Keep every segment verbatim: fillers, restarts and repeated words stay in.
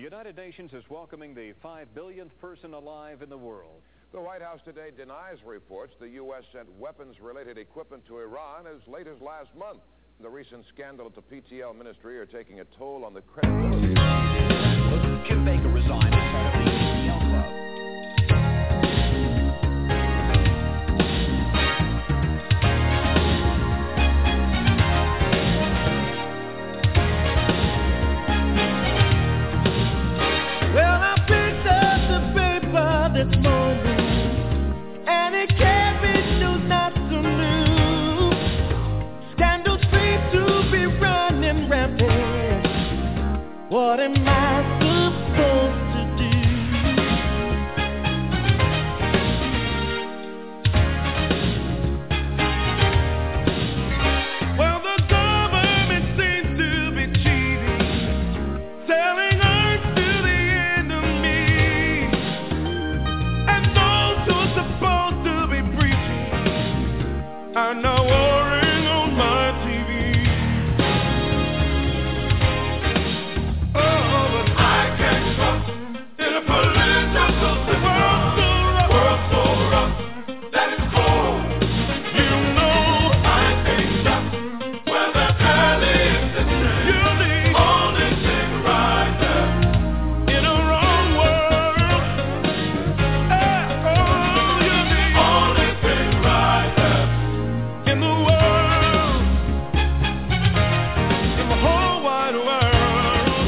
United Nations is welcoming the five billionth person alive in the world. The White House today denies reports the U S sent weapons-related equipment to Iran as late as last month. The recent scandal at the P T L ministry are taking a toll on the credibility. Jim Baker resigned as head of the P T L club. Well, I picked up the paper this morning, and it can't be news, not so new. Scandal seems to be running rampant. What am I supposed to do? Well, the government seems to be cheating, selling earth to the enemy, and those who are supposed to be preaching are now warring on my T V. Oh, but I can't trust in a political system. World so rough, world so rough that it's cold. You know I can't trust where the alley is sitting. You're the only thing right there in a wrong world. Eh, oh, you're the only thing right there in the world, in the whole wide world.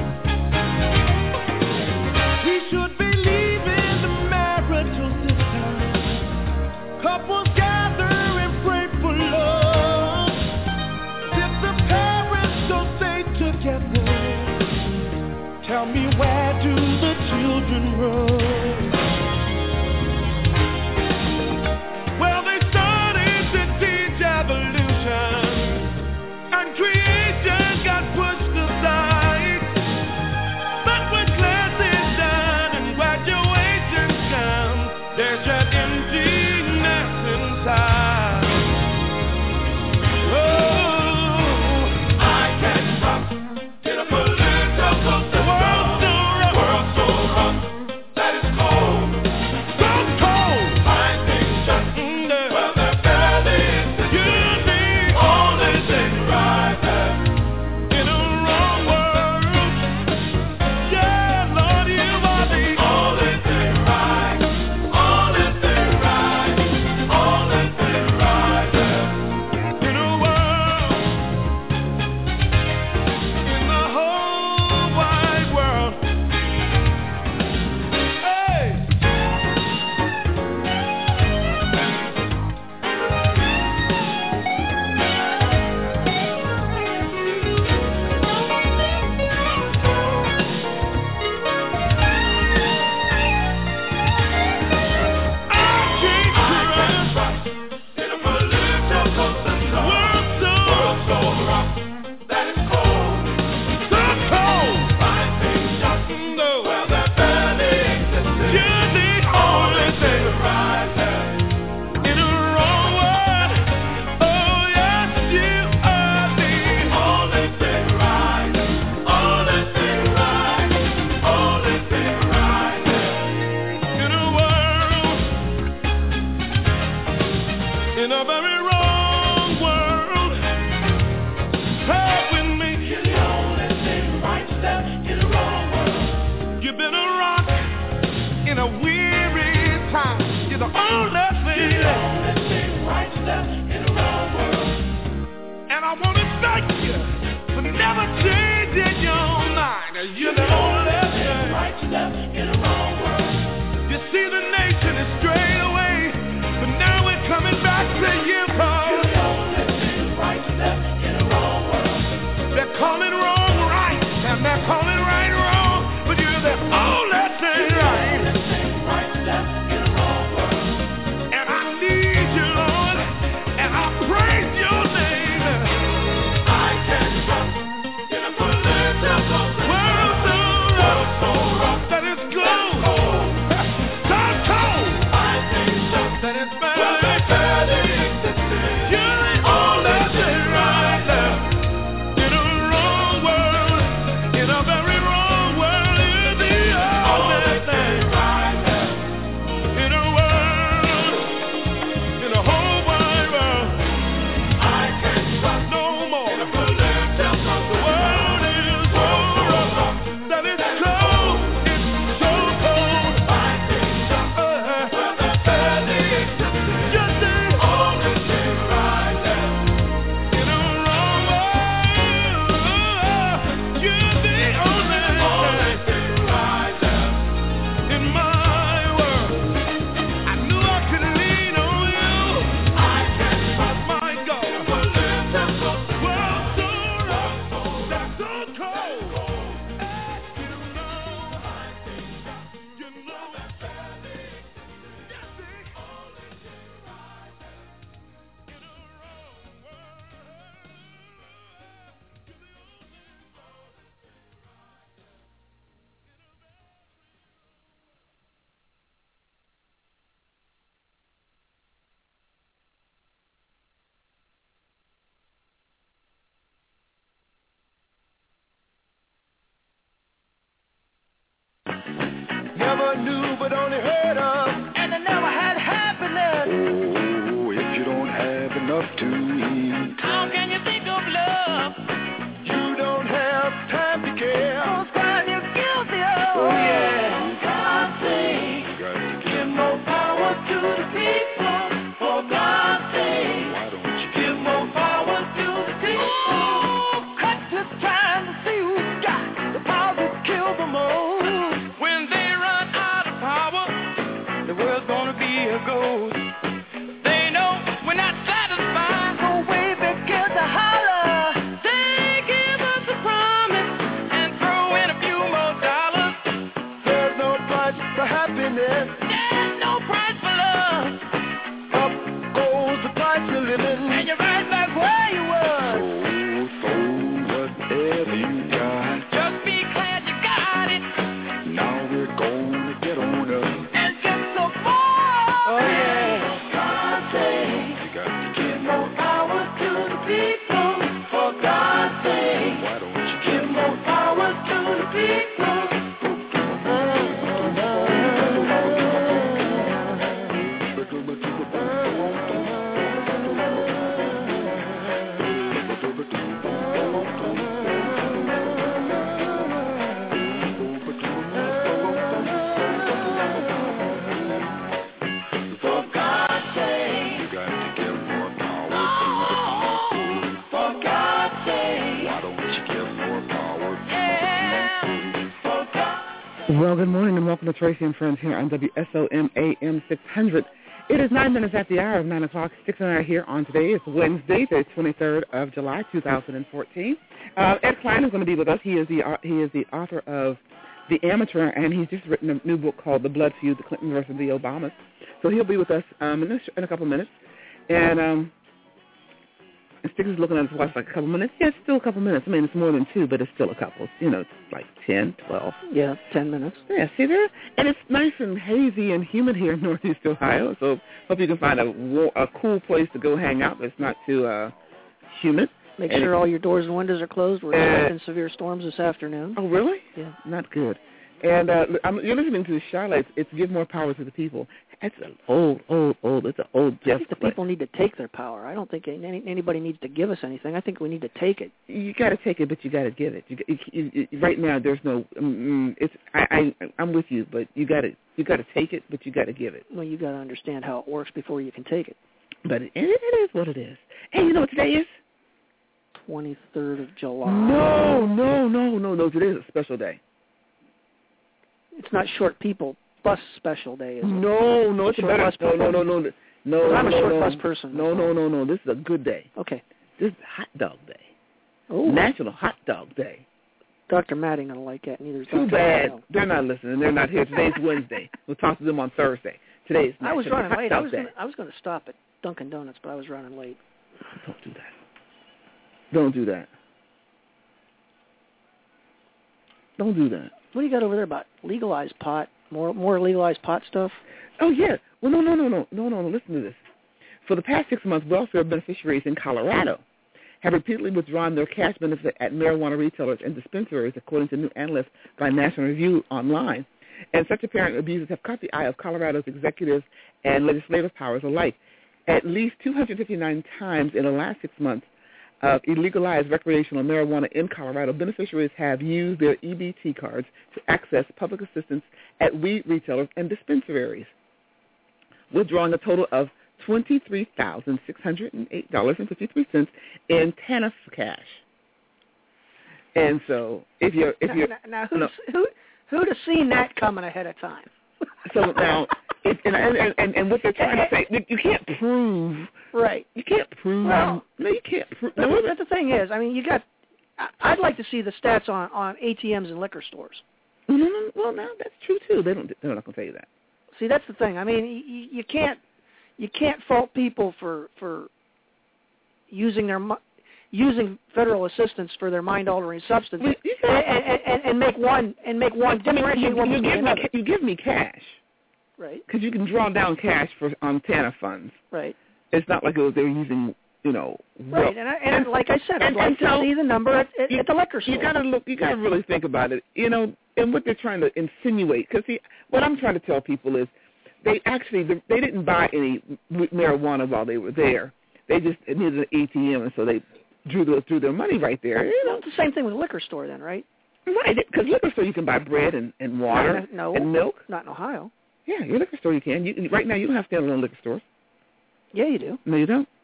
We should be leaving the marital system. Couples gather and pray for love. If the parents don't stay together, tell me, where do the children run? Well, they started to teach evolution, and creation got pushed aside. But when class is done and graduation comes, there's an emptiness inside. Oh, I can't trust in a political system. World so rough, world so rough that it's cold. So cold. I think just where the belly is sitting. You're the only thing right there in a wrong world. Yeah, Lord, you are the only thing right, only thing right, only thing right there in a world, in the whole wide world. Hey. In a very wrong world, help with me. You're the only thing right step in a wrong world. You've been a rock in a weary time. You're the only thing. You're the only thing right step in a wrong world. And I want to thank you for never changing your mind. You're the only thing right step in a wrong world. You see, the nation is strayed away, but now we're coming back to you, Paul. You're the only thing right step in a wrong world. They're calling wrong right, and they're calling right wrong, but you're the only thing right. You're the only thing right step in a wrong world. And I need you, Lord, and I praise your name. I can't trust in a political world so rough, world so rough that it's good. never knew but only heard of, and they never had happiness. Oh, if you don't have enough to eat, how can you think of love? You don't have time to care. Those crimes you're guilty of. Oh yeah. God sake, give more power to the people. For God's sake, why don't you give more power to the people? Oh, cut the time to see who's got the power to kill the most. When they run out of power, the world's gonna be a ghost. They know we're not satisfied, so we begin to holler. They give us a promise and throw in a few more dollars. There's no price for happiness. There's no price for love. Up goes the price of living, and you're right back where you were. So, so whatever you got, just be glad you got it. Now we're gonna get on up and get some more. Oh yeah. For God's sake, you got to give more power to the people. For God's sake, why don't you give more power to the people? Well, good morning and welcome to Tracy and Friends here on W S O M A M six hundred. It is nine minutes after the hour of nine o'clock. Six and I are here on today. It's Wednesday, the twenty-third of July, two thousand fourteen. Uh, Ed Klein is going to be with us. He is the uh, he is the author of The Amateur, and he's just written a new book called The Blood Feud: The Clintons versus the Obamas. So he'll be with us um, in, a, in a couple of minutes. And um, and Sticks is looking at his watch like a couple minutes. Yeah, it's still a couple minutes. I mean, it's more than two, but it's still a couple. You know, it's like ten, twelve. Yeah, ten minutes. Yeah, see there? And it's nice and hazy and humid here in Northeast Ohio, so hope you can find a, a cool place to go hang out that's not too uh, humid. Make and sure it, all your doors and windows are closed. We're uh, expecting severe storms this afternoon. Oh, really? Yeah. Not good. And uh, I'm, you're listening to the Charlotte. It's Give More Power to the People. That's an old, old, old. It's an old Jeff. I think the people need to take their power. I don't think any, anybody needs to give us anything. I think we need to take it. You got to take it, but you got to give it. You, you, you, right now, there's no. Um, it's. I, I. I'm with you, but you got to. You got to take it, but you got to give it. Well, you got to understand how it works before you can take it. But it, it is what it is. Hey, you know what today is? twenty-third of July. No, no, no, no, no. Today is a special day. It's not Short People Bus Special Day, is it? No, no, it's short a better. bus No, no, no, no, no. I'm no, a short no, bus person. No, no, no, no. This is a good day. Okay. This is Hot Dog Day. Oh. National Hot Dog Day. Doctor Matt ain't gonna like that, neither is Too Doctor bad. Matt. They're not listening. They're not here. Today's Wednesday. We'll talk to them on Thursday. Today's National I was running Hot late. Dog I was Day. gonna, I was going to stop at Dunkin' Donuts, but I was running late. Don't do that. Don't do that. Don't do that. What do you got over there about legalized pot? More more legalized pot stuff? Oh, yeah. Well, no, no, no, no, no, no, no. Listen to this. For the past six months, welfare beneficiaries in Colorado have repeatedly withdrawn their cash benefit at marijuana retailers and dispensaries, according to new analysts by National Review Online. And such apparent abuses have caught the eye of Colorado's executives and legislative powers alike. At least two hundred fifty-nine times in the last six months of illegalized recreational marijuana in Colorado, beneficiaries have used their E B T cards to access public assistance at weed retailers and dispensaries, withdrawing a total of twenty-three thousand six hundred eight dollars and fifty-three cents in T A N F cash. And so, if you're if you're now, now who's, no, who who'd have seen that coming ahead of time? So now, it, and, and, and and what they're trying to say, you can't prove. Right. You can't prove. Well, no, you can't prove. No, no, but the thing is, I mean, you got. I'd like to see the stats on, on A T Ms and liquor stores. No, no, no. Well, now that's true too. They don't. They're not going to tell you that. See, that's the thing. I mean, you, you can't you can't fault people for for using their using federal assistance for their mind-altering substance well, and, and, and, and make one and make one differentiate one you, you, between give me, another. you give me cash, right? Because you can draw down cash for on T A N F funds, right? It's not like it was, they were using you know. Right, well, and, I, and, and like I said, I'd and, like and to so see the number at, at, you, at the liquor store. You got to look. You got to really think about it, you know, and what they're trying to insinuate. Because see, what I'm trying to tell people is, they actually they didn't buy any marijuana while they were there. They just needed an A T M, and so they drew the, drew their money right there. You know, well, it's the same thing with a liquor store, then, right? Right, because liquor store you can buy bread and, and water no, and milk. Not in Ohio. Yeah, your liquor store you can. You, right now you don't have standalone liquor stores. Yeah, you do. No, you don't.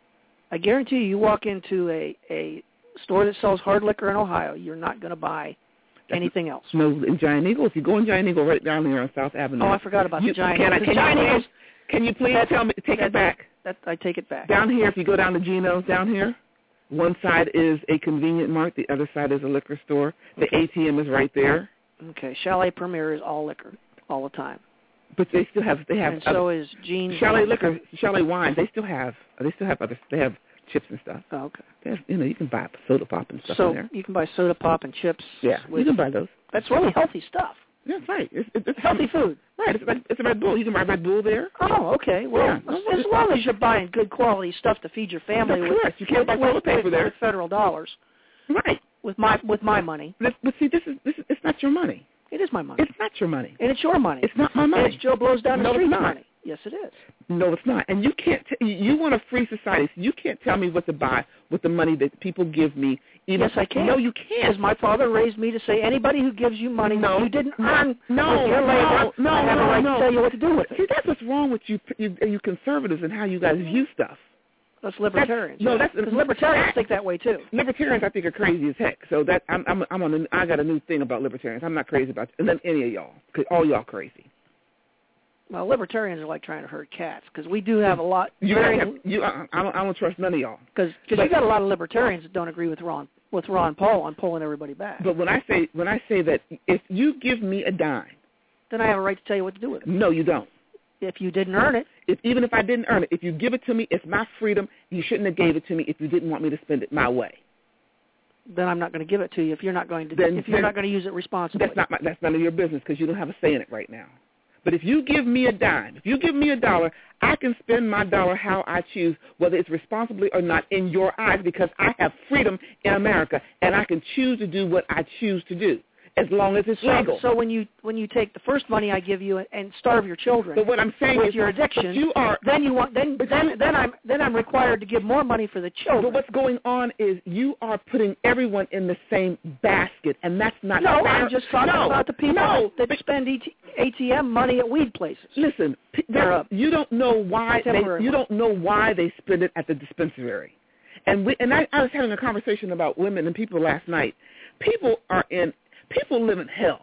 I guarantee you, you walk into a, a store that sells hard liquor in Ohio, you're not going to buy That's anything else. No, in Giant Eagle, if you go in Giant Eagle right down here on South Avenue. Oh, I forgot about you, the Giant can Eagle. I, can, Giant you Eagles, please, can you please tell me, take it back? That, I take it back. Down here, if you go down to Geno's down here, one side is a convenient mart, the other side is a liquor store. The Okay. A T M is right there. Okay, Chalet Premier is all liquor all the time. But they still have, they have. And other, so is Jean's. Chalet Liquor, Chalet Wine, they still have, they still have other, they have chips and stuff. Oh, okay. They have, you know, you can buy soda pop and stuff so in there. you can buy soda pop and chips. Yeah, with, you can buy those. That's really healthy stuff. Yeah, that's right. It's, it's, it's Healthy food. Right, it's, Red, it's a Red Bull. You can buy Red Bull there. Oh, okay. Well, Yeah. as long as you're buying good quality stuff to feed your family Of with, course, you can't buy with, toilet paper with, there. with federal dollars. Right. With my with my money. But, but see, this is this is it's not your money. It is my money. It's not your money. And it's your money. It's not my money. And it's Joe Blows down the No, it's street's not. money. Yes, it is. No, it's not. And you can't. T- you want a free society. So you can't tell me what to buy with the money that people give me. Even Yes, I can. No, you can't. Because my father raised me to say anybody who gives you money No, that you didn't no, earn no, with your no, labor, no, I have no, a right no. to tell you what to do with it. See, that's what's wrong with you, you, you conservatives and how you guys view stuff. That's libertarians. That's, no, that's because libertarians think that way too. Libertarians, I think, are crazy as heck. So that I'm, I'm, I'm on. A, I got a new thing about libertarians. I'm not crazy about and then any of y'all, because all y'all crazy. Well, libertarians are like trying to herd cats because we do have a lot. You, have, you, I, I don't, I don't trust none of y'all. Because you got a lot of libertarians that don't agree with Ron with Ron Paul on pulling everybody back. But when I say when I say that if you give me a dime, then I have a right to tell you what to do with it. No, you don't. If you didn't earn it. If, even if I didn't earn it, if you give it to me, it's my freedom. You shouldn't have gave it to me if you didn't want me to spend it my way. Then I'm not going to give it to you if you're not going to. Then, if you're then, not going to use it responsibly. That's not my, that's none of your business because you don't have a say in it right now. But if you give me a dime, if you give me a dollar, I can spend my dollar how I choose, whether it's responsibly or not in your eyes, because I have freedom in America, and I can choose to do what I choose to do, as long as it's so, legal. So when you when you take the first money I give you and, and starve your children, but what I'm saying with is, your addiction, you are, then you want then then you, then I'm then I'm required to give more money for the children. But what's going on is you are putting everyone in the same basket, and that's not no. fair. I'm just talking no, about the people no, that, that spend A T M money at weed places. Listen, there, you don't know why they, you don't know why they spend it at the dispensary. And we, and I, I was having a conversation about women and people last night. People are in people live in hell.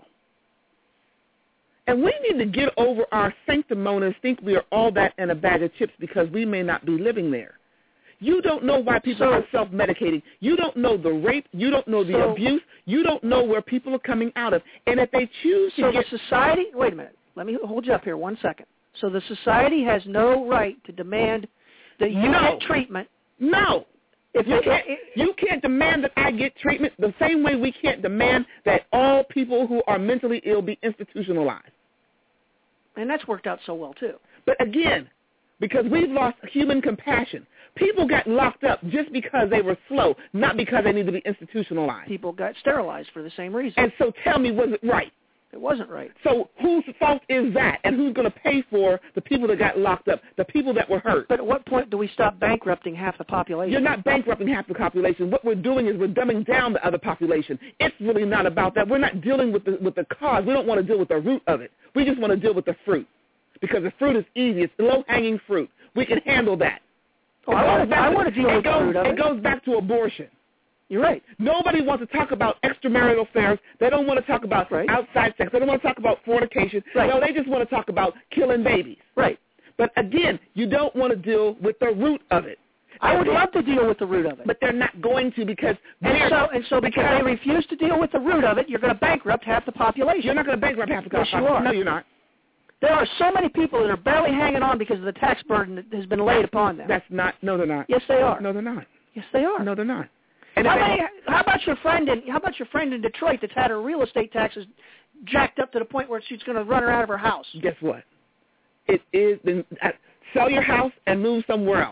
And we need to get over our sanctimonious think we are all that and a bag of chips because we may not be living there. You don't know why people so, are self-medicating. You don't know the rape. You don't know the so, abuse. You don't know where people are coming out of. And if they choose to so get... the society... Wait a minute. Let me hold you up here one second. So the society has no right to demand that you no. get treatment. No. If you, can't, you can't demand that I get treatment the same way we can't demand that all people who are mentally ill be institutionalized. And that's worked out so well, too. But again, because we've lost human compassion. People got locked up just because they were slow, not because they need to be institutionalized. People got sterilized for the same reason. And so tell me, was it right? It wasn't right. So whose fault is that? And who's going to pay for the people that got locked up, the people that were hurt? But at what point do we stop bankrupting half the population? You're not bankrupting half the population. What we're doing is we're dumbing down the other population. It's really not about that. We're not dealing with the, with the cause. We don't want to deal with the root of it. We just want to deal with the fruit because the fruit is easy. It's low-hanging fruit. We can handle that. Oh, I want to, I want to deal with goes, the root of it. It goes back to abortion. You're right. Nobody wants to talk about extramarital affairs. They don't want to talk about right. outside sex. They don't want to talk about fornication. Right. No, they just want to talk about killing babies. Right. But again, you don't want to deal with the root of it. I would love to deal with the root of it. But they're not going to because and so and so because, because they refuse to deal with the root of it, you're going to bankrupt half the population. You're not going to bankrupt half the population. Yes, you are. No, you're not. There are so many people that are barely hanging on because of the tax burden that has been laid upon them. That's not. No, they're not. Yes, they are. No, they're not. Yes, they are. No, they're not. And how, many, how about your friend in How about your friend in Detroit that's had her real estate taxes jacked up to the point where she's going to run her out of her house? Guess what? It is. Uh, sell your house and move somewhere else.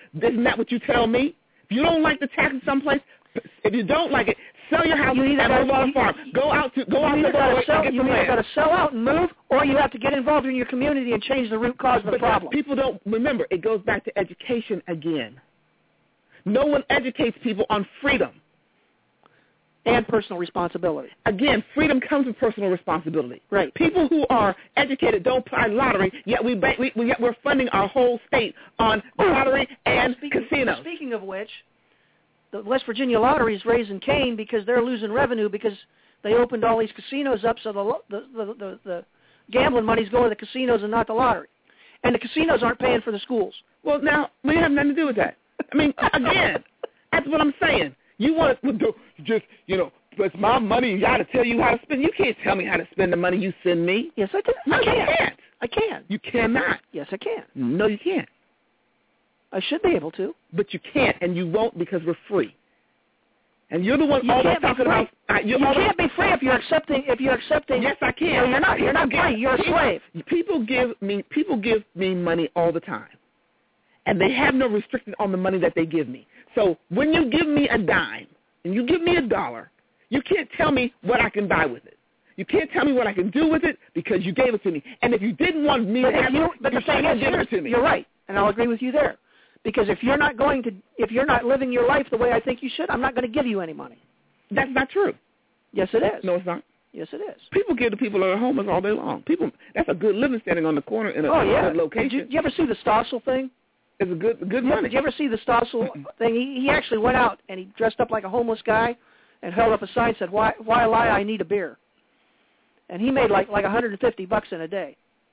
Isn't that what you tell me? If you don't like the taxes someplace, if you don't like it, sell your house and move on a farm. Go out to go out to the sell, and get you some either land. got to sell out and move, or you have to get involved in your community and change the root cause of the but problem. People don't remember. It goes back to education again. No one educates people on freedom. And personal responsibility. Again, freedom comes with personal responsibility. Right. People who are educated don't play lottery, yet, we, we, we, yet we're funding our whole state on lottery and speaking, casinos. Speaking of which, the West Virginia Lottery is raising Cain because they're losing revenue because they opened all these casinos up, so the the, the, the, the gambling money's going to the casinos and not the lottery. And the casinos aren't paying for the schools. Well, now, we have nothing to do with that. I mean, again, that's what I'm saying. You want to do just, you know, it's my money. You got to tell you how to spend. You can't tell me how to spend the money you send me. Yes, I can. No, I can. you can't. I can. You cannot. Yes, I can. No, you can't. I should be able to. But you can't, and you won't because we're free. And you're the one you always can't talking be free. about. Uh, you always, can't be free if you're accepting. If you're accepting. Yes, I can. No, you're not. You're not People free. give- You're a people- slave. People give me. People give me money all the time, and they have no restriction on the money that they give me. So when you give me a dime and you give me a dollar, you can't tell me what I can buy with it. You can't tell me what I can do with it because you gave it to me. And if you didn't want me But, to if have you, it, but you the thing shouldn't is, give it to me. you're right, and I'll agree with you there. Because if you're not going to, if you're not living your life the way I think you should, I'm not going to give you any money. That's not true. Yes, it is. No, it's not. Yes, it is. People give to people that are homeless all day long. People, that's a good living standing on the corner in a, Oh in yeah. a location. Did you, did you ever see the Stossel thing? It's a good, good Did you, money. did you ever see the Stossel thing? He, he actually went out and he dressed up like a homeless guy and held up a sign that said, "Why, why lie? I need a beer." And he made like like one hundred fifty bucks in a day.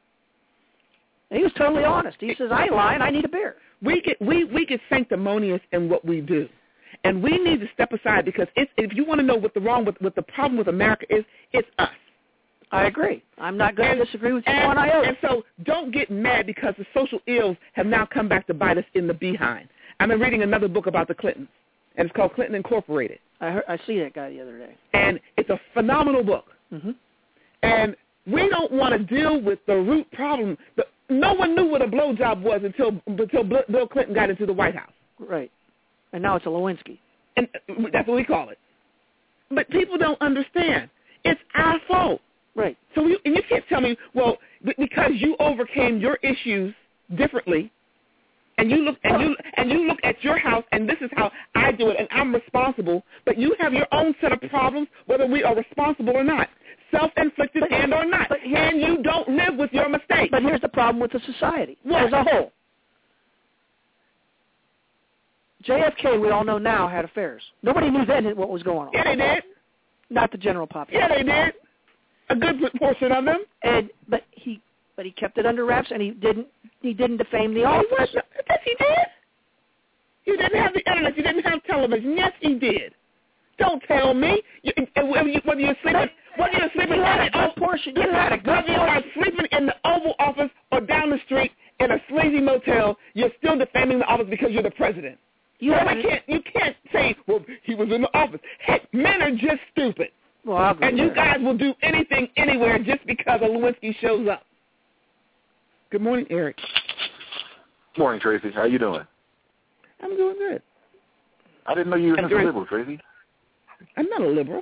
And he was totally honest. He says, "I ain't lying. I need a beer." We get we we get sanctimonious in what we do, and we need to step aside because it's, if you want to know what the wrong with what the problem with America is, it's us. I agree. I'm not going And- to disagree with you and, one iota. and so don't get mad because the social ills have now come back to bite us in the behind. I've been reading another book about the Clintons, and it's called Clinton Incorporated, I heard, I see that guy the other day. and it's a phenomenal book. Mm-hmm. And we don't want to deal with the root problem. The, no one knew what a blowjob was until until Bill Clinton got into the White House. Right. And now it's a Lewinsky. And that's what we call it. But people don't understand. It's our fault. Right. So you, and you can't tell me, well, because you overcame your issues differently, and you look and you and you look at your house, and this is how I do it, and I'm responsible. But you have your own set of problems, whether we are responsible or not, self-inflicted But- and or not, but here- and you don't live with your mistakes. But here's the problem with the society What? as a whole. J F K, we all know now, had affairs. Nobody knew then what was going on. Yeah, they did. Not the general population. Yeah, they did. A good portion of them. And but he but he kept it under wraps, and he didn't he didn't defame the Oh, office. what? Yes, he did. You didn't have the internet. You didn't have television. Yes, he did. Don't tell me. You, whether, you, whether you're sleeping, whether you're sleeping You had in a the good Oval- portion. You had a good whether you are sleeping in the Oval Office or down the street in a sleazy motel, you're still defaming the office because you're the president. You so had we a- can't. You can't say, well, he was in the office. Heck, men are just stupid. Well, I'll agree And with you that. guys will do anything anywhere just because a Lewinsky shows up. Good morning, Eric. Morning, Tracy. How you doing? I'm doing good. I didn't know you were And such a Tracy- liberal, Tracy. I'm not a liberal.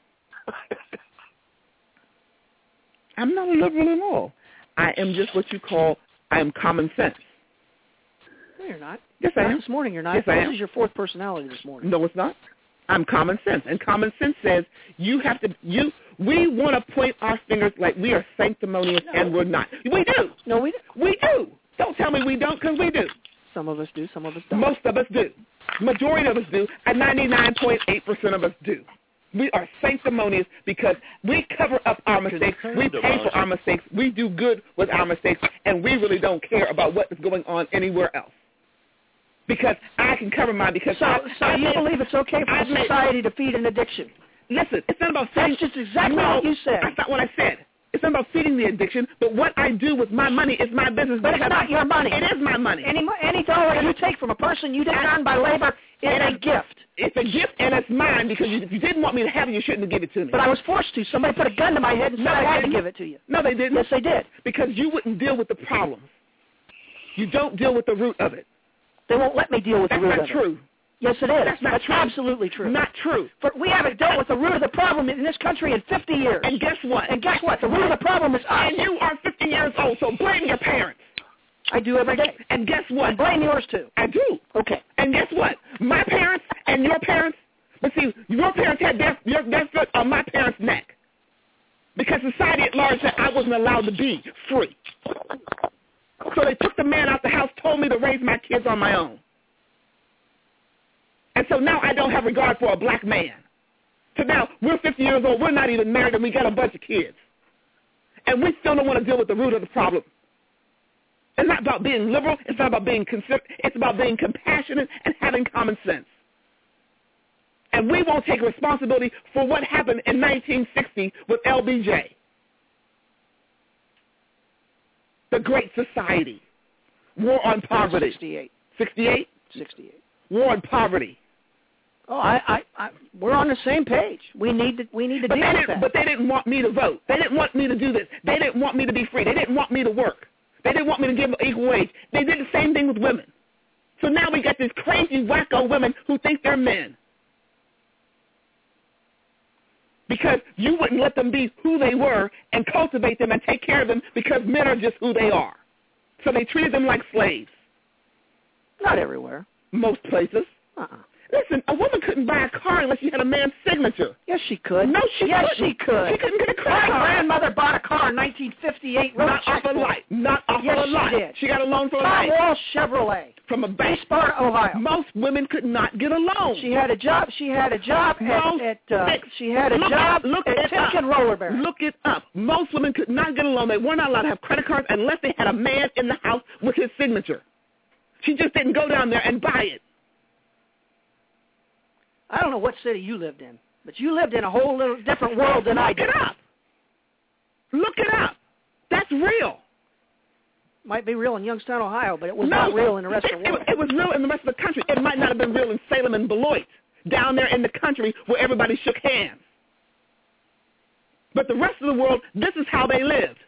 I'm not a liberal at all. I am just what you call, I am common sense. No, you're not. Yes, I Not am. this morning you're not. Yes, I this am. is your fourth personality this morning. No, it's not. I'm common sense. And common sense says you have to, you, we want to point our fingers like we are sanctimonious, No. and we're not. We do. No, we We do. Don't tell me we don't, because we do. some of us do, some of us don't. Most of us do. Majority of us do, and ninety-nine point eight percent of us do. We are sanctimonious because we cover up our mistakes. We pay for our mistakes. We do good with our mistakes, and we really don't care about what is going on anywhere else. Because I can cover mine because So, I, so I you made- believe it's okay for I the made- society to feed an addiction? Listen, it's not about That's feeding. just exactly no, what you said. That's not what I said. It's not about feeding the addiction, but what I do with my money is my business. But it's because not your money. It is my money. Any mo- any dollar you take from a person you didn't earn by labor is And a it's- gift. It's a gift, and it's mine because you, if you didn't want me to have it, you shouldn't have given it to me. But I was forced to. Somebody put a gun to my head and said No, I they had to didn't. give it to you. No, they didn't. Yes, they did. Because you wouldn't deal with the problems. You don't deal with the root of it. They won't let me deal with That's the root not of it. true. Yes, it is. That's not That's true. absolutely true. Not true. For we haven't dealt with the root of the problem in this country in fifty years. And guess what? And guess what? The root of the problem is us. And you are fifty years old, so blame your parents. I do every day. And guess what? And blame yours too. I do. Okay. And guess what? My parents and your parents, but see, your parents had their, their, their foot on my parents' neck. Because society at large said I wasn't allowed to be free. So they took the man out the house, told me to raise my kids on my own. And so now I don't have regard for a black man. So now we're fifty years old, we're not even married, and we got a bunch of kids. And we still don't want to deal with the root of the problem. It's not about being liberal, it's not about being considerate, it's about being compassionate and having common sense. And we won't take responsibility for what happened in nineteen sixty with L B J. The Great Society. War on poverty. sixty-eight. sixty-eight? sixty-eight. War on poverty. Oh, I, I, I, we're on the same page. We need to, we need to But deal they, with didn't, that. but they didn't want me to vote. They didn't want me to do this. They didn't want me to be free. They didn't want me to work. They didn't want me to give equal wage. They did the same thing with women. So now we got these crazy, wacko women who think they're men. Because you wouldn't let them be who they were and cultivate them and take care of them because men are just who they are. So they treated them like slaves. Not everywhere. Most places. Uh-uh. Listen, a woman couldn't buy a car unless she had a man's signature. Yes, she could. No, she yes, couldn't. she could. She couldn't get a credit My card. grandmother bought a car in nineteen fifty-eight. Not off a light. Not off yes, of a lot. she did. She got a loan for a Tom life. Walsh Chevrolet. From a bank. East Sparta, Ohio. Most women could not get a loan. She had a job. She had a job Most at. at uh, six. she had a look job Look at it up. Timken Rollerberry. Look it up. Most women could not get a loan. They were not allowed to have credit cards unless they had a man in the house with his signature. She just didn't go down there and buy it. I don't know what city you lived in, but you lived in a whole little different world than I did. Look it up. Look it up. That's real. Might be real in Youngstown, Ohio, but it was No, not real in the rest it, of the world. It, it was real in the rest of the country. It might not have been real in Salem and Beloit, down there in the country where everybody shook hands. But the rest of the world, this is how they lived.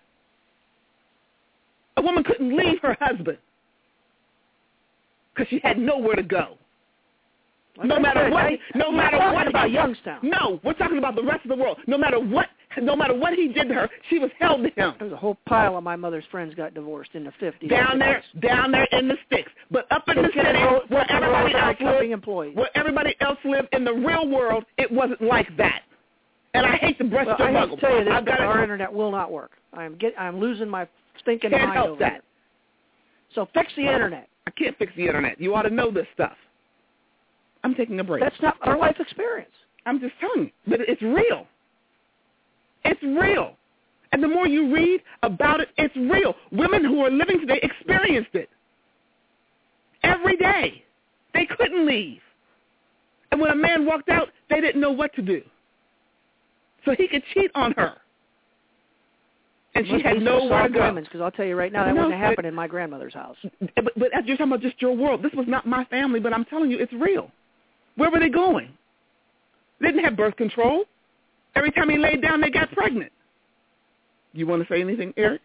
A woman couldn't leave her husband because she had nowhere to go. Like no I matter said, what, I, no I'm matter talking what about he, Youngstown. No, we're talking about the rest of the world. No matter what, no matter what he did to her, she was held to him. There was a whole pile of my mother's friends got divorced in the fifties. Down there, down there in the sticks. But up in the city where everybody else lived, where everybody else lived in the real world, it wasn't like that. And I hate to brush well, your I buggle. have to tell you this, I've got our to, internet will not work. I'm get, I'm losing my stinking can't mind help over that. here. So fix the internet. I can't fix the internet. You ought to know this stuff. I'm taking a break. That's not our life experience. I'm just telling you. But it's real. It's real. And the more you read about it, it's real. Women who are living today experienced it. Every day. They couldn't leave. And when a man walked out, they didn't know what to do. So he could cheat on her. And she had nowhere to go. Because I'll tell you right now, that No, wouldn't happen but- in my grandmother's house. But, but you're talking about just your world. This was not my family, but I'm telling you, it's real. Where were they going? They didn't have birth control. Every time he laid down, they got pregnant. You want to say anything, Eric?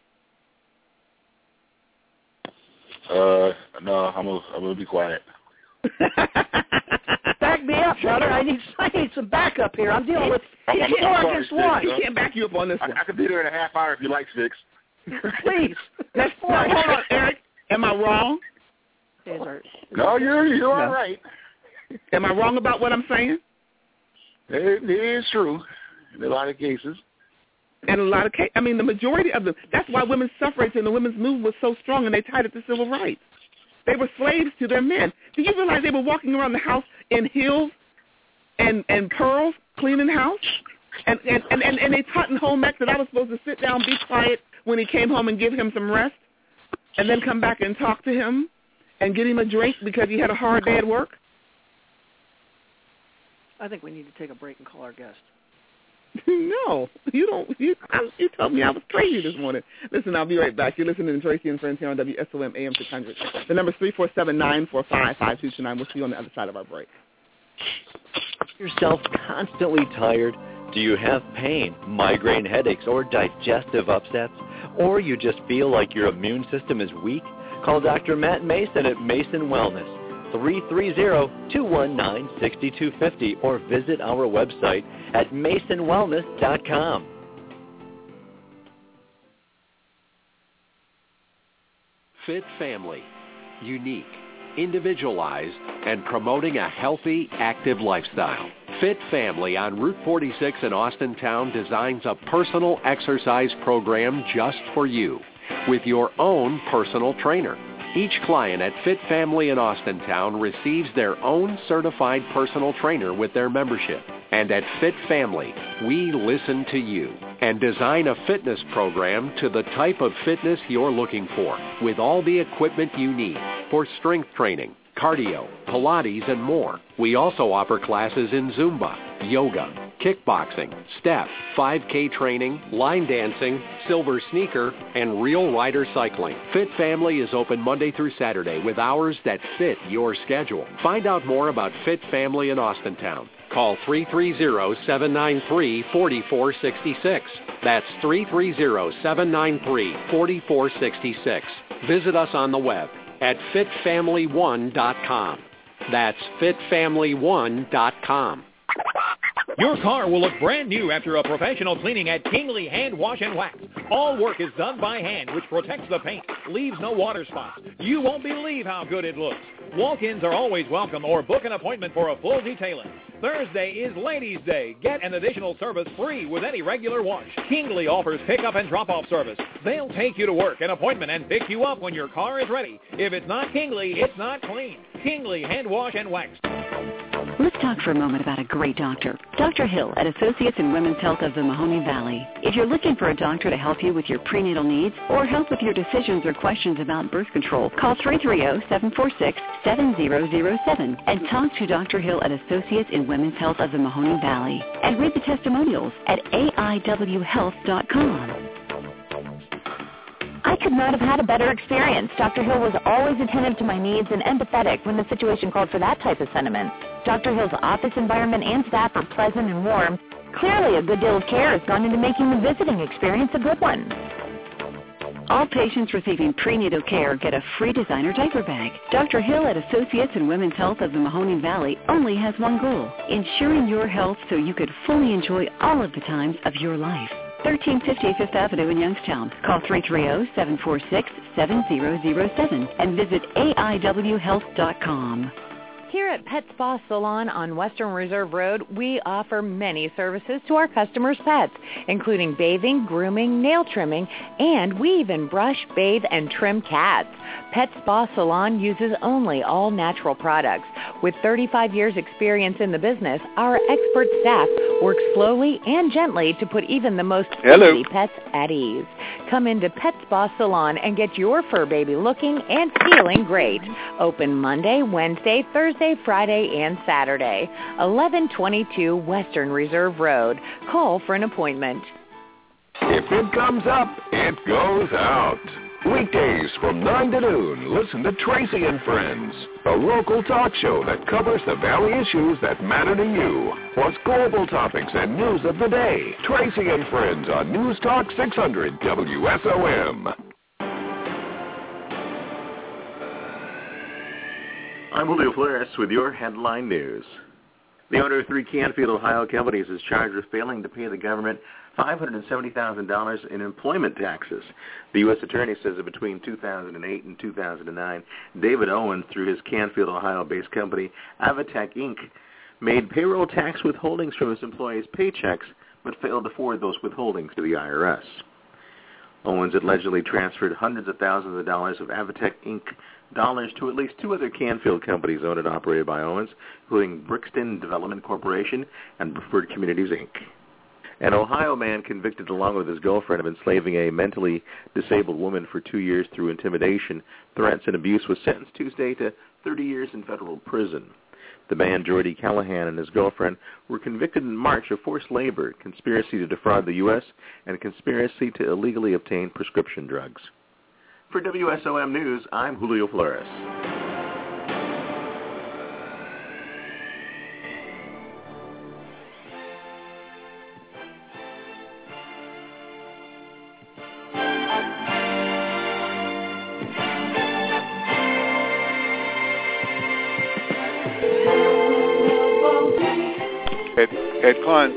Uh, no, I'm gonna, I'm gonna be quiet. Back me up, brother. I need I need some backup here. I'm dealing with I'm- it's I'm four sorry, against Sid, one. He can't back you up on this I, one. I could be there in a half hour if you like, Six. Please. That's four Now, against hold on, Eric. Am I wrong? Is our- No, you're you're No. all right. Am I wrong about what I'm saying? It, it is true in a lot of cases. And a lot of cases, I mean, the majority of them. That's why women's suffrage and the women's movement was so strong, and they tied it to civil rights. They were slaves to their men. Do you realize they were walking around the house in heels and, and pearls, cleaning house? And, and, and, and, and they taught in home ec that I was supposed to sit down, be quiet when he came home and give him some rest, and then come back and talk to him and get him a drink because he had a hard day at work? I think we need to take a break and call our guest. No, you don't. You, I, you told me I was crazy this morning. Listen, I'll be right back. You're listening to Tracy and Friends here on W S O M A M six hundred. The number is three four seven, nine four five, five two two nine. We'll see you on the other side of our break. Yourself constantly tired? Do you have pain, migraine headaches, or digestive upsets? Or you just feel like your immune system is weak? Call Doctor Matt Mason at Mason Wellness, three three zero, two one nine, six two five zero, or visit our website at mason wellness dot com. Fit Family. Unique, individualized, and promoting a healthy, active lifestyle. Fit Family on Route forty-six in Austintown designs a personal exercise program just for you with your own personal trainer. Each client at Fit Family in Austintown receives their own certified personal trainer with their membership. And at Fit Family, we listen to you and design a fitness program to the type of fitness you're looking for, with all the equipment you need for strength training, cardio, Pilates, and more. We also offer classes in Zumba, yoga, kickboxing, step, five K training, line dancing, silver sneaker, and real rider cycling. Fit Family is open Monday through Saturday with hours that fit your schedule. Find out more about Fit Family in Austintown. Call three three zero, seven nine three, four four six six. That's three three zero, seven nine three, four four six six. Visit us on the web at fit family one dot com. That's fit family one dot com. Your car will look brand new after a professional cleaning at Kingley Hand Wash and Wax. All work is done by hand, which protects the paint, leaves no water spots. You won't believe how good it looks. Walk-ins are always welcome, or book an appointment for a full detailing. Thursday is Ladies' Day. Get an additional service free with any regular wash. Kingley offers pickup and drop-off service. They'll take you to work, an appointment, and pick you up when your car is ready. If it's not Kingley, it's not clean. Kingley Hand Wash and Wax. Let's talk for a moment about a great doctor. Doctor Hill at Associates in Women's Health of the Mahoning Valley. If you're looking for a doctor to help you with your prenatal needs or help with your decisions or questions about birth control, call three three zero, seven four six, seven zero zero seven and talk to Doctor Hill at Associates in Women's Health of the Mahoning Valley. And read the testimonials at A I W health dot com. I could not have had a better experience. Doctor Hill was always attentive to my needs and empathetic when the situation called for that type of sentiment. Doctor Hill's office environment and staff are pleasant and warm. Clearly, a good deal of care has gone into making the visiting experience a good one. All patients receiving prenatal care get a free designer diaper bag. Doctor Hill at Associates in Women's Health of the Mahoning Valley only has one goal, ensuring your health so you could fully enjoy all of the times of your life. thirteen fifty Fifth Avenue in Youngstown. Call three three zero, seven four six, seven zero zero seven and visit A I W health dot com. Here at Pet Spa Salon on Western Reserve Road, we offer many services to our customers' pets, including bathing, grooming, nail trimming, and we even brush, bathe, and trim cats. Pet Spa Salon uses only all-natural products. With thirty-five years experience in the business, our expert staff works slowly and gently to put even the most fuzzy pets at ease. Come into Pet Spa Salon and get your fur baby looking and feeling great. Open Monday, Wednesday, Thursday, Friday, and Saturday. eleven twenty-two Western Reserve Road. Call for an appointment. If it comes up, it goes out. Weekdays from nine to noon, listen to Tracy and Friends, a local talk show that covers the Valley issues that matter to you, plus global topics and news of the day. Tracy and Friends on News Talk six hundred W S O M. I'm Julio Flores with your headline news. The owner of three Canfield, Ohio companies is charged with failing to pay the government five hundred seventy thousand dollars in employment taxes. The U S attorney says that between two thousand eight and two thousand nine, David Owens, through his Canfield, Ohio-based company, Avatech Incorporated, made payroll tax withholdings from his employees' paychecks, but failed to forward those withholdings to the I R S. Owens allegedly transferred hundreds of thousands of dollars of Avatech Incorporated dollars to at least two other Canfield companies owned and operated by Owens, including Brixton Development Corporation and Preferred Communities, Incorporated. An Ohio man convicted along with his girlfriend of enslaving a mentally disabled woman for two years through intimidation, threats, and abuse was sentenced Tuesday to thirty years in federal prison. The man, Jordy Callahan, and his girlfriend were convicted in March of forced labor, conspiracy to defraud the U S, and conspiracy to illegally obtain prescription drugs. For W S O M News, I'm Julio Flores. Ed, Ed Klein.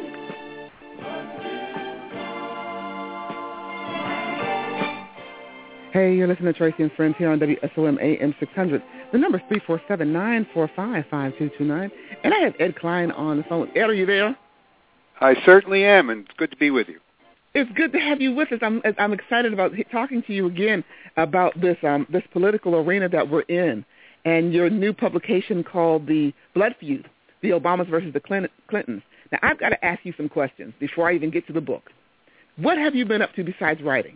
Hey, you're listening to Tracy and Friends here on W S O M A M six hundred. The number is three four seven, nine four five, five two two nine. And I have Ed Klein on the phone. Ed, are you there? I certainly am, and it's good to be with you. It's good to have you with us. I'm I'm excited about talking to you again about this um this political arena that we're in, and your new publication called The Blood Feud: The Obamas versus the Clintons. Now, I've got to ask you some questions before I even get to the book. What have you been up to besides writing?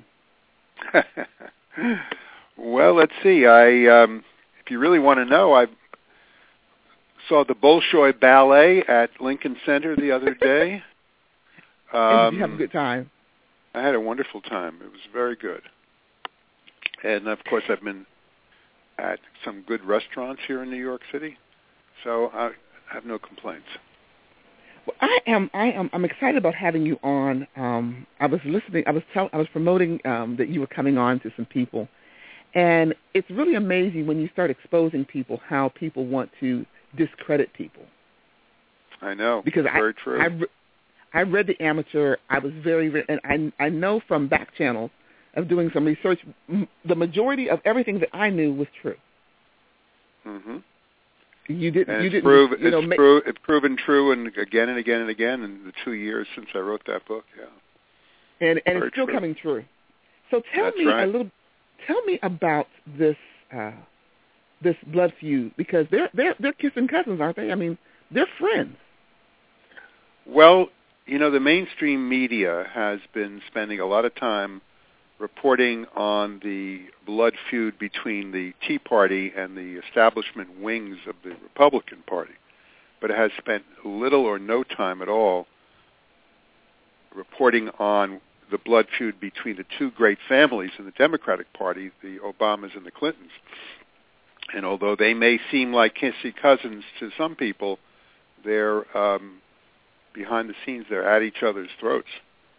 Well, let's see. I, um, if you really want to know, I saw the Bolshoi Ballet at Lincoln Center the other day. Um, and did you have a good time? I had a wonderful time. It was very good. And, of course, I've been at some good restaurants here in New York City, so I have no complaints. Well, I am. I am. I'm excited about having you on. Um, I was listening. I was tell, I was promoting um, that you were coming on to some people, and it's really amazing when you start exposing people how people want to discredit people. I know. Because very I, true. I, re- I read The Amateur. I was very, very, and I I know from back channels of doing some research, m- the majority of everything that I knew was true. Mm-hmm. You didn't. And you it's, didn't. prove, you know, it's, make, pro- it's proven true, and again and again and again in the two years since I wrote that book. Yeah. And and Very it's still true. coming true. So tell That's me right. a little. Tell me about this uh, this blood feud, because they're they're they're kissing cousins, aren't they? I mean, they're friends. Well, you know, the mainstream media has been spending a lot of time reporting on the blood feud between the Tea Party and the establishment wings of the Republican Party, but it has spent little or no time at all reporting on the blood feud between the two great families in the Democratic Party, the Obamas and the Clintons. And although they may seem like kissy cousins to some people, they're um, behind the scenes, they're at each other's throats.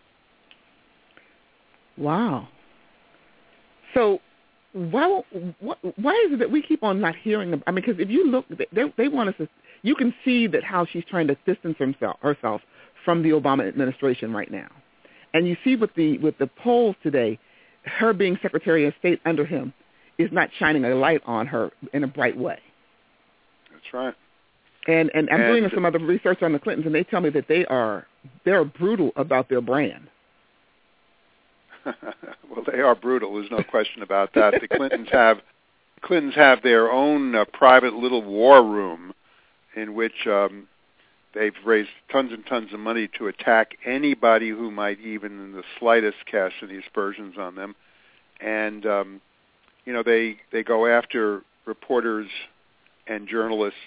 Wow. So why why is it that we keep on not hearing them? I mean, because if you look, they they want us to. You can see that how she's trying to distance herself herself from the Obama administration right now, and you see with the with the polls today, her being Secretary of State under him is not shining a light on her in a bright way. That's right. And and I'm and, doing some other research on the Clintons, and they tell me that they are they're brutal about their brand. Well, they are brutal. There's no question about that. The Clintons have Clintons have their own uh, private little war room in which um, they've raised tons and tons of money to attack anybody who might even in the slightest cast any aspersions on them. And, um, you know, they, they go after reporters and journalists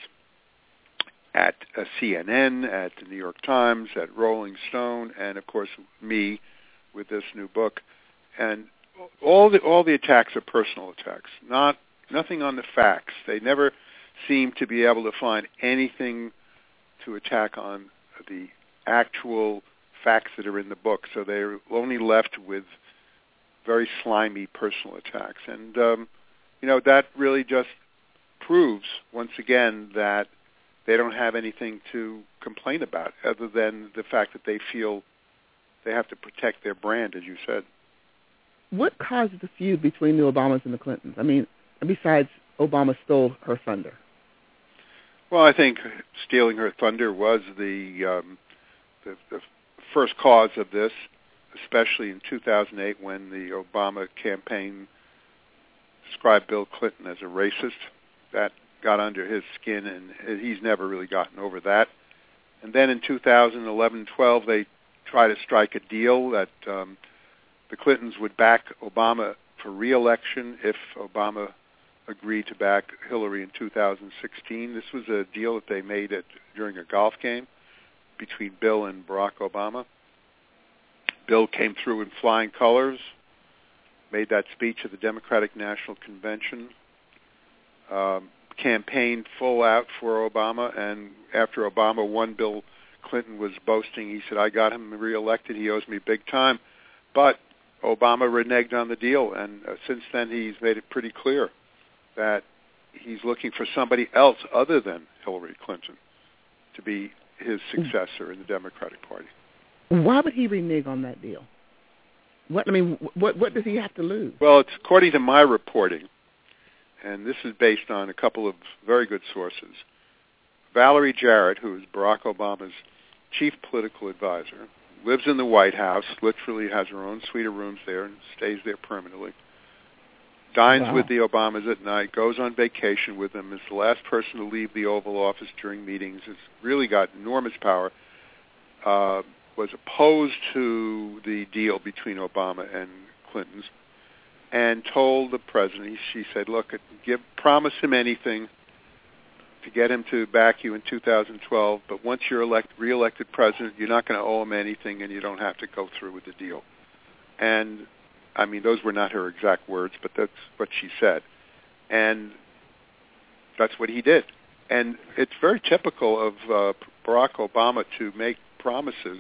at uh, C N N, at the New York Times, at Rolling Stone, and, of course, me with this new book. And all the all the attacks are personal attacks, not nothing on the facts. They never seem to be able to find anything to attack on the actual facts that are in the book. So they're only left with very slimy personal attacks. And, um, you know, that really just proves, once again, that they don't have anything to complain about other than the fact that they feel they have to protect their brand, as you said. What caused the feud between the Obamas and the Clintons? I mean, besides Obama stole her thunder. Well, I think stealing her thunder was the, um, the the first cause of this, especially in two thousand eight when the Obama campaign described Bill Clinton as a racist. That got under his skin, and he's never really gotten over that. And then in two thousand eleven twelve, they tried to strike a deal that um, the Clintons would back Obama for re-election if Obama agreed to back Hillary in two thousand sixteen. This was a deal that they made at, during a golf game between Bill and Barack Obama. Bill came through in flying colors, made that speech at the Democratic National Convention, um, campaigned full out for Obama, and after Obama won, Bill Clinton was boasting. He said, I got him reelected. He owes me big time. But Obama reneged on the deal, and uh, since then he's made it pretty clear that he's looking for somebody else other than Hillary Clinton to be his successor in the Democratic Party. Why would he renege on that deal? What I mean, what what does he have to lose? Well, it's according to my reporting, and this is based on a couple of very good sources. Valerie Jarrett, who is Barack Obama's chief political advisor, lives in the White House, literally has her own suite of rooms there and stays there permanently, dines Wow. with the Obamas at night, goes on vacation with them, is the last person to leave the Oval Office during meetings, has really got enormous power, uh, was opposed to the deal between Obama and Clinton's, and told the president, she said, look, give, promise him anything to get him to back you in two thousand twelve, but once you're elect, re-elected president, you're not going to owe him anything and you don't have to go through with the deal. And, I mean, those were not her exact words, but that's what she said. And that's what he did. And it's very typical of uh, Barack Obama to make promises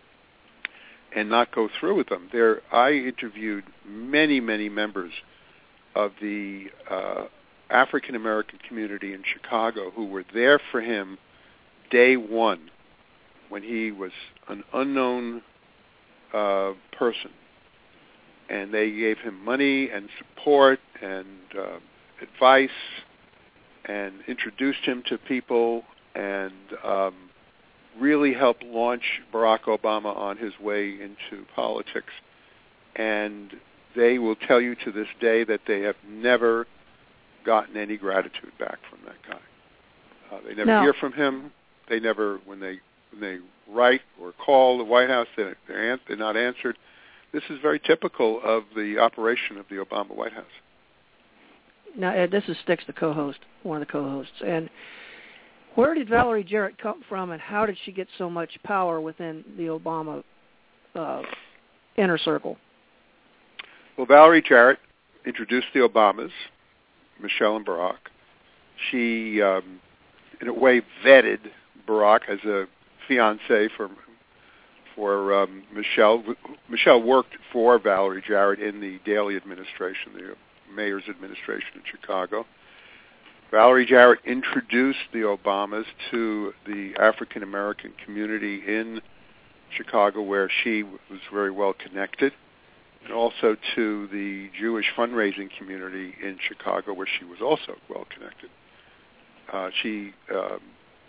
and not go through with them. There, I interviewed many, many members of the uh, African-American community in Chicago who were there for him day one when he was an unknown uh, person. And they gave him money and support and uh, advice and introduced him to people and um, really helped launch Barack Obama on his way into politics. And they will tell you to this day that they have never gotten any gratitude back from that guy. Uh, they never no. hear from him. They never, when they when they write or call the White House, they're, they're, an- they're not answered. This is very typical of the operation of the Obama White House. Now, Ed, this is Sticks, the co-host, one of the co-hosts. And where did Valerie Jarrett come from, and how did she get so much power within the Obama uh, inner circle? Well, Valerie Jarrett introduced the Obamas, Michelle and Barack. She, um, in a way, vetted Barack as a fiancé for for um, Michelle. Michelle worked for Valerie Jarrett in the Daley administration, the mayor's administration in Chicago. Valerie Jarrett introduced the Obamas to the African-American community in Chicago, where she was very well connected, and also to the Jewish fundraising community in Chicago, where she was also well connected. Uh, she um,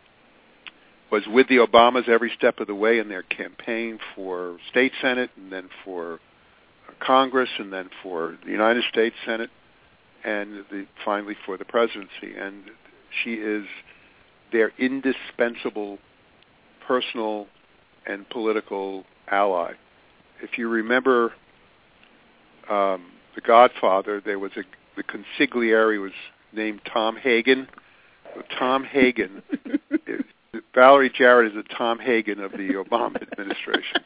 was with the Obamas every step of the way in their campaign for state Senate, and then for Congress, and then for the United States Senate, and the, finally for the presidency. And she is their indispensable personal and political ally. If you remember um, The Godfather, there was a the consigliere was named Tom Hagen. So Tom Hagen, is, Valerie Jarrett is the Tom Hagen of the Obama administration.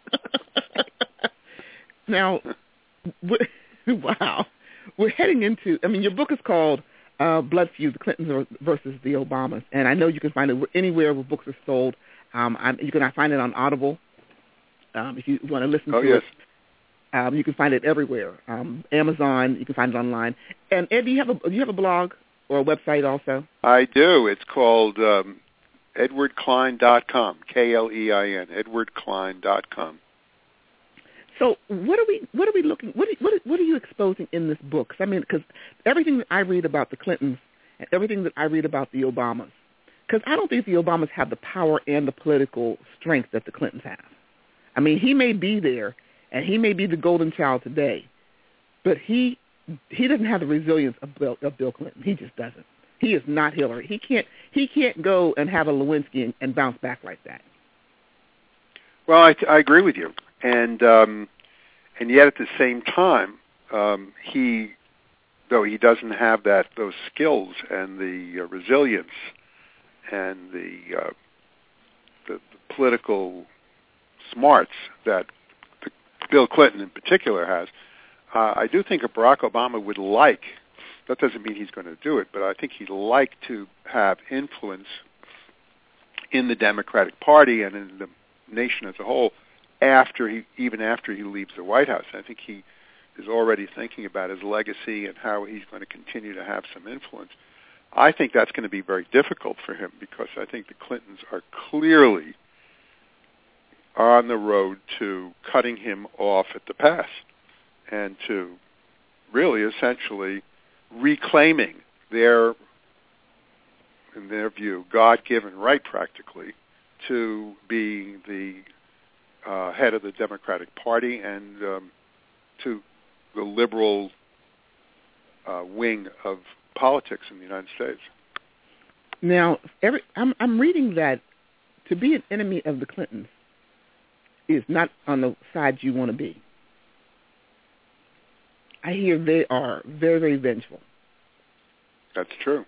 Now, wow, we're heading into, I mean, your book is called uh, Blood Feud, the Clintons versus the Obamas, and I know you can find it anywhere where books are sold. Um, I, you can find it on Audible um, if you want to listen oh, to yes. it. Um, you can find it everywhere. Um, Amazon, you can find it online. And Ed, do you have a do you have a blog or a website also? I do. It's called um, edward klein dot com, K L E I N, edward klein dot com. So what are we what are we looking what are, what are, what are you exposing in this book? 'Cause I mean, because everything that I read about the Clintons and everything that I read about the Obamas, because I don't think the Obamas have the power and the political strength that the Clintons have. I mean, he may be there, and he may be the golden child today, but he he doesn't have the resilience of Bill, of Bill Clinton. He just doesn't. He is not Hillary. He can't he can't go and have a Lewinsky and, and bounce back like that. Well, I, I agree with you, and um, and yet at the same time, um, he though he doesn't have that those skills and the uh, resilience and the, uh, the the political smarts that the, Bill Clinton in particular has. Uh, I do think Barack Obama would like, that doesn't mean he's going to do it, but I think he'd like to have influence in the Democratic Party and in the nation as a whole after he, even after he leaves the White House. I think he is already thinking about his legacy and how he's going to continue to have some influence. I think that's going to be very difficult for him because I think the Clintons are clearly on the road to cutting him off at the pass and to really essentially reclaiming their, in their view, God-given right practically to be the uh, head of the Democratic Party and um, to the liberal uh, wing of politics in the United States. Now, every, I'm, I'm reading that to be an enemy of the Clintons is not on the side you want to be. I hear they are very, very vengeful. That's true.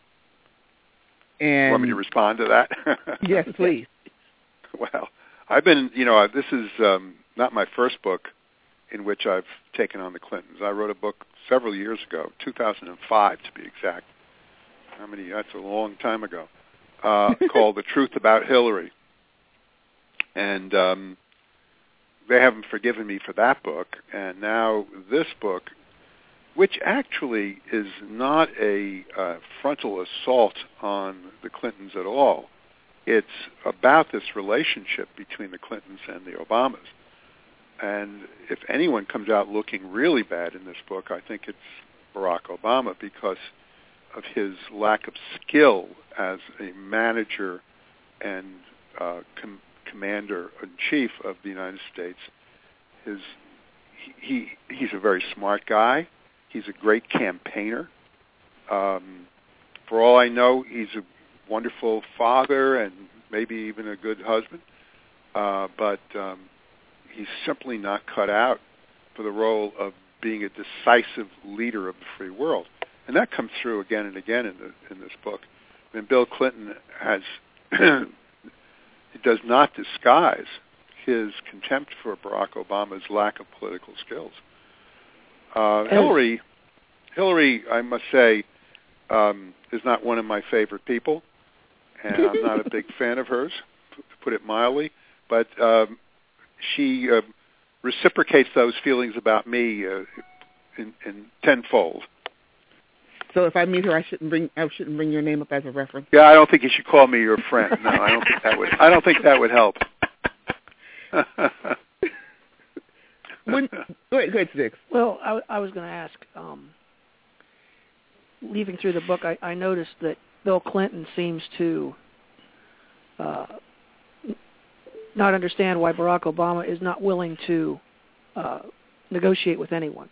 And you want me to respond to that? Yes, please. Well, I've been, you know, this is um, not my first book in which I've taken on the Clintons. I wrote a book several years ago, two thousand five to be exact. How many? That's a long time ago. Uh, called The Truth About Hillary. And um, they haven't forgiven me for that book. And now this book, which actually is not a uh, frontal assault on the Clintons at all. It's about this relationship between the Clintons and the Obamas. And if anyone comes out looking really bad in this book, I think it's Barack Obama because of his lack of skill as a manager and uh, com- commander-in-chief of the United States. His he he's a very smart guy. He's a great campaigner. Um, for all I know, he's a wonderful father and maybe even a good husband. Uh, but um, he's simply not cut out for the role of being a decisive leader of the free world. And that comes through again and again in, the, in this book. I mean, Bill Clinton has, he does not disguise his contempt for Barack Obama's lack of political skills. Uh, Hillary, Hillary, I must say, um, is not one of my favorite people, and I'm not a big fan of hers, to put it mildly. But um, she uh, reciprocates those feelings about me uh, in, in tenfold. So if I meet her, I shouldn't bring I shouldn't bring your name up as a reference. Yeah, I don't think you should call me your friend. No, I don't think that would. I don't think that would help. when, go ahead, go ahead, Six. Well, I, I was going to ask. Um, leafing through the book, I, I noticed that Bill Clinton seems to uh, not understand why Barack Obama is not willing to uh, negotiate with anyone.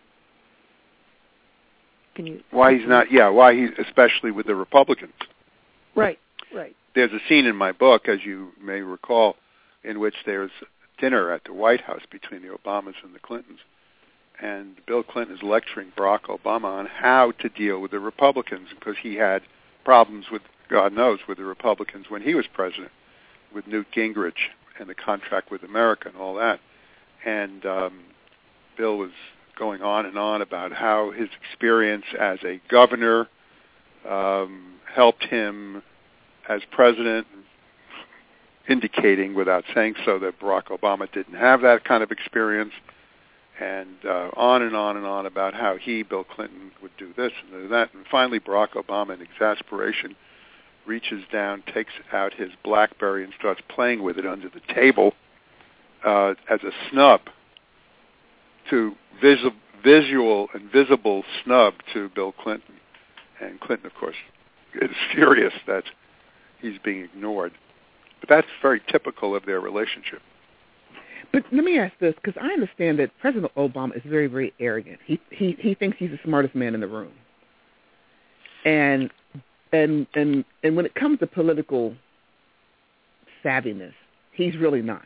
Can you? Why he's not? Yeah, why he, especially with the Republicans. Right, right. There's a scene in my book, as you may recall, in which there's dinner at the White House between the Obamas and the Clintons, and Bill Clinton is lecturing Barack Obama on how to deal with the Republicans because he had problems with, God knows, with the Republicans when he was president, with Newt Gingrich and the contract with America and all that. And um, Bill was going on and on about how his experience as a governor um, helped him as president, indicating without saying so that Barack Obama didn't have that kind of experience, and uh, on and on and on about how he, Bill Clinton, would do this and do that. And finally, Barack Obama, in exasperation, reaches down, takes out his BlackBerry and starts playing with it under the table uh, as a snub to visual, visual and visible snub to Bill Clinton. And Clinton, of course, is furious that he's being ignored. But that's very typical of their relationship. But let me ask this, because I understand that President Obama is very, very arrogant. He he he thinks he's the smartest man in the room. And and and and when it comes to political savviness, he's really not.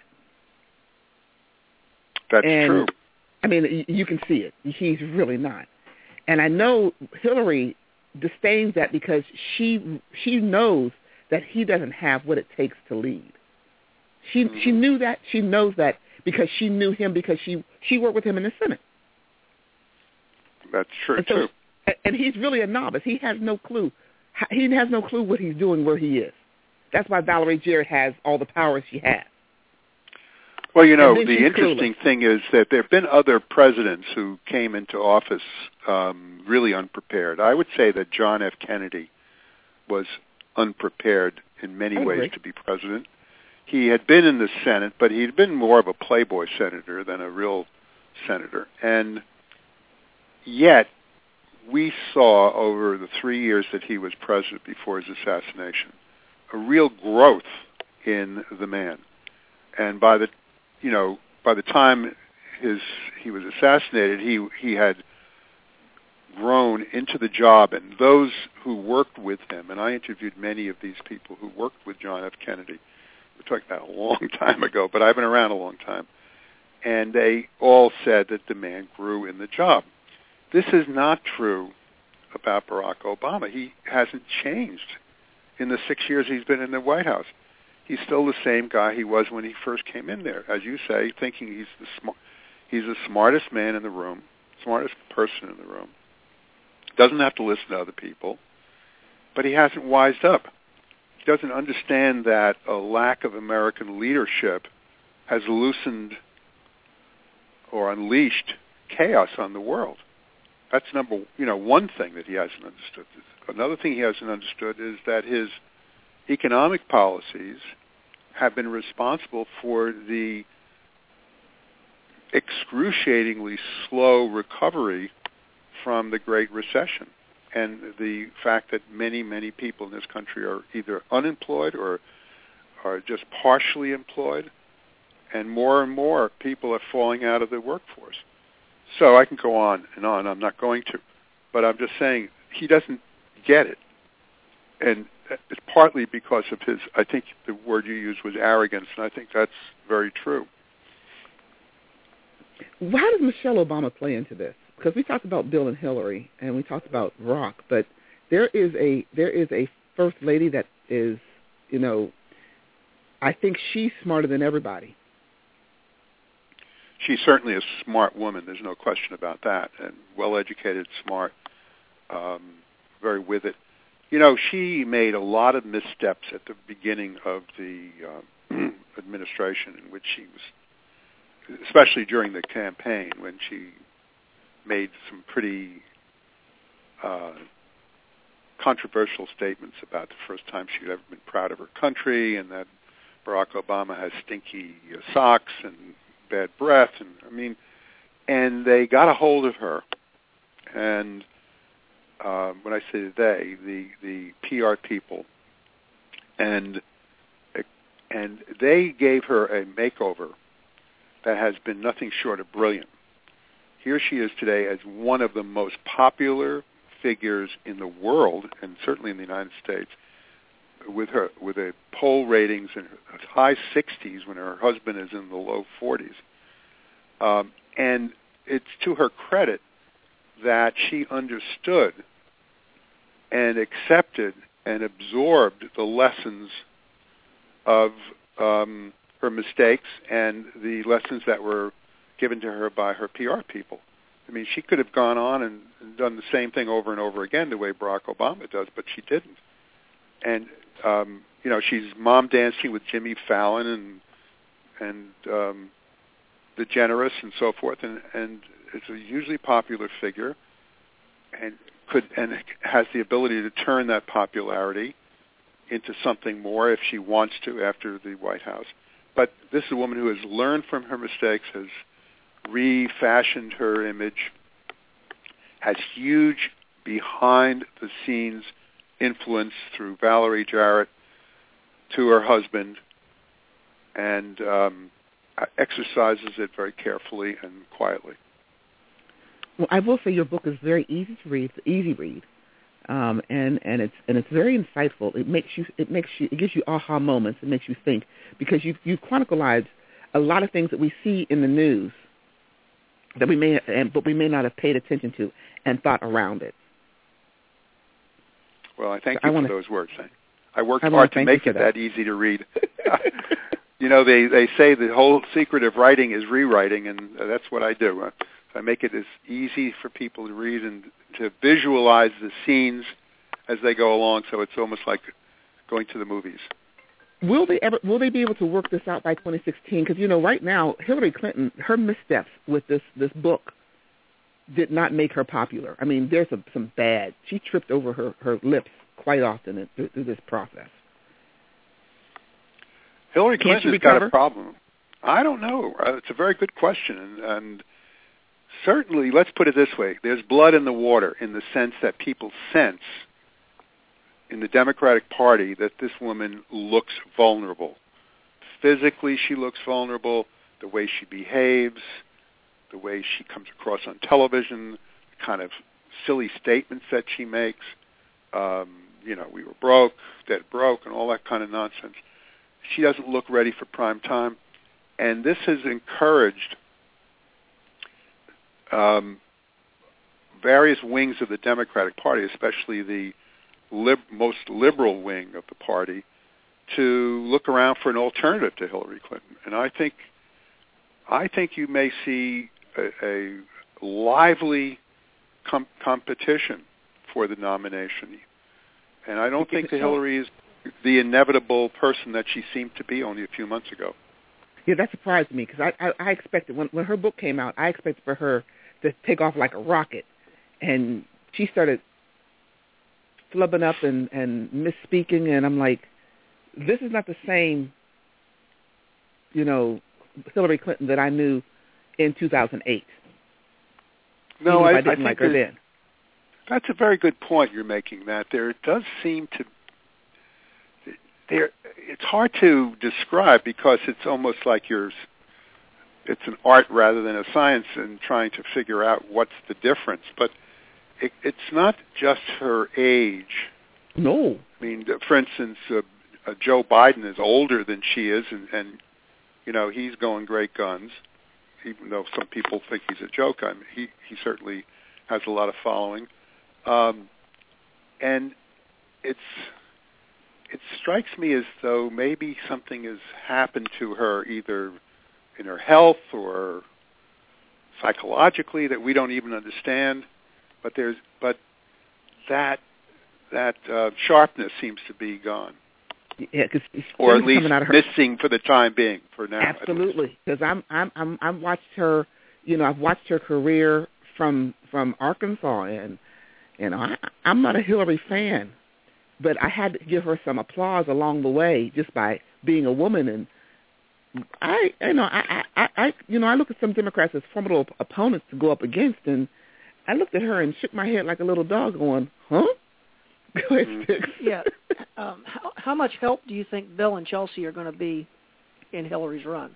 That's and, true. I mean, you can see it. He's really not. And I know Hillary disdains that because she she knows that he doesn't have what it takes to lead. She mm-hmm. she knew that. She knows that because she knew him because she, she worked with him in the Senate. That's true, and so, too. And he's really a novice. He has no clue. He has no clue what he's doing where he is. That's why Valerie Jarrett has all the powers she has. Well, you know, the interesting clueless. thing is that there have been other presidents who came into office um, really unprepared. I would say that John F. Kennedy was unprepared in many I ways agree. to be president. He had been in the Senate, but he'd been more of a playboy senator than a real senator. And yet, we saw over the three years that he was president before his assassination, a real growth in the man. And by the You know, by the time his he was assassinated, he he had grown into the job, and those who worked with him, and I interviewed many of these people who worked with John F. Kennedy. We're talking about a long time ago, but I've been around a long time, and they all said that the man grew in the job. This is not true about Barack Obama. He hasn't changed in the six years he's been in the White House. He's still the same guy he was when he first came in there, as you say, thinking he's the smart, he's the smartest man in the room, smartest person in the room. Doesn't have to listen to other people, but he hasn't wised up. He doesn't understand that a lack of American leadership has loosened or unleashed chaos on the world. That's number, you know, one thing that he hasn't understood. Another thing he hasn't understood is that his economic policies have been responsible for the excruciatingly slow recovery from the Great Recession, and the fact that many, many people in this country are either unemployed or are just partially employed, and more and more people are falling out of the workforce. So I can go on and on. I'm not going to, but I'm just saying he doesn't get it, and it's partly because of his, I think the word you used was arrogance, and I think that's very true. How does Michelle Obama play into this? Because we talked about Bill and Hillary, and we talked about Barack, but there is a there is a first lady that is, you know, I think she's smarter than everybody. She's certainly a smart woman. There's no question about that, and well-educated, smart, um, very with it. You know, she made a lot of missteps at the beginning of the uh, administration, in which she was, especially during the campaign, when she made some pretty uh, controversial statements about the first time she'd ever been proud of her country, and that Barack Obama has stinky uh, socks and bad breath, and I mean, and they got a hold of her, and Uh, when I say they, the the P R people, and and they gave her a makeover that has been nothing short of brilliant. Here she is today as one of the most popular figures in the world, and certainly in the United States, with her with a poll ratings in her high sixties when her husband is in the low forties. Um, and it's to her credit that she understood and accepted and absorbed the lessons of um, her mistakes and the lessons that were given to her by her P R people. I mean, she could have gone on and done the same thing over and over again the way Barack Obama does, but she didn't. And, um, you know, she's mom dancing with Jimmy Fallon and and um, DeGeneres and so forth, and, and it's a hugely popular figure, and could and has the ability to turn that popularity into something more if she wants to after the White House. But this is a woman who has learned from her mistakes, has refashioned her image, has huge behind-the-scenes influence through Valerie Jarrett to her husband, and um, exercises it very carefully and quietly. Well, I will say your book is very easy to read. It's an easy read, um, and and it's and it's very insightful. It makes you it makes you it gives you aha moments. It makes you think, because you you chronicled a lot of things that we see in the news that we may and but we may not have paid attention to and thought around it. Well, I thank so you I wanna, for those words. I worked I hard to make it that. that easy to read. You know, they they say the whole secret of writing is rewriting, and that's what I do. I make it as easy for people to read and to visualize the scenes as they go along, so it's almost like going to the movies. will they ever will they be able to work this out by twenty sixteen? Because you know, right now, Hillary Clinton, her missteps with this this book did not make her popular. I mean, there's some some bad. She tripped over her, her lips quite often in, through, through this process. Hillary Can't Clinton's got a problem. I don't know. Uh, It's a very good question, and, and certainly, let's put it this way: there's blood in the water in the sense that people sense in the Democratic Party that this woman looks vulnerable. Physically, she looks vulnerable. The way she behaves, the way she comes across on television, the kind of silly statements that she makes. Um, you know, we were broke, dead broke, and all that kind of nonsense. She doesn't look ready for prime time. And this has encouraged um, various wings of the Democratic Party, especially the lib- most liberal wing of the party, to look around for an alternative to Hillary Clinton. And I think, I think you may see a, a lively com- competition for the nomination. And I don't think that Hillary is the inevitable person that she seemed to be only a few months ago. Yeah, that surprised me because I, I, I expected, when, when her book came out, I expected for her to take off like a rocket. And she started flubbing up and, and misspeaking, and I'm like, this is not the same, you know, Hillary Clinton that I knew in two thousand eight. No, I, I didn't I think like her then. That's a very good point you're making, Matt. There does seem to there. It's hard to describe because it's almost like you're. It's an art rather than a science, in trying to figure out what's the difference. But it, it's not just her age. No. I mean, for instance, uh, uh, Joe Biden is older than she is, and, and you know he's going great guns. Even though some people think he's a joke, I mean, he he certainly has a lot of following. Um, and it's it strikes me as though maybe something has happened to her, either in her health or psychologically, that we don't even understand. But there's but that that uh, sharpness seems to be gone. Yeah, cause or at least missing for the time being. For now, absolutely. Because I'm I'm I'm I've watched her. You know, I've watched her career from from Arkansas, and you know, I, I'm not a Hillary fan, but I had to give her some applause along the way just by being a woman. And I, you know, I, I, I you know, I look at some Democrats as formidable opponents to go up against, and I looked at her and shook my head like a little dog, going, "Huh." Go ahead, Sticks. Yeah. Um, how, how much help do you think Bill and Chelsea are going to be in Hillary's run?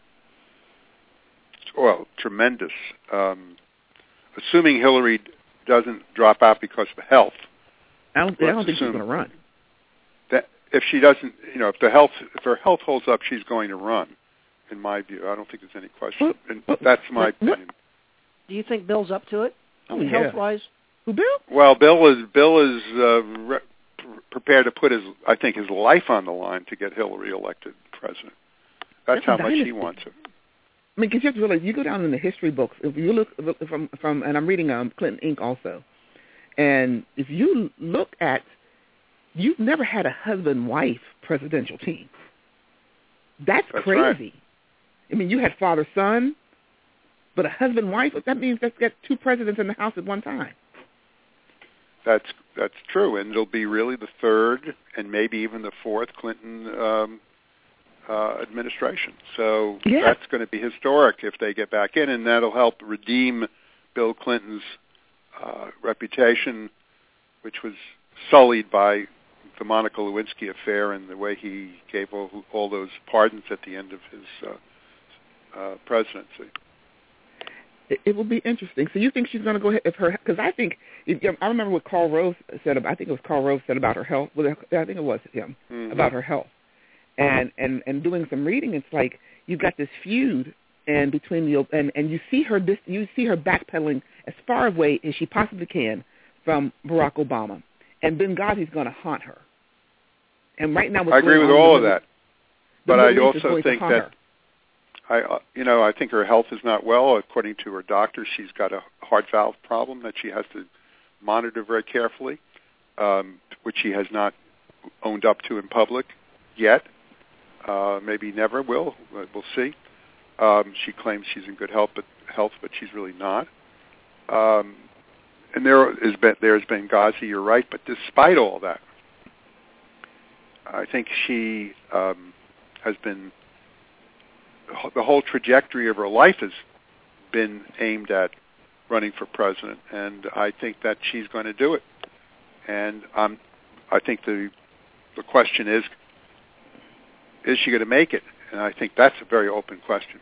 Well, tremendous. Um, assuming Hillary doesn't drop out because of health. I don't, I don't think she's going to run. That if she doesn't, you know, if the health, if her health holds up, she's going to run. In my view, I don't think there's any question. Well, and well, that's my well, opinion. Do you think Bill's up to it? Oh, yeah. Health-wise? Who, Bill? Well, Bill is Bill is uh, re- prepared to put his, I think, his life on the line to get Hillary elected president. That's, That's how a much dynasty. he wants it. I mean, because you have to realize, you go down in the history books. If you look from from, and I'm reading um, Clinton Incorporated also, and if you look at, you've never had a husband-wife presidential team. That's, That's crazy. Right. I mean, you had father-son, but a husband-wife. That means that's got two presidents in the House at one time. That's that's true, and it'll be really the third and maybe even the fourth Clinton um, uh, administration. So yeah. that's going to be historic if they get back in, and that'll help redeem Bill Clinton's uh, reputation, which was sullied by the Monica Lewinsky affair and the way he gave all, all those pardons at the end of his uh, uh, presidency. It, it will be interesting. So you think she's going to go ahead if her? Because I think if, I remember what Karl Rove said about. I think it was Karl Rove said about her health. Well, I think it was him mm-hmm. about her health. And and and doing some reading, it's like you've got this feud, and between the and and you see her this you see her backpedaling as far away as she possibly can from Barack Obama, and Benghazi's going to haunt her. And right now, what's I agree going with on all the, of that, the but I Middle East is also going think to haunt that. her. I, uh, you know, I think her health is not well. According to her doctor, she's got a heart valve problem that she has to monitor very carefully, um, which she has not owned up to in public yet. Uh, maybe never will. We'll see. Um, she claims she's in good health, but health, but she's really not. Um, and there is there's Benghazi. You're right, but despite all that, I think she um, has been the whole trajectory of her life has been aimed at running for president, and I think that she's going to do it. And um, I think the the question is, is she going to make it? And I think that's a very open question.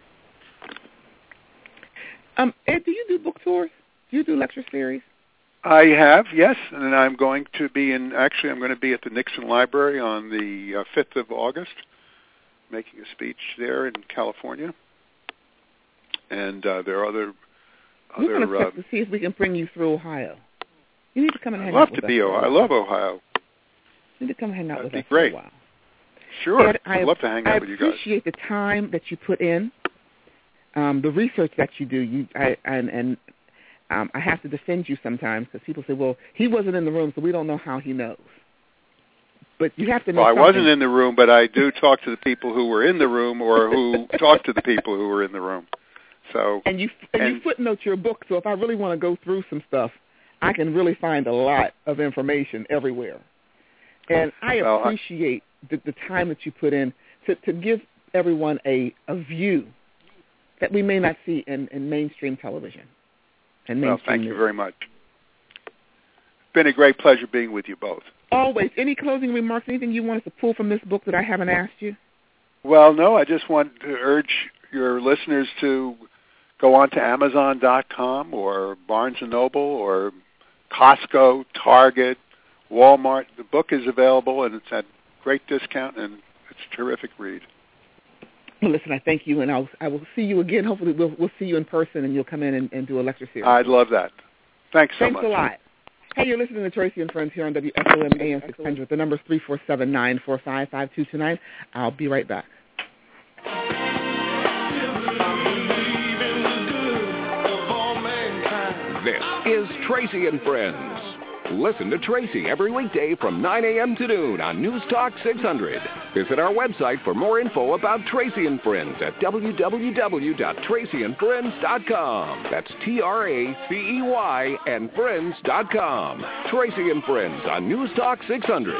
Um, Ed, do you do book tours? Do you do lecture series? I have, yes, and I'm going to be in, actually I'm going to be at the Nixon Library on the uh, fifth of August, making a speech there in California. And uh, there are other... We're other going to check uh, to see if we can bring you through Ohio. You need to come and hang I'd love out with to us. be Ohio. I love Ohio. You need to come and hang out That'd with be us great. for a while. Sure, Ed, I'd I, love to hang out I with you guys. I appreciate the time that you put in, um, the research that you do. You I, and and um, I have to defend you sometimes because people say, well, he wasn't in the room, so we don't know how he knows. But you have to know Well, I something. wasn't in the room, but I do talk to the people who were in the room or who talked to the people who were in the room. So And you and, and you footnote your book, so if I really want to go through some stuff, I can really find a lot of information everywhere. And I Well, I- appreciate the, the time that you put in to, to give everyone a, a view that we may not see in, in mainstream television. And Well, mainstream thank you news. very much. It's been a great pleasure being with you both. Always. Any closing remarks, anything you want us to pull from this book that I haven't asked you? Well, no, I just want to urge your listeners to go on to Amazon dot com or Barnes and Noble or Costco, Target, Walmart. The book is available, and it's at great discount, and it's a terrific read. Well, listen, I thank you, and I'll, I will see you again. Hopefully we'll, we'll see you in person, and you'll come in and, and do a lecture series. I'd love that. Thanks so Thanks much. a lot. Hey, you're listening to Tracy and Friends here on W S O M A M six hundred. The number is three four seven, nine four five, five two two nine. I'll be right back. This is Tracy and Friends. Listen to Tracy every weekday from nine a.m. to noon on News Talk six hundred. Visit our website for more info about Tracy and Friends at w w w dot tracy and friends dot com. That's T R A C E Y and friends dot com. Tracy and Friends on News Talk six hundred.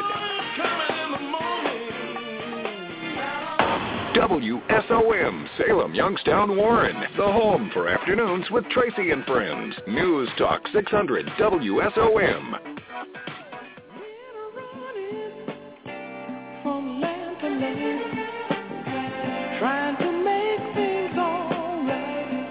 W S O M, Salem, Youngstown, Warren. The home for afternoons with Tracy and Friends. News Talk six hundred, W S O M. From land to land, trying to make things alright.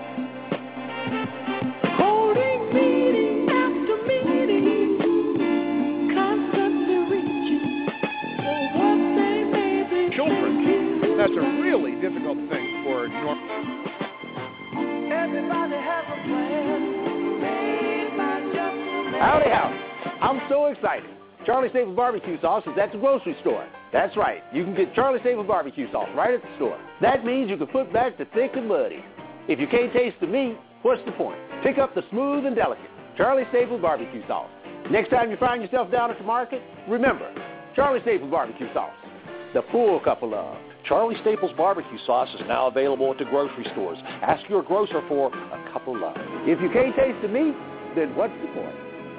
Holding meeting after meeting, constantly reaching for what they may be. Children. That's a really difficult thing for normal. Everybody has a plan made by just a man. Howdy, howdy. I'm so excited. Charlie Staples barbecue sauce is at the grocery store. That's right. You can get Charlie Staples barbecue sauce right at the store. That means you can put back the thick and muddy. If you can't taste the meat, what's the point? Pick up the smooth and delicate Charlie Staples barbecue sauce. Next time you find yourself down at the market, remember, Charlie Staples barbecue sauce. The full cup of love. Charlie Staples barbecue sauce is now available at the grocery stores. Ask your grocer for a cup of love. If you can't taste the meat, then what's the point?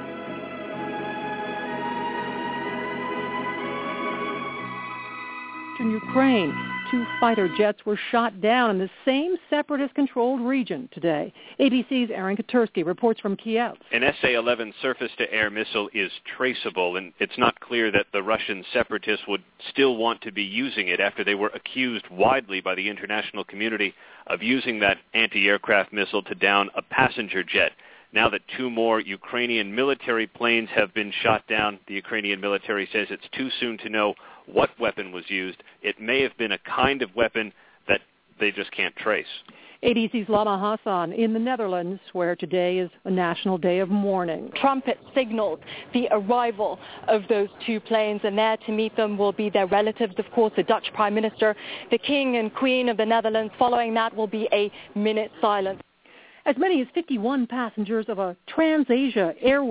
In Ukraine, two fighter jets were shot down in the same separatist-controlled region today. A B C's Aaron Katursky reports from Kiev. An S A eleven surface-to-air missile is traceable, and it's not clear that the Russian separatists would still want to be using it after they were accused widely by the international community of using that anti-aircraft missile to down a passenger jet. Now that two more Ukrainian military planes have been shot down, the Ukrainian military says it's too soon to know what weapon was used. It may have been a kind of weapon that they just can't trace. A B C's Lama Hassan in the Netherlands, where today is a national day of mourning. Trumpet signaled the arrival of those two planes, and there to meet them will be their relatives, of course, the Dutch Prime Minister, the King and Queen of the Netherlands. Following that will be a minute silence. As many as fifty-one passengers of a TransAsia Airways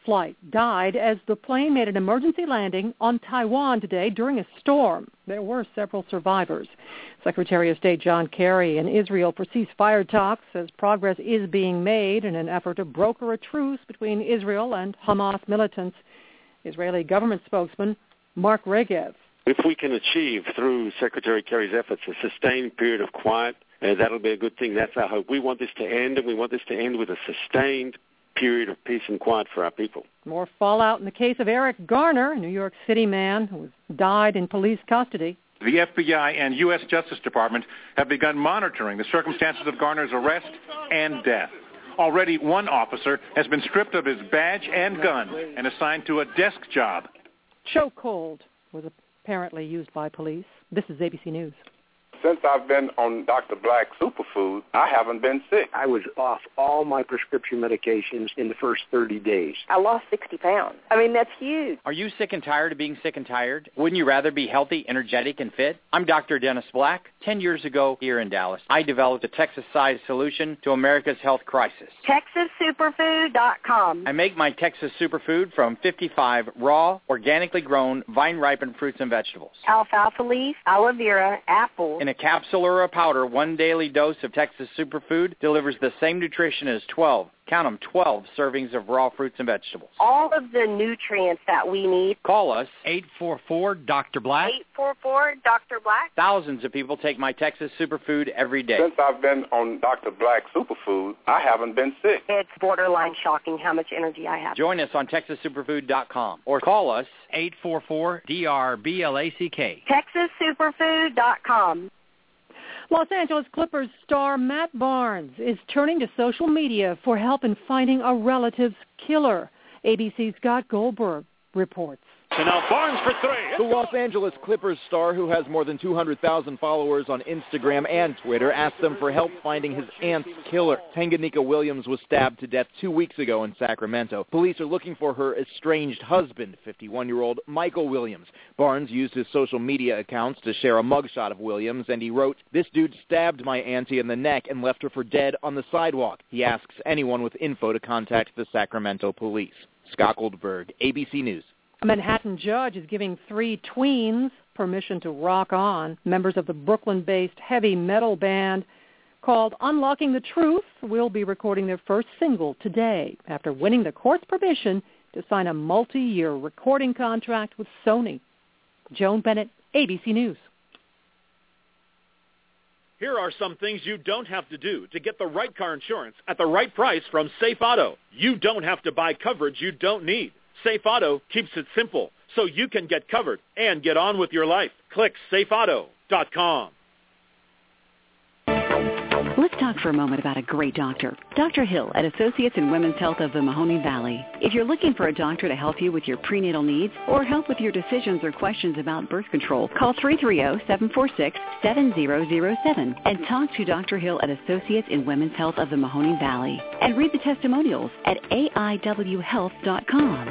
flight died as the plane made an emergency landing on Taiwan today during a storm. There were several survivors. Secretary of State John Kerry in Israel for ceasefire talks says progress is being made in an effort to broker a truce between Israel and Hamas militants. Israeli government spokesman Mark Regev. If we can achieve, through Secretary Kerry's efforts, a sustained period of quiet, uh, that'll be a good thing. That's our hope. We want this to end, and we want this to end with a sustained period of peace and quiet for our people. More fallout in the case of Eric Garner, a New York City man who died in police custody. The F B I and U S Justice Department have begun monitoring the circumstances of Garner's arrest and death. Already one officer has been stripped of his badge and gun and assigned to a desk job. Chokehold was apparently used by police. This is A B C News. Since I've been on Doctor Black Superfood, I haven't been sick. I was off all my prescription medications in the first thirty days. I lost sixty pounds. I mean, that's huge. Are you sick and tired of being sick and tired? Wouldn't you rather be healthy, energetic, and fit? I'm Doctor Dennis Black. Ten years ago here in Dallas, I developed a Texas-sized solution to America's health crisis. Texas Superfood dot com. I make my Texas Superfood from fifty-five raw, organically grown, vine-ripened fruits and vegetables. Alfalfa leaf, aloe vera, apple. In a capsule or a powder, one daily dose of Texas Superfood delivers the same nutrition as twelve, count them, twelve servings of raw fruits and vegetables. All of the nutrients that we need. Call us, eight four four, D R Black. eight four four, D R Black. Thousands of people take my Texas Superfood every day. Since I've been on Doctor Black Superfood, I haven't been sick. It's borderline shocking how much energy I have. Join us on Texas Superfood dot com or call us, eight four four, D R B L A C K. Texas Superfood dot com. Los Angeles Clippers star Matt Barnes is turning to social media for help in finding a relative's killer. A B C's Scott Goldberg reports. And now Barnes for three. The Los Angeles Clippers star, who has more than two hundred thousand followers on Instagram and Twitter, asked them for help finding his aunt's killer. Tanganyika Williams was stabbed to death two weeks ago in Sacramento. Police are looking for her estranged husband, fifty-one-year-old Michael Williams. Barnes used his social media accounts to share a mugshot of Williams, and he wrote, "This dude stabbed my auntie in the neck and left her for dead on the sidewalk." He asks anyone with info to contact the Sacramento police. Scott Goldberg, A B C News. A Manhattan judge is giving three tweens permission to rock on. Members of the Brooklyn-based heavy metal band called Unlocking the Truth will be recording their first single today after winning the court's permission to sign a multi-year recording contract with Sony. Joan Bennett, A B C News. Here are some things you don't have to do to get the right car insurance at the right price from Safe Auto. You don't have to buy coverage you don't need. Safe Auto keeps it simple so you can get covered and get on with your life. Click safe auto dot com. Let's talk for a moment about a great doctor. Doctor Hill at Associates in Women's Health of the Mahoning Valley. If you're looking for a doctor to help you with your prenatal needs or help with your decisions or questions about birth control, call three three zero, seven four six, seven zero zero seven and talk to Doctor Hill at Associates in Women's Health of the Mahoning Valley. And read the testimonials at A I W health dot com.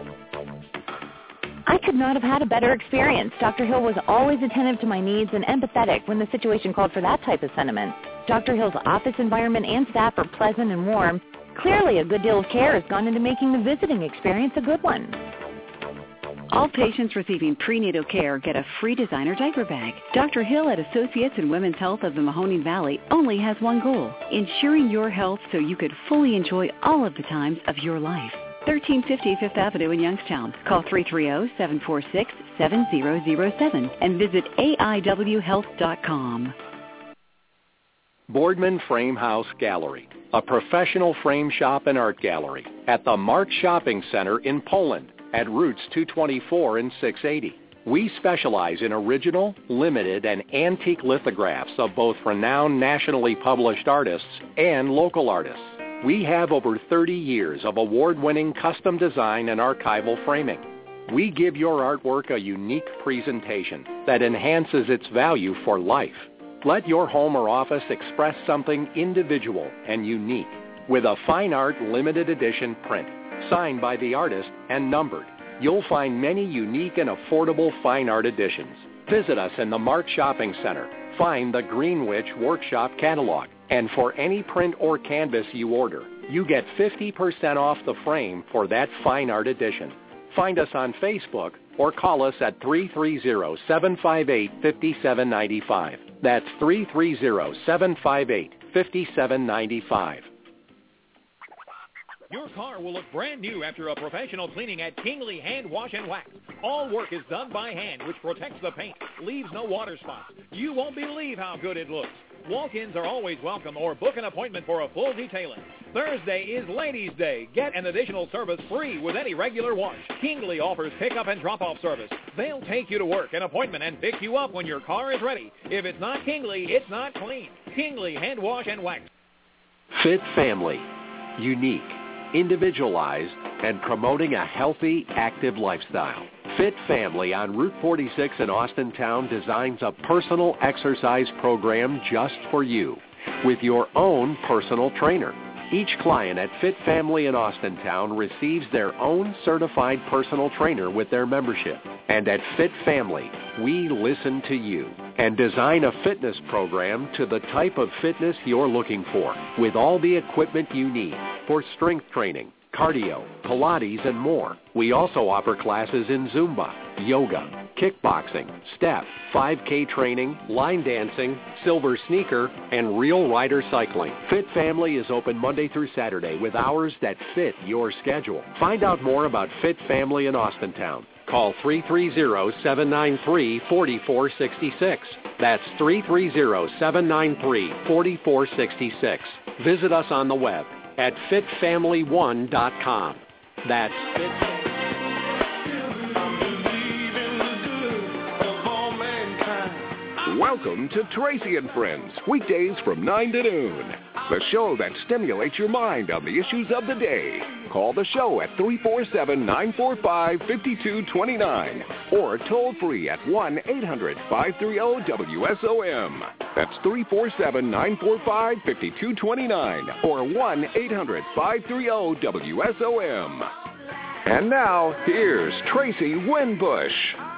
I could not have had a better experience. Doctor Hill was always attentive to my needs and empathetic when the situation called for that type of sentiment. Doctor Hill's office environment and staff are pleasant and warm. Clearly, a good deal of care has gone into making the visiting experience a good one. All patients receiving prenatal care get a free designer diaper bag. Doctor Hill at Associates in Women's Health of the Mahoning Valley only has one goal, ensuring your health so you could fully enjoy all of the times of your life. thirteen fifty Fifth Avenue in Youngstown. Call three three zero, seven four six, seven zero zero seven and visit A I W health dot com. Boardman Frame House Gallery, a professional frame shop and art gallery at the Mark Shopping Center in Poland at Routes two twenty-four and six eighty. We specialize in original, limited, and antique lithographs of both renowned nationally published artists and local artists. We have over thirty years of award-winning custom design and archival framing. We give your artwork a unique presentation that enhances its value for life. Let your home or office express something individual and unique with a fine art limited edition print, signed by the artist and numbered. You'll find many unique and affordable fine art editions. Visit us in the Mark Shopping Center. Find the Greenwich Workshop catalog. And for any print or canvas you order, you get fifty percent off the frame for that fine art edition. Find us on Facebook or call us at three three zero, seven five eight, five seven nine five. That's three three zero, seven five eight, five seven nine five. Your car will look brand new after a professional cleaning at Kingley Hand Wash and Wax. All work is done by hand, which protects the paint, leaves no water spots. You won't believe how good it looks. Walk-ins are always welcome, or book an appointment for a full detailing. Thursday is Ladies' Day. Get an additional service free with any regular wash. Kingley offers pickup and drop-off service. They'll take you to work, an appointment, and pick you up when your car is ready. If it's not Kingley, it's not clean. Kingley Hand Wash and Wax. Fit Family. Unique, individualized, and promoting a healthy, active lifestyle. Fit Family on Route forty-six in Austintown designs a personal exercise program just for you with your own personal trainer. Each client at Fit Family in Austintown receives their own certified personal trainer with their membership. And at Fit Family, we listen to you and design a fitness program to the type of fitness you're looking for with all the equipment you need for strength training, cardio, Pilates, and more. We also offer classes in Zumba, yoga, kickboxing, step, five K training, line dancing, silver sneaker, and real rider cycling. Fit Family is open Monday through Saturday with hours that fit your schedule. Find out more about Fit Family in Austintown. Call three three zero, seven nine three, four four six six. That's three three zero, seven nine three, four four six six. Visit us on the web at fit family one dot com. That's Fit. Welcome to Tracy and Friends, weekdays from nine to noon. The show that stimulates your mind on the issues of the day. Call the show at three four seven, nine four five, five two two nine or toll free at one eight hundred, five three zero, W S O M. That's three four seven, nine four five, five two two nine or one eight hundred, five three zero, W S O M. And now, here's Tracy Winbush.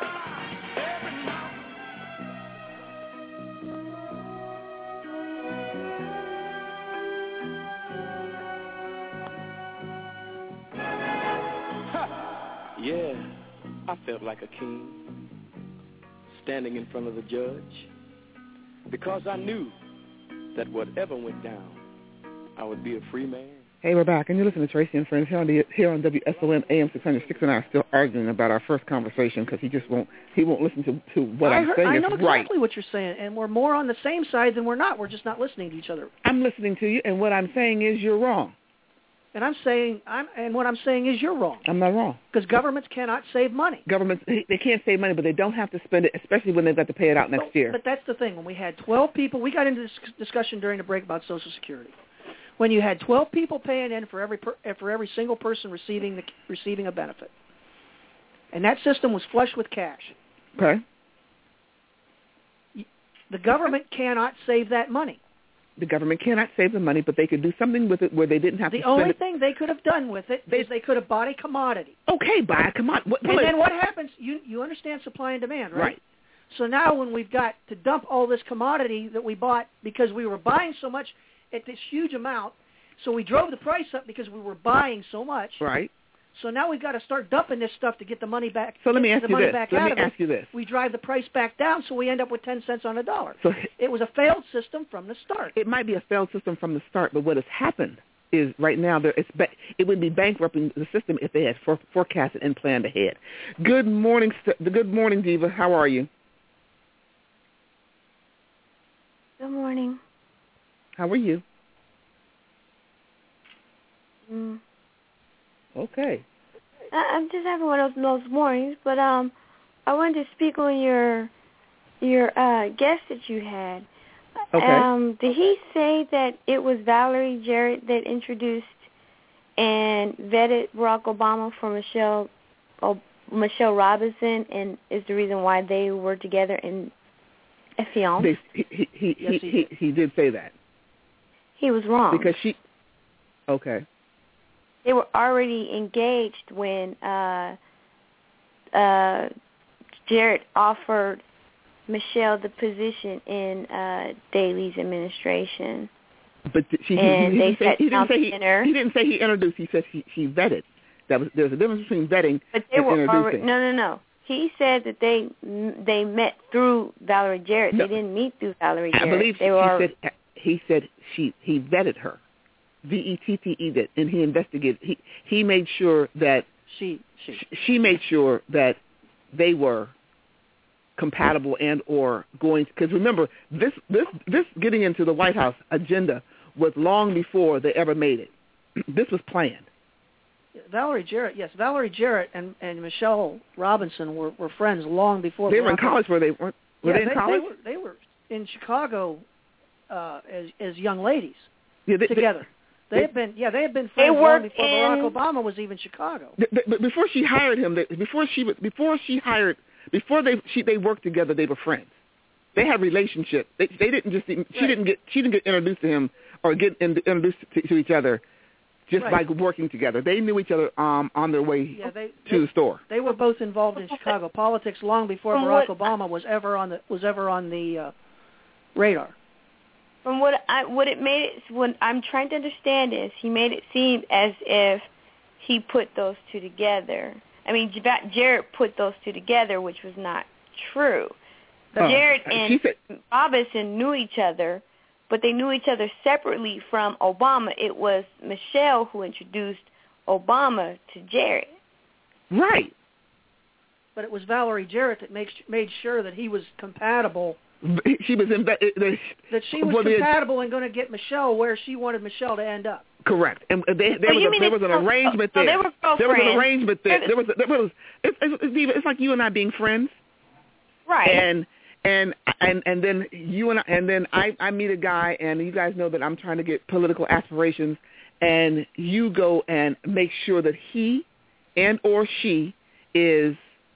Yeah, I felt like a king, standing in front of the judge, because I knew that whatever went down, I would be a free man. Hey, we're back, and you're listening to Tracy and Friends here on, the, here on W S O M A M six hundred. Six and I are still arguing about our first conversation because he just won't he won't listen to, to what I I'm heard, saying. I know it's exactly right. what you're saying, and we're more on the same side than we're not. We're just not listening to each other. I'm listening to you, and what I'm saying is you're wrong. And I'm saying, I'm, and what I'm saying is you're wrong. I'm not wrong. Because governments cannot save money. Governments, they can't save money, but they don't have to spend it, especially when they've got to pay it out next but, year. But that's the thing. When we had twelve people, we got into this discussion during the break about Social Security. When you had twelve people paying in for every per, for every single person receiving the, receiving a benefit, and that system was flush with cash. Okay. The government cannot save that money. The government cannot save the money, but they could do something with it where they didn't have the to spend it. The only thing they could have done with it they, is they could have bought a commodity. Okay, buy a commodity. What, and then what happens, you you understand supply and demand, right? Right. So now when we've got to dump all this commodity that we bought because we were buying so much at this huge amount, so we drove the price up because we were buying so much. Right. So now we've got to start dumping this stuff to get the money back. So let me ask the you money this. Back Let out me of ask it. you this. We drive the price back down, so we end up with ten cents on a dollar. So it was a failed system from the start. It might be a failed system from the start, but what has happened is right now there, it's ba- it would be bankrupting the system if they had for- forecasted and planned ahead. Good morning, st- good morning, Diva. How are you? Good morning. How are you? Mm. Okay. I'm just having one of those mornings, but um, I wanted to speak on your your uh, guest that you had. Okay. Um, did he say that it was Valerie Jarrett that introduced and vetted Barack Obama for Michelle oh, Michelle Robinson, and is the reason why they were together in a film? They, he he he, yes, he, he, he he did say that. He was wrong because she. Okay. They were already engaged when uh, uh, Jarrett offered Michelle the position in uh, Daley's administration. But she, and he, he, they didn't say, sat he, down didn't say for he, dinner. he didn't say he introduced. He said he, he vetted. That was there's a difference between vetting but they and were introducing. already, no, no, no. He said that they they met through Valerie Jarrett. No. They didn't meet through Valerie Jarrett. I believe they he, were he said he said she he vetted her, V E T T E did, and he investigated. He he made sure that she she she made sure that they were compatible and or going, because remember this this this getting into the White House agenda was long before they ever made it. This was planned. Valerie Jarrett, yes, Valerie Jarrett and, and Michelle Robinson were, were friends long before. They Barack were in college, were they? Weren't, were yeah, they in they, college? They were, they were in Chicago uh, as as young ladies yeah, they, together. They, they, they had been, yeah, they had been friends long before in, Barack Obama was even Chicago. But before she hired him, they, before she was, before she hired, before they she they worked together, they were friends. They had a relationship. They they didn't just she right. didn't get she didn't get introduced to him or get in, introduced to, to each other just right. by working together. They knew each other um, on their way yeah, they, to they, the store. They were both involved in Chicago politics long before From Barack what, Obama was ever on the was ever on the uh, radar. From what I what it made it what I'm trying to understand is he made it seem as if he put those two together. I mean, Jarrett put those two together, which was not true. Oh, Jarrett and said, Robinson knew each other, but they knew each other separately from Obama. It was Michelle who introduced Obama to Jarrett. Right. But it was Valerie Jarrett that makes, made sure that he was compatible. She was in, that she was well, compatible and going to get Michelle where she wanted Michelle to end up. Correct, and they, there, oh, was, a, there was an arrangement oh, there. So they were there was an arrangement there. There was, there was. It's, it's, it's like you and I being friends, right? And and and and then you and I, and then I, I meet a guy, and you guys know that I'm trying to get political aspirations, and you go and make sure that he and or she is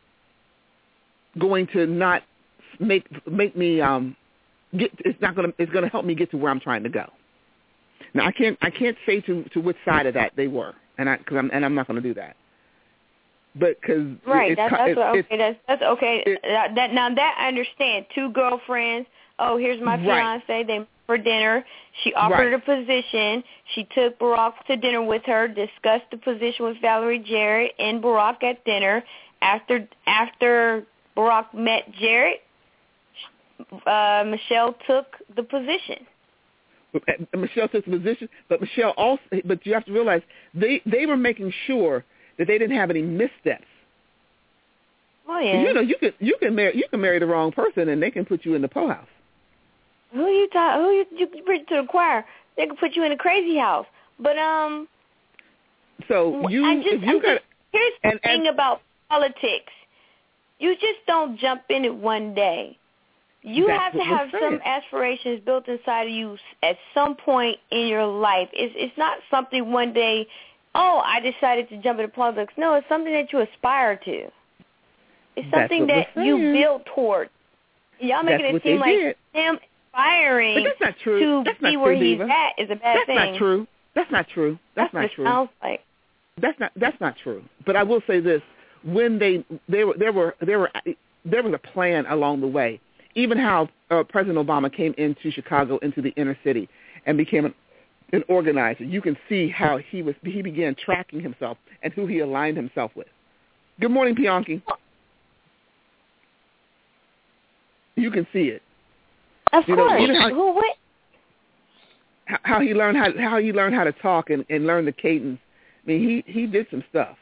going to not make make me um get. It's not going to. It's going to help me get to where I'm trying to go. Now I can't I can't say to, to which side of that they were, and I cause I'm, and I'm not going to do that. But because right, it's, that's, it's, that's it's, what, it's, okay. That's that's okay. It, that, that now that I understand. Two girlfriends. Oh, here's my right. fiance. They met for dinner. She offered right. a position. She took Barack to dinner with her. Discussed the position with Valerie Jarrett and Barack at dinner. After after Barack met Jarrett, uh, Michelle took the position. Michelle took the position, but Michelle also. But you have to realize they they were making sure that they didn't have any missteps. Oh yeah. You know, you can you can marry you can marry the wrong person, and they can put you in the po house. Who you talk? Who you you bring to the choir? They can put you in a crazy house. But um. So you I just, if you I'm got just, here's the and, thing and, about politics. You just don't jump in it one day. You have to have some aspirations built inside of you at some point in your life. It's it's not something one day, oh, I decided to jump into politics. No, it's something that you aspire to. It's something that you build toward. Y'all making it seem like did. him aspiring but that's not true. to that's be not where true, he's Diva. at is a bad that's thing. That's not true. That's not true. That's, that's not what true. It sounds like. That's not that's not true. But I will say this: when they they were there were there were there was a plan along the way. Even how uh, President Obama came into Chicago, into the inner city, and became an, an organizer. You can see how he was. He began tracking himself and who he aligned himself with. Good morning, Bianchi. You can see it. Of you course. Know, even how, who what? How, how he learned how how he learned how to talk and, and learn the cadence. I mean, he he did some stuff.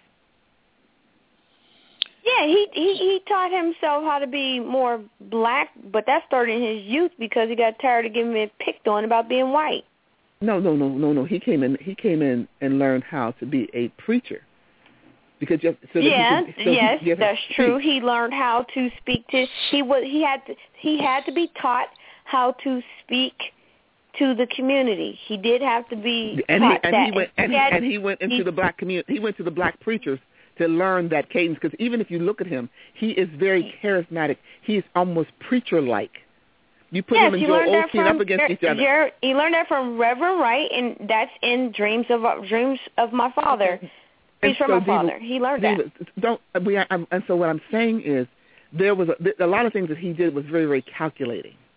Yeah, he, he he taught himself how to be more black, but that started in his youth because he got tired of getting picked on about being white. No, no, no, no, no. He came in. He came in and learned how to be a preacher. Because you have, so yeah, that he could, so yes, he, that's true. He learned how to speak to. He was. He had. To, he had to be taught how to speak to the community. He did have to be and taught he, and that. He went, and, he he, had, and he went into he, the black community. He went to the black preachers to learn that cadence. Because even if you look at him, he is very charismatic. He is almost preacher-like. You put yes, him and he Joel learned that Osteen from up against Jer- each other. Jer- he learned that from Reverend Wright, and that's in Dreams of Dreams of My Father. He's from so my father. He learned Diva, that. Don't we? I'm, and so what I'm saying is, there was a, a lot of things that he did was very, very calculating.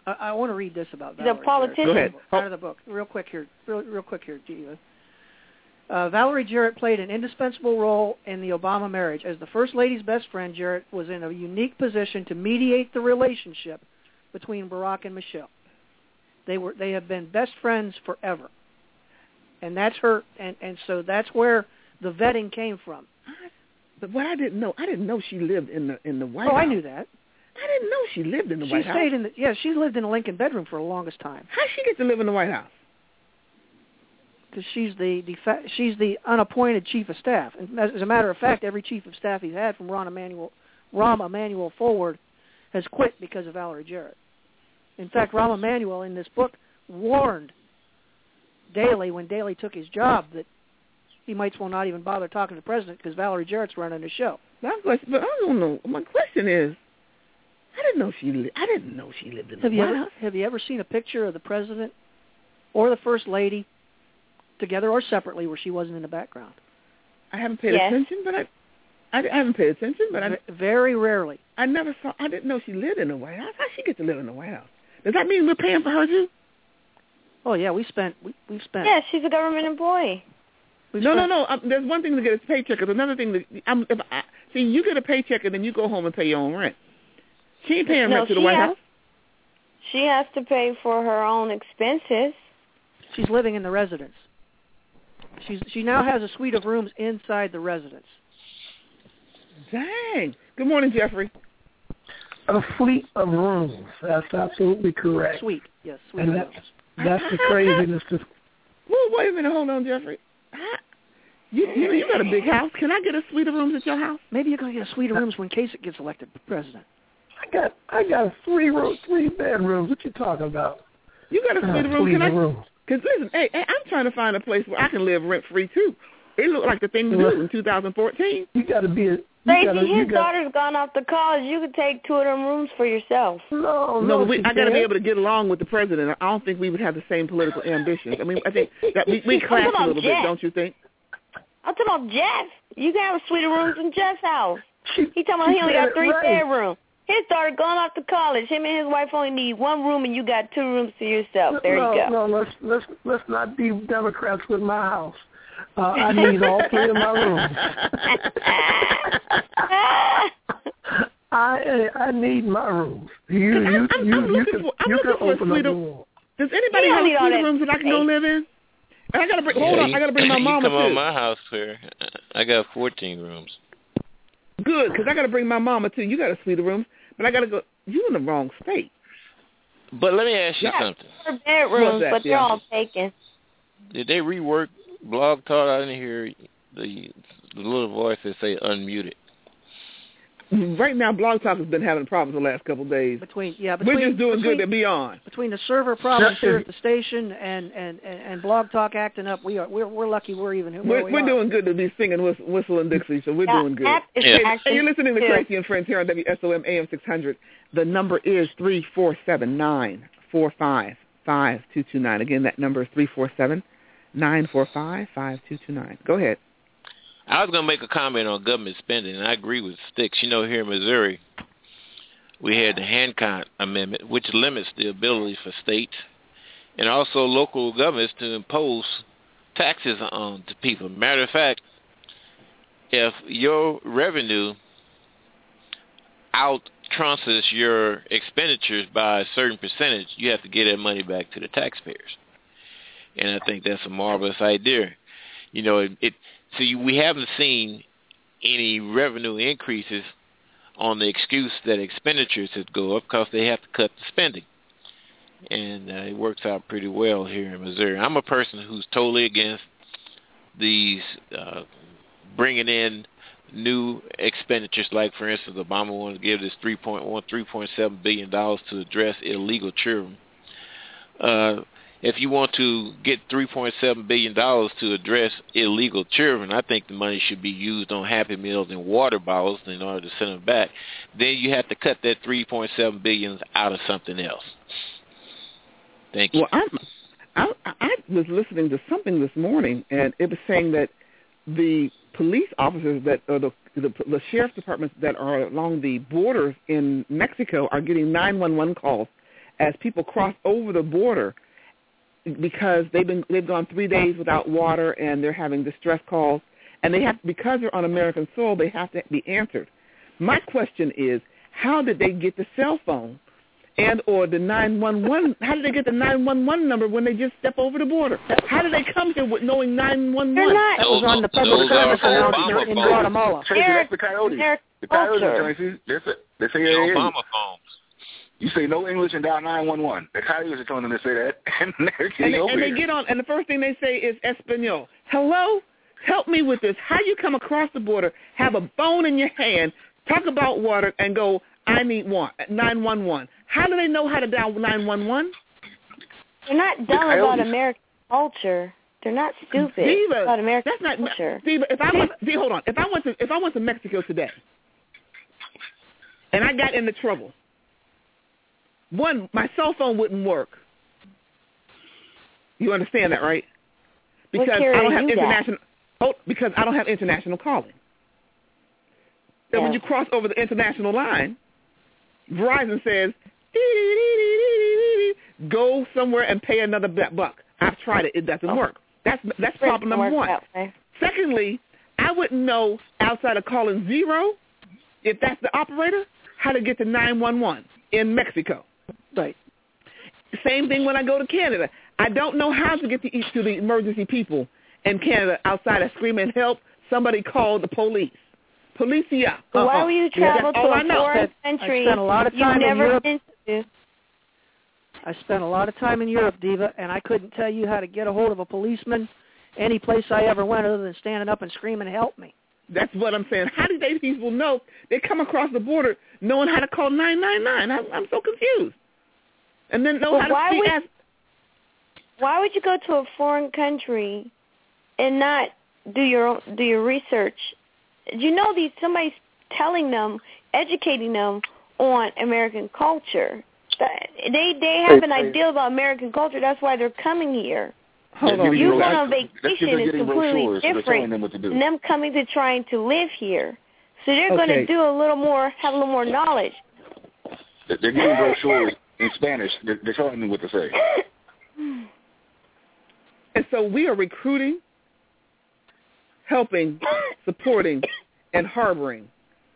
I, I want to read this about He's Valerie a politician. Jarrett. Go ahead. Out of the book, real quick here, real, real quick here, Gina. Uh, Valerie Jarrett played an indispensable role in the Obama marriage. As the First Lady's best friend, Jarrett was in a unique position to mediate the relationship between Barack and Michelle. They were they have been best friends forever, and that's her. And, and so that's where the vetting came from. But what I didn't know, I didn't know she lived in the in the White oh, House. I knew that. I didn't know she lived in the she White House. She stayed in the yeah. She lived in a Lincoln bedroom for the longest time. How she get to live in the White House? Because she's the, the she's the unappointed chief of staff. And as, as a matter of fact, every chief of staff he's had from Ron Emanuel, Rahm Emanuel forward has quit because of Valerie Jarrett. In fact, Rahm Emanuel in this book warned Daley when Daley took his job that he might as well not even bother talking to the president because Valerie Jarrett's running the show. But I don't know. My question is, I didn't know she li- I didn't know she lived in the have you White ever, House. Have you ever seen a picture of the president or the first lady together or separately where she wasn't in the background? I haven't paid yes. attention, but I, I, I haven't paid attention, but I very rarely. I never saw. I didn't know she lived in the White House. How she get to live in the White House? Does that mean we're paying for her too? Oh yeah, we spent we we've spent. Yeah, she's a government employee. We've no, spent, no, no, no. There's one thing to get a paycheck. There's another thing to. I'm, if I, see, you get a paycheck and then you go home and pay your own rent. She ain't paying no, rent to the White has, House. She has to pay for her own expenses. She's living in the residence. She's she now has a suite of rooms inside the residence. Dang. Good morning, Jeffrey. A fleet of rooms. That's absolutely correct. Suite, yes. Suite and of that's, rooms. that's the craziness. To... Well, wait a minute. Hold on, Jeffrey. You, you, you got a big house. Can I get a suite of rooms at your house? Maybe you're going to get a suite of rooms when Kasich gets elected president. I got I got three room, three bedrooms. What you talking about? You got a suite uh, of rooms. Can I? Rooms. Because listen, hey, hey, I'm trying to find a place where I can live rent free too. It looked like the thing to do in two thousand fourteen. You got to be a. Tracy, his got... daughter's gone off to college. You could take two of them rooms for yourself. No, no, no but we, I got to be able to get along with the president. I don't think we would have the same political ambitions. I mean, I think that we, we clash a little Jeff. bit, don't you think? I'm talking about Jeff. You can have a suite of rooms in Jeff's house. She, he talking about he only got three right. bedrooms. His daughter gone off to college. Him and his wife only need one room, and you got two rooms to yourself. There no, you go. No, let's let's let's not be Democrats with my house. Uh, I need all three of my rooms. I I need my rooms. You you I'm, I'm, you, I'm you looking can, for, I'm you looking can for open a suite up of, the wall. Does anybody have a suite of rooms that I can go live in? And I gotta bring. Yeah, hold on, you, I gotta bring my mama you come too. on my house where I got fourteen rooms. Good, because I gotta bring my mama too. You got a suite of rooms, but I gotta go. You in the wrong state. But let me ask you yeah, something. Four bedrooms, that? but they're yeah. all taken. Did they rework Blog Talk? I didn't hear the, the little voice that say unmuted. Right now, Blog Talk has been having problems the last couple of days. Between yeah, between, we're just doing between, good to be on. Between the server problems here at the station and, and, and, and Blog Talk acting up, we are we're we're lucky we're even here. We're, we we're are. doing good to be singing Whistle, Whistle and Dixie, so we're yeah, doing good. Yeah. And you're listening to Tracy and Friends here on W S O M A M six hundred. The number is three four seven nine four five five two two nine. Again, that number is three four seven nine four five five two two nine. Go ahead. I was going to make a comment on government spending, and I agree with Sticks. You know, here in Missouri, we had the Hancock Amendment, which limits the ability for states and also local governments to impose taxes on to people. Matter of fact, if your revenue out-trunces your expenditures by a certain percentage, you have to give that money back to the taxpayers. And I think that's a marvelous idea. You know, it, it so you, we haven't seen any revenue increases on the excuse that expenditures would go up because they have to cut the spending. And uh, it works out pretty well here in Missouri. I'm a person who's totally against these uh, bringing in new expenditures, like, for instance, Obama wanted to give this three point one, three point seven billion dollars to address illegal children. Uh, if you want to get three point seven billion dollars to address illegal children, I think the money should be used on Happy Meals and water bottles in order to send them back. Then you have to cut that three point seven billion dollars out of something else. Thank you. Well, I'm, I, I was listening to something this morning, and it was saying that the police officers that, or the, the the sheriff's departments that are along the borders in Mexico are getting nine one one calls as people cross over the border because they've been they've gone three days without water and they're having distress calls, and they have because they're on American soil, they have to be answered. My question is, how did they get the cell phone and or the nine one one? How did they get the nine one one number when they just step over the border? How did they come here with knowing nine one one? That was on the public service announcement in Guatemala. Tracy, that's the coyotes. The coyotes, Tracy. They say, they say the hey, Obama phones. You say no English and dial nine one one. The coyotes are telling them to say that, and they're getting and they, over and they here. get on, and the first thing they say is Espanol. Hello? Help me with this. How you come across the border, have a phone in your hand, talk about water, and go, I need one, nine one one. How do they know how to dial nine one one? They're not dumb about American culture. They're not stupid Diva, about American that's not, culture. Diva, if I went, Diva, hold on. If I went to if I went to Mexico today, and I got into trouble, one, my cell phone wouldn't work. You understand that, right? Because I don't have international. Oh, because I don't have international calling. And when you cross over the international line, Verizon says, go somewhere and pay another buck. I've tried it. It doesn't oh. work. That's that's problem number one. Okay. Secondly, I wouldn't know outside of calling zero, if that's the operator, how to get to nine one one in Mexico. Right. Same thing when I go to Canada. I don't know how to get to, to the emergency people in Canada outside of screaming help. Somebody call the police. Policia. Uh-huh. Why would you travel yeah, to a foreign country I spent a lot of time you've in never Europe. been to? I spent a lot of time in Europe, Diva, and I couldn't tell you how to get a hold of a policeman any place I ever went other than standing up and screaming, help me. That's what I'm saying. How do they people know? They come across the border knowing how to call nine nine nine. I'm, I'm so confused. And then know well, how to why speak would, as... Why would you go to a foreign country and not do your own, do your research? You know, these somebody's telling them, educating them on American culture. They they have an idea about American culture. That's why they're coming here. Hold on. You going on vacation is completely brochures, different them than them coming to trying to live here. So they're Okay. going to do a little more, have a little more knowledge. They're getting brochures in Spanish. They're, they're telling them what to say. And so we are recruiting, helping, supporting, and harboring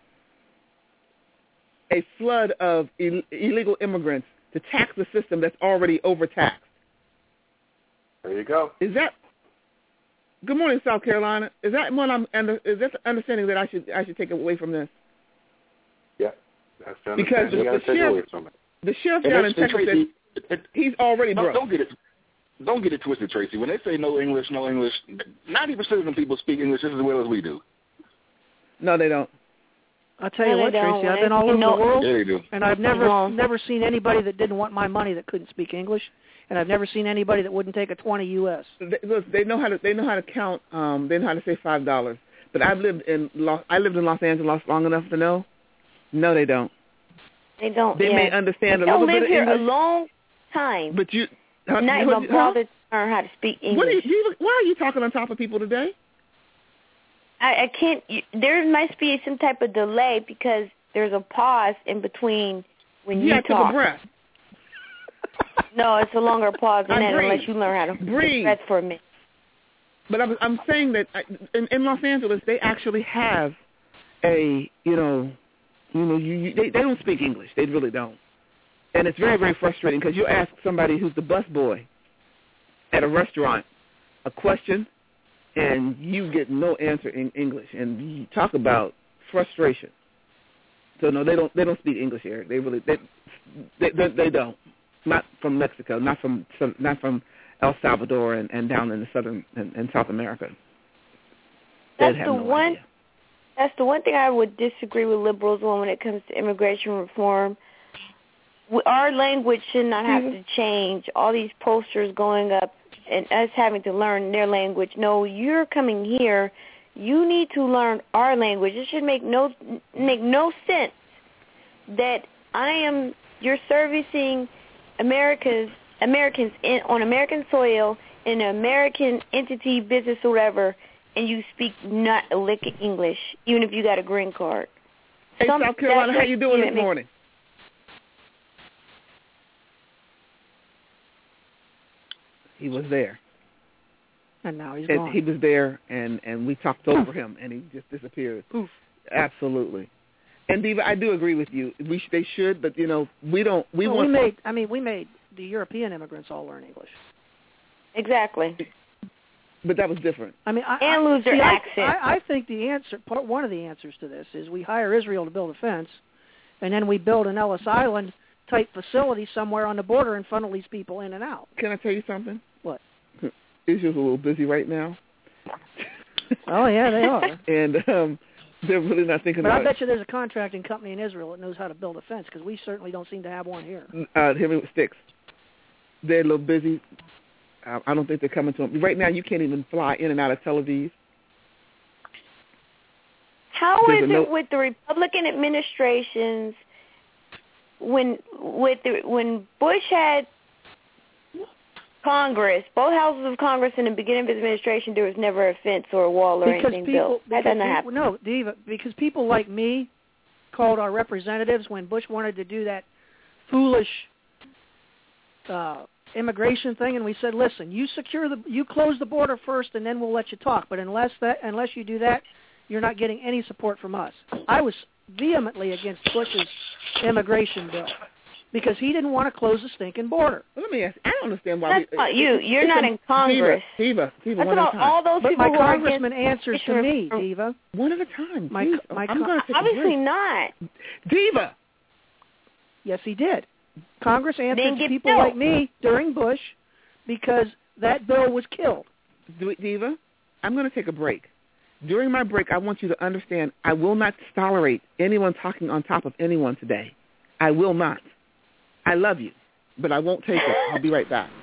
a flood of Ill- illegal immigrants to tax the system that's already overtaxed. There you go. Is that? Good morning, South Carolina. Is that one? I'm under, is that the understanding that I should I should take away from this? Yeah, that's the Because the, you the take sheriff, away from it. the sheriff And down in that's- Texas Tracy, said it- he's already don't, broke. don't get it. Don't get it twisted, Tracy. When they say no English, no English, ninety percent of them people speak English just as well as we do. No, they don't. I'll tell you No, what, they don't. Tracy, I've been all over No. the world, Yeah, they do. and I've never No. never seen anybody that didn't want my money that couldn't speak English, and I've never seen anybody that wouldn't take a twenty U S. They, look, they know how to they know how to count. Um, they know how to say five dollars. But I've lived in Los, I lived in Los Angeles long enough to know. No, they don't. They don't. They yeah. may understand a They'll little live bit of here English, a long time. but you. Not what- even huh? bother to learn how to speak English. What are you, you, why are you talking on top of people today? I, I can't. You, there must be some type of delay because there's a pause in between when you, you have to take talk. a breath. No, it's a longer pause than I that breathe. unless you learn how to Breathe. breath for a minute. But I'm, I'm saying that I- in, in Los Angeles, they actually have a, you know, you know, you, you, they, they don't speak English. They really don't. And it's very, very frustrating because you ask somebody who's the busboy at a restaurant a question, and you get no answer in English. And you talk about frustration. So no, they don't. They don't speak English here. They really, they, they, they, they don't. Not from Mexico. Not from, some, not from El Salvador and, and down in the southern and, and South America. That's have the no one. idea. That's the one thing I would disagree with liberals on when it comes to immigration reform. We- Our language should not have Mm-hmm. to change. All these posters going up and us having to learn their language. No, you're coming here. You need to learn our language. It should make no make no sense that I am you're servicing America's Americans in, on American soil in an American entity, business, or whatever, and you speak not a lick of English, even if you got a green card. Hey, Some, South Carolina, that- how you doing that this makes- morning? He was there. And now he's and gone. He was there, and, and we talked over him, and he just disappeared. Oof. Absolutely. And Diva, I do agree with you. We sh- they should, but you know, we don't. We well, want. We made. I mean, we made the European immigrants all learn English. Exactly. But that was different. I mean, I, and lose their see, accent. I, I think the answer, part one of the answers to this, is we hire Israel to build a fence, and then we build an Ellis Island type facility somewhere on the border and funnel these people in and out. Can I tell you something? What? Israel's a little busy right now. Oh yeah, they are. and um, they're really not thinking but about I bet you there's a contracting company in Israel that knows how to build a fence, because we certainly don't seem to have one here. Uh, hit me with sticks. They're a little busy. I, I don't think they're coming to them. Right now, you can't even fly in and out of Tel Aviv. How There's is a it no- with the Republican administrations when with the, when Bush had Congress, both houses of Congress in the beginning of his administration, there was never a fence or a wall or because anything people, built. That because doesn't happen. people, no, Diva, because people like me called our representatives when Bush wanted to do that foolish uh, immigration thing, and we said, listen, you secure the, you close the border first, and then we'll let you talk. But unless that, unless you do that, you're not getting any support from us. I was vehemently against Bush's immigration bill because he didn't want to close the stinking border. Well, let me ask. I don't understand why. That's not you. You're not in Congress. Diva, Diva, That's one at a about time. all those But people my who are congressman against answers to me, from- Diva. One at a time. My, please. my I'm con- going to take a Obviously break. not. Diva. Yes, he did. Congress answered Didn't to get people built. like me during Bush because that bill was killed. Diva, I'm going to take a break. During my break, I want you to understand I will not tolerate anyone talking on top of anyone today. I will not. I love you, but I won't take it. I'll be right back.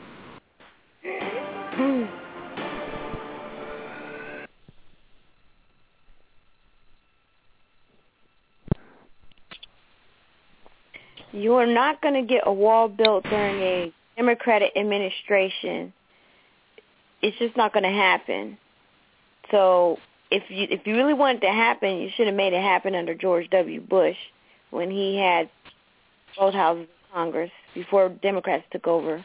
You are not going to get a wall built during a Democratic administration. It's just not going to happen. So if you if you really want it to happen, you should have made it happen under George W. Bush when he had both houses of Congress before Democrats took over.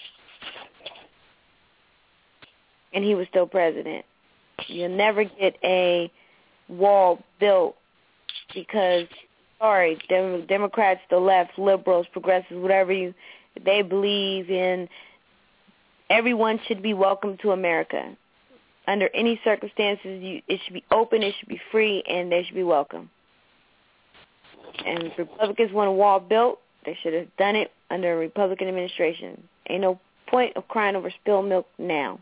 And he was still president. You'll never get a wall built because, sorry, Dem- Democrats, the left, liberals, progressives, whatever you, they believe in, everyone should be welcome to America. Under any circumstances, you, it should be open, it should be free, and they should be welcome. And if Republicans want a wall built, they should have done it under a Republican administration. Ain't no point of crying over spilled milk now.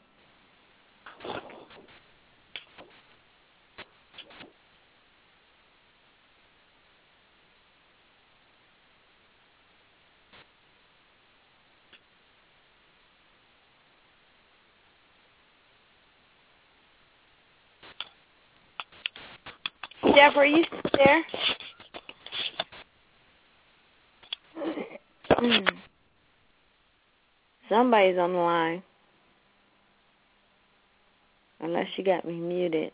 Jeff, are you still there? Mm. Somebody's on the line. Unless you got me muted.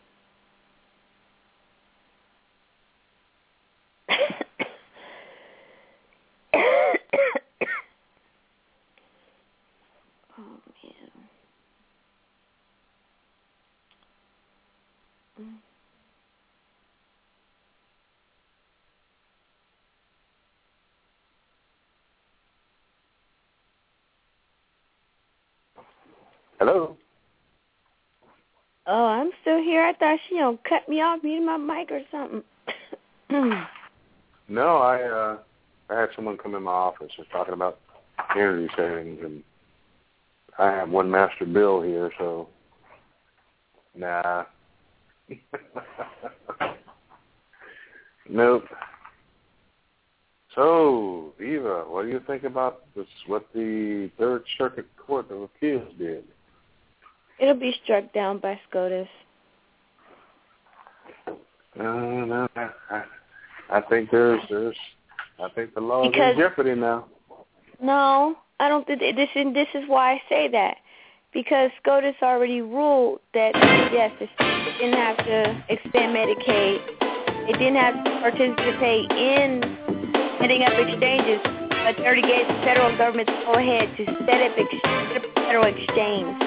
Oh, man. Mm. Hello. Oh, I'm still here. I thought she gonna cut me off, muted my mic or something. No, I uh, I had someone come in my office just talking about energy savings, and I have one master bill here, so nah. Nope. So, Eva, what do you think about this? What the Third Circuit Court of Appeals did? It'll be struck down by SCOTUS. Uh, no, I, I think there's, there's, I think the law is Because- in jeopardy now. No, I don't think this. Is this is why I say that, because SCOTUS already ruled that yes, it didn't have to expand Medicaid. It didn't have to participate in setting up exchanges, but it already gave the federal government to go ahead to set up, ex- set up Federal Exchange.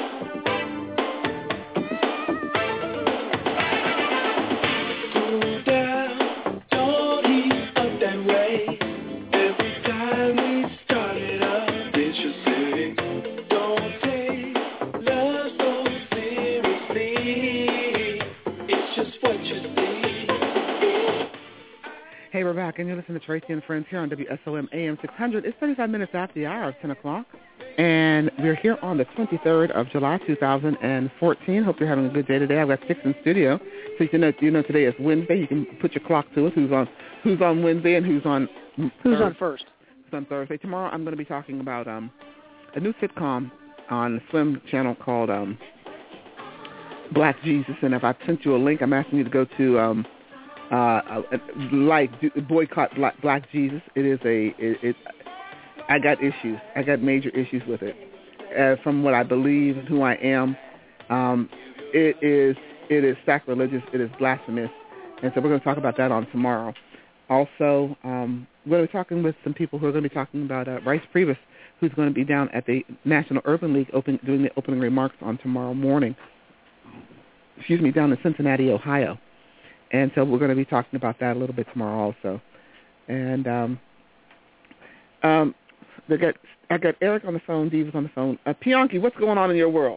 Hey, we're back, and you're listening to Tracy and Friends here on W S O M A M six hundred. It's thirty-five minutes after the hour of ten o'clock, and we're here on the twenty-third of July, two thousand fourteen. Hope you're having a good day today. I've got six in studio, so you know, you know today is Wednesday. You can put your clock to it. Who's on Who's on Wednesday and who's on Who's Thursday. on first? Who's on Thursday. Tomorrow I'm going to be talking about um, a new sitcom on the Slim channel called um, Black Jesus, and if I sent you a link, I'm asking you to go to um, Uh, like boycott Black, Black Jesus. It is a. It, it. I got issues. I got major issues with it. Uh, from what I believe and who I am, um, it is. It is sacrilegious. It is blasphemous, and so we're going to talk about that on tomorrow. Also, um, we're going to be talking with some people who are going to be talking about uh, Rice Priebus, who's going to be down at the National Urban League open, doing the opening remarks on tomorrow morning. Excuse me, down in Cincinnati, Ohio. And so we're going to be talking about that a little bit tomorrow also. And um, um, they got, I got Eric on the phone, Diva's on the phone. Uh, Pianki, what's going on in your world?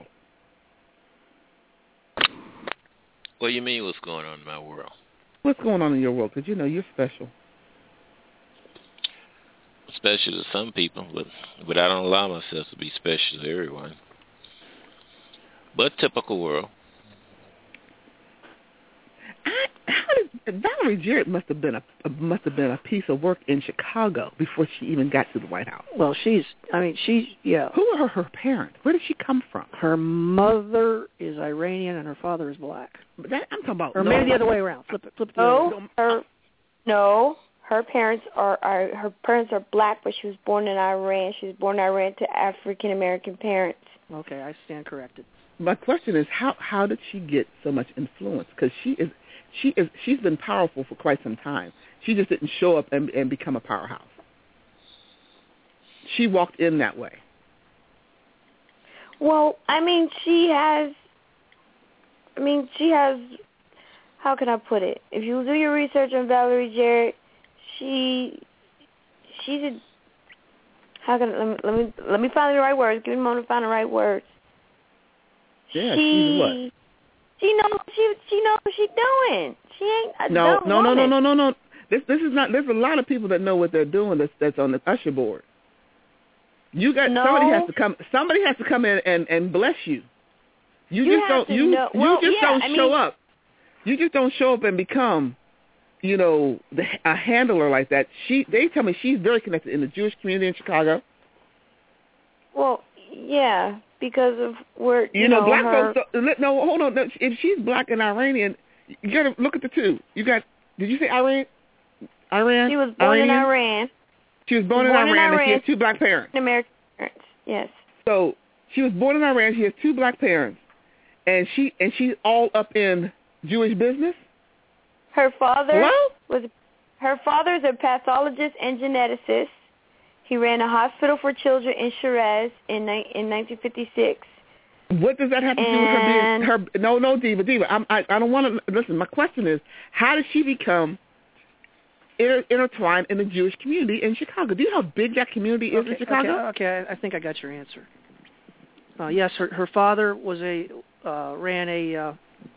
What do you mean what's going on in my world? What's going on in your world? Because, you know, you're special. Special to some people, but, but I don't allow myself to be special to everyone. But typical world. Valerie Jarrett must have been a, a must have been a piece of work in Chicago before she even got to the White House. Well, she's. I mean, she's. Yeah. Who are her, her parents? Where did she come from? Her mother is Iranian and her father is black. But that, I'm talking about. Or no, maybe the other way around. Flip it. Flip it. No, her. No, her parents are, are. Her parents are black, but she was born in Iran. She was born in Iran to African American parents. Okay, I stand corrected. My question is, how how did she get so much influence? Because she is. She is. She's been powerful for quite some time. She just didn't show up and, and become a powerhouse. She walked in that way. Well, I mean, she has. I mean, she has. How can I put it? If you do your research on Valerie Jarrett, she, she's a. How can let me let me let me find the right words. Give me a moment to find the right words. Yeah, she, she's what? She knows she she knows what she's doing. She ain't a no dumb no no woman. no no no no. This this is not. There's a lot of people that know what they're doing. That's that's on the usher board. You got no. somebody has to come. Somebody has to come in and, and bless you. You, you just don't. You know. you well, just yeah, don't I show mean, up. You just don't show up and become, you know, the, a handler like that. She they tell me she's very connected in the Jewish community in Chicago. Well, yeah. Because of where you, you know, know black her... folks. Don't, no, hold on. No, if she's black and Iranian, you got to look at the two. You got. Did you say Iran? Iran. She was born Iranian? in Iran. She was born, was in, born Iran, in Iran, and she has two black parents. American parents. Yes. So she was born in Iran. She has two black parents, and she and she's all up in Jewish business. Her father Hello? was. Her father's a pathologist and geneticist. He ran a hospital for children in Shiraz in in nineteen fifty-six. What does that have to do with her being her? No, no, Diva, Diva. I'm, I I don't want to listen. My question is, how did she become inter, intertwined in the Jewish community in Chicago? Do you know how big that community is okay, in Chicago? Okay, okay, I think I got your answer. Uh, yes, her her father was a uh, ran a uh,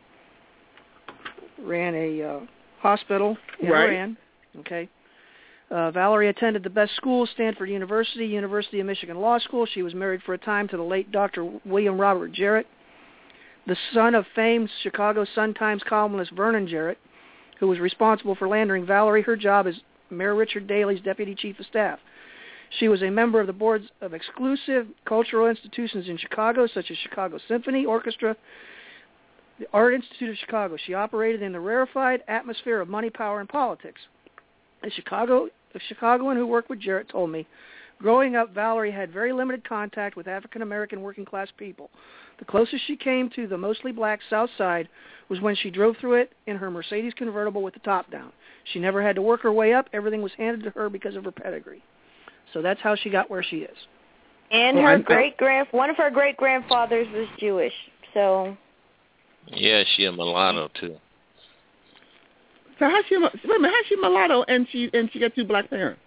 ran a uh, hospital in right. Iran. Okay. Uh, Valerie attended the best schools, Stanford University, University of Michigan Law School. She was married for a time to the late Doctor William Robert Jarrett, the son of famed Chicago Sun-Times columnist Vernon Jarrett, who was responsible for landing Valerie her job as Mayor Richard Daley's deputy chief of staff. She was a member of the boards of exclusive cultural institutions in Chicago, such as Chicago Symphony Orchestra, the Art Institute of Chicago. She operated in the rarefied atmosphere of money, power, and politics. A Chicago, a Chicagoan who worked with Jarrett told me, growing up, Valerie had very limited contact with African-American working-class people. The closest she came to the mostly black South Side was when she drove through it in her Mercedes convertible with the top down. She never had to work her way up. Everything was handed to her because of her pedigree. So that's how she got where she is. And Well, her I'm- great grand one of her great grandfathers was Jewish. So Yeah, she a mulatto too. So how's she? Wait a minute, how's she mulatto and she and she got two black parents?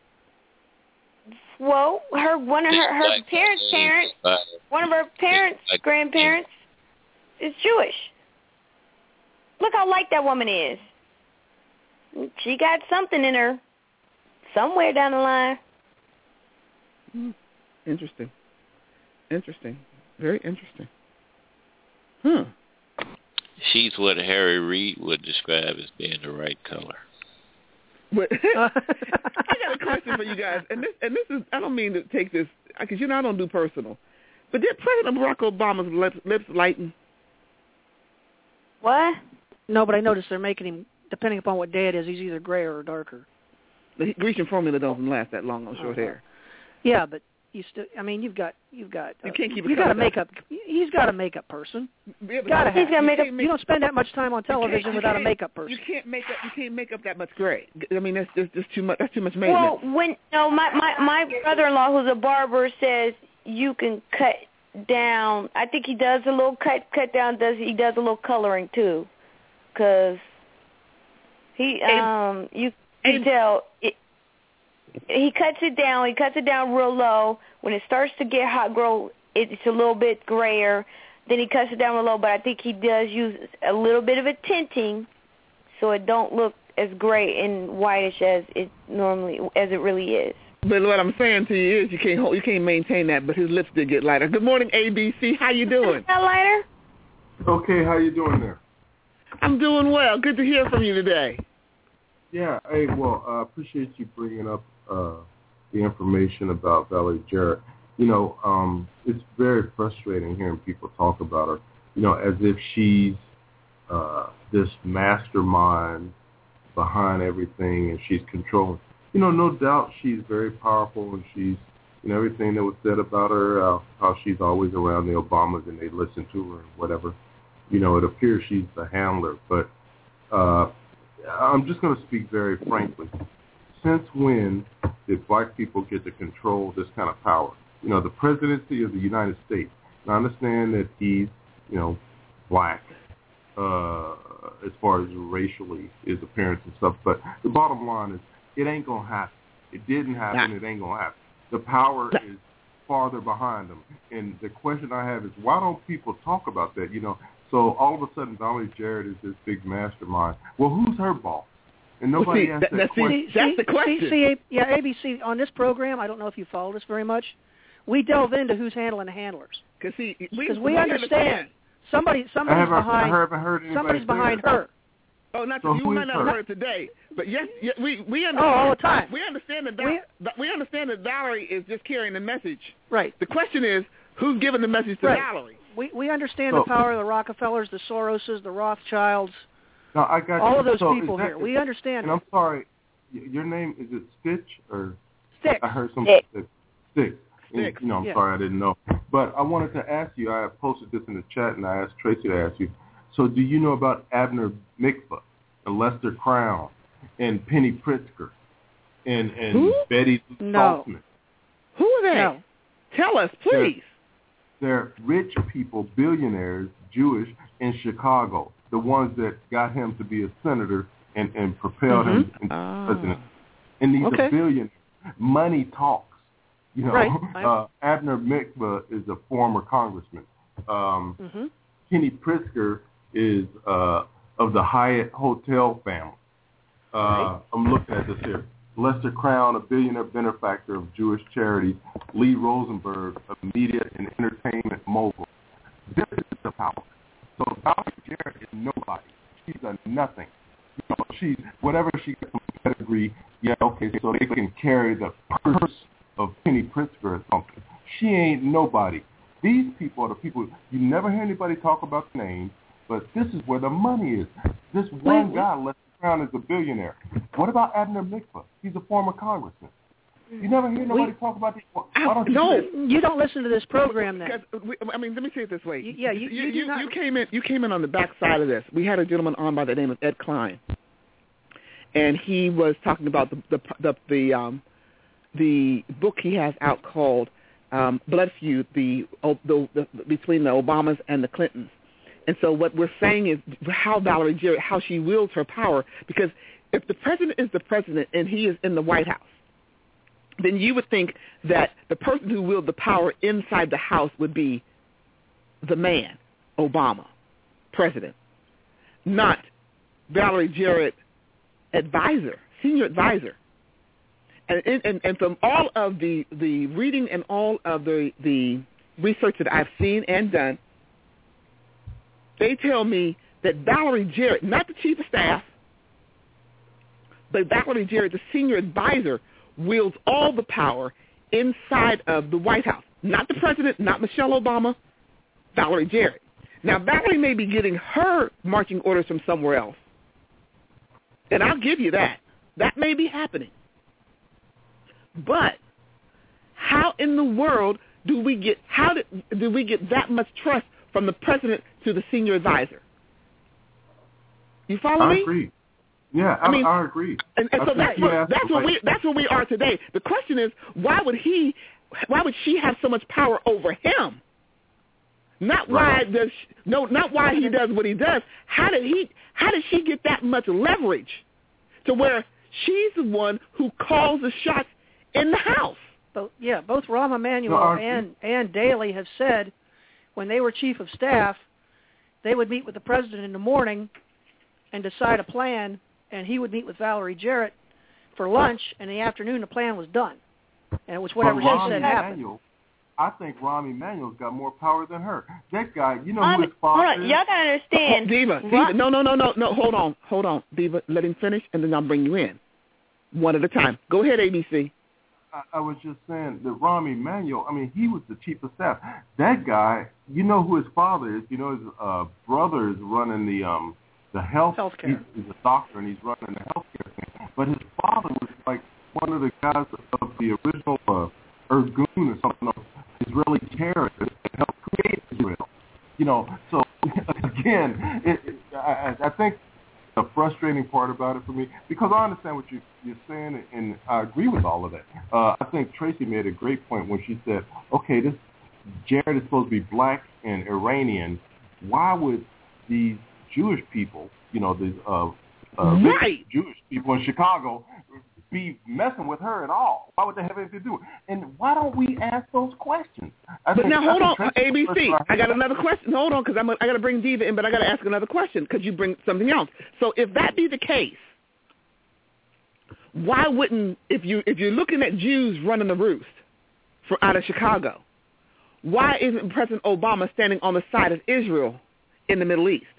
well, her one of her her Black parents' parents, Uh, one of her parents' grandparents is Jewish. Look how light that woman is. She got something in her somewhere down the line. Hmm. Interesting. Interesting. Very interesting. Huh. She's what Harry Reid would describe as being the right color. But I got a question for you guys, and this and this is I don't mean to take this because you know I don't do personal, but did President Barack Obama's lips, lips lighten? What? No, but I noticed they're making him, depending upon what day it is, he's either grayer or darker. The Grecian formula doesn't last that long on short Uh-huh. hair. Yeah, but you still. I mean, you've got you've got. Uh, You can't keep it You got a covered up. makeup. He's got a makeup person. Yeah, but Gotta you have. can't You, make- can't- you don't spend that much time on You can't- television you without a can't- makeup person. You can't make up. You can't make up that much gray. I mean, that's just, just too much. That's too much maintenance. Well, when no, my my my brother-in-law who's a barber says you can cut down. I think he does a little cut cut down. Does he does a little coloring too? Cause he um you can tell it. He cuts it down. He cuts it down real low. When it starts to get hot, grow, it's a little bit grayer. Then he cuts it down real low. But I think he does use a little bit of a tinting, so it don't look as gray and whitish as it normally as it really is. But what I'm saying to you is you can't hold, you can't maintain that. But his lips did get lighter. Good morning, A B C. How you doing? Not lighter. Okay, how you doing there? I'm doing well. Good to hear from you today. Yeah, hey, well, I appreciate you bringing up uh, the information about Valerie Jarrett. You know, um, it's very frustrating hearing people talk about her, you know, as if she's uh, this mastermind behind everything and she's controlling. You know, no doubt she's very powerful and she's, you know, everything that was said about her, uh, how she's always around the Obamas and they listen to her and whatever. You know, it appears she's the handler. But uh, I'm just going to speak very frankly. Since when did black people get to control this kind of power? You know, the presidency of the United States. Now, I understand that he's, you know, black uh, as far as racially, his appearance and stuff. But the bottom line is it ain't going to happen. It didn't happen. It ain't going to happen. The power is farther behind them. And the question I have is, why don't people talk about that? You know, so all of a sudden, Valerie Jarrett is this big mastermind. Well, who's her boss? And nobody well, see, that, asked that, that question. See, that's the question. See, see, yeah, A B C, on this program, I don't know if you follow this very much, we delve into who's handling the handlers. Because we, we, we understand. understand. Somebody, somebody's I haven't, behind, I haven't heard anybody somebody's say behind that. her. Oh, not So you who might is not have her? heard it today, but yes, yes we we Oh, understand. all the time. We understand that We- Val- we understand that Valerie is just carrying the message. Right. The question is, who's giving the message to Right. Valerie? We we understand So- the power of the Rockefellers, the Soroses, the Rothschilds, No, I got all you. of those So people is that- here. We understand. And I'm sorry, y- your name, is it Stitch or? Sticks. I heard some Sticks. Sticks. Sticks. And, Sticks. You know, I'm Yeah. sorry, I didn't know. But I wanted to ask you, I posted this in the chat and I asked Tracy to ask you, so do you know about Abner Mikva and Lester Crown and Penny Pritzker and, and Who? Betty No. Saltzman? Who are they? No. Tell us, please. They're rich people, billionaires, Jewish, in Chicago, the ones that got him to be a senator and, and propelled him Mhm. into Ah. president. And these Okay. are billionaires. Money talks. You know, Right. uh, Abner Mikva is a former congressman. Um, Mm-hmm. Kenny Pritzker is uh, of the Hyatt Hotel family. Uh, Right. I'm looking at this here. Lester Crown, a billionaire benefactor of Jewish charities. Lee Rosenberg, a media and entertainment mogul. This is the power. So Valerie Jarrett is nobody. She's a nothing. You know, she whatever she gets from pedigree, yeah, okay, so they can carry the purse of Penny Pritzker or something. She ain't nobody. These people are the people, you never hear anybody talk about the name, but this is where the money is. This one Wait, guy, Lester Crown, is a billionaire. What about Abner Mikva? He's a former congressman. You never hear nobody We- talk about this. Why I- don't you no. do this? You don't listen to this program then. Because we, I mean, let me say it this way. You- yeah, you- you, you do you, not- you came in. You came in on the back side of this. We had a gentleman on by the name of Ed Klein, and he was talking about the the the, the um the book he has out called um, blood feud the, the, the between the Obamas and the Clintons. And so what we're saying is how Valerie Jarrett, how she wields her power, because if the president is the president and he is in the White House, then you would think that the person who wields the power inside the House would be the man, Obama, president, not Valerie Jarrett, advisor, senior advisor. And, and, and from all of the, the reading and all of the, the research that I've seen and done, they tell me that Valerie Jarrett, not the chief of staff, but Valerie Jarrett, the senior advisor, wields all the power inside of the White House. Not the president, not Michelle Obama, Valerie Jarrett. Now, Valerie may be getting her marching orders from somewhere else, and I'll give you that. That may be happening. But how in the world do we get how did, do we get that much trust from the president to the senior advisor? You follow I me? Agree. Yeah, I, I mean, I agree. And, and I so that's what, that's what we that's where we are today. The question is, why would he, why would she have so much power over him? Not why right. does she, no, not why he does what he does. How did he? How did she get that much leverage to where she's the one who calls the shots in the House? But yeah, both Rahm Emanuel no, and and Daley have said when they were chief of staff, they would meet with the president in the morning and decide a plan, and he would meet with Valerie Jarrett for lunch, and in the afternoon the plan was done, and it was whatever she said happened. Emanuel, I think Rahm Emanuel's got more power than her. That guy, you know um, who his father hold on, is? y'all gotta understand. Oh, Diva, Diva, no, no, no, no, no, hold on, hold on, Diva, let him finish, and then I'll bring you in, one at a time. Go ahead, A B C. I, I was just saying that Rahm Emanuel, I mean, he was the chief of staff. That guy, you know who his father is. You know his uh, brother is running the um the health. Healthcare. He's, he's a doctor, and he's running the healthcare thing. But his father was like one of the guys of the original uh, Irgun or something of Israeli terrorists that helped create Israel. You know, so again, it, it, I, I think the frustrating part about it for me, because I understand what you, you're saying, and I agree with all of that. Uh, I think Tracy made a great point when she said, okay, this Jared is supposed to be black and Iranian. Why would these Jewish people, you know, these uh, uh, right. Jewish people in Chicago be messing with her at all? Why would they have anything to do? And why don't we ask those questions? I But think, now hold on, Tracy A B C. I got right. another question. Hold on, because I'm a, I got to bring Diva in, but I got to ask another question because you bring something else. So if that be the case, why wouldn't if you if you're looking at Jews running the roost for out of Chicago, why isn't President Obama standing on the side of Israel in the Middle East?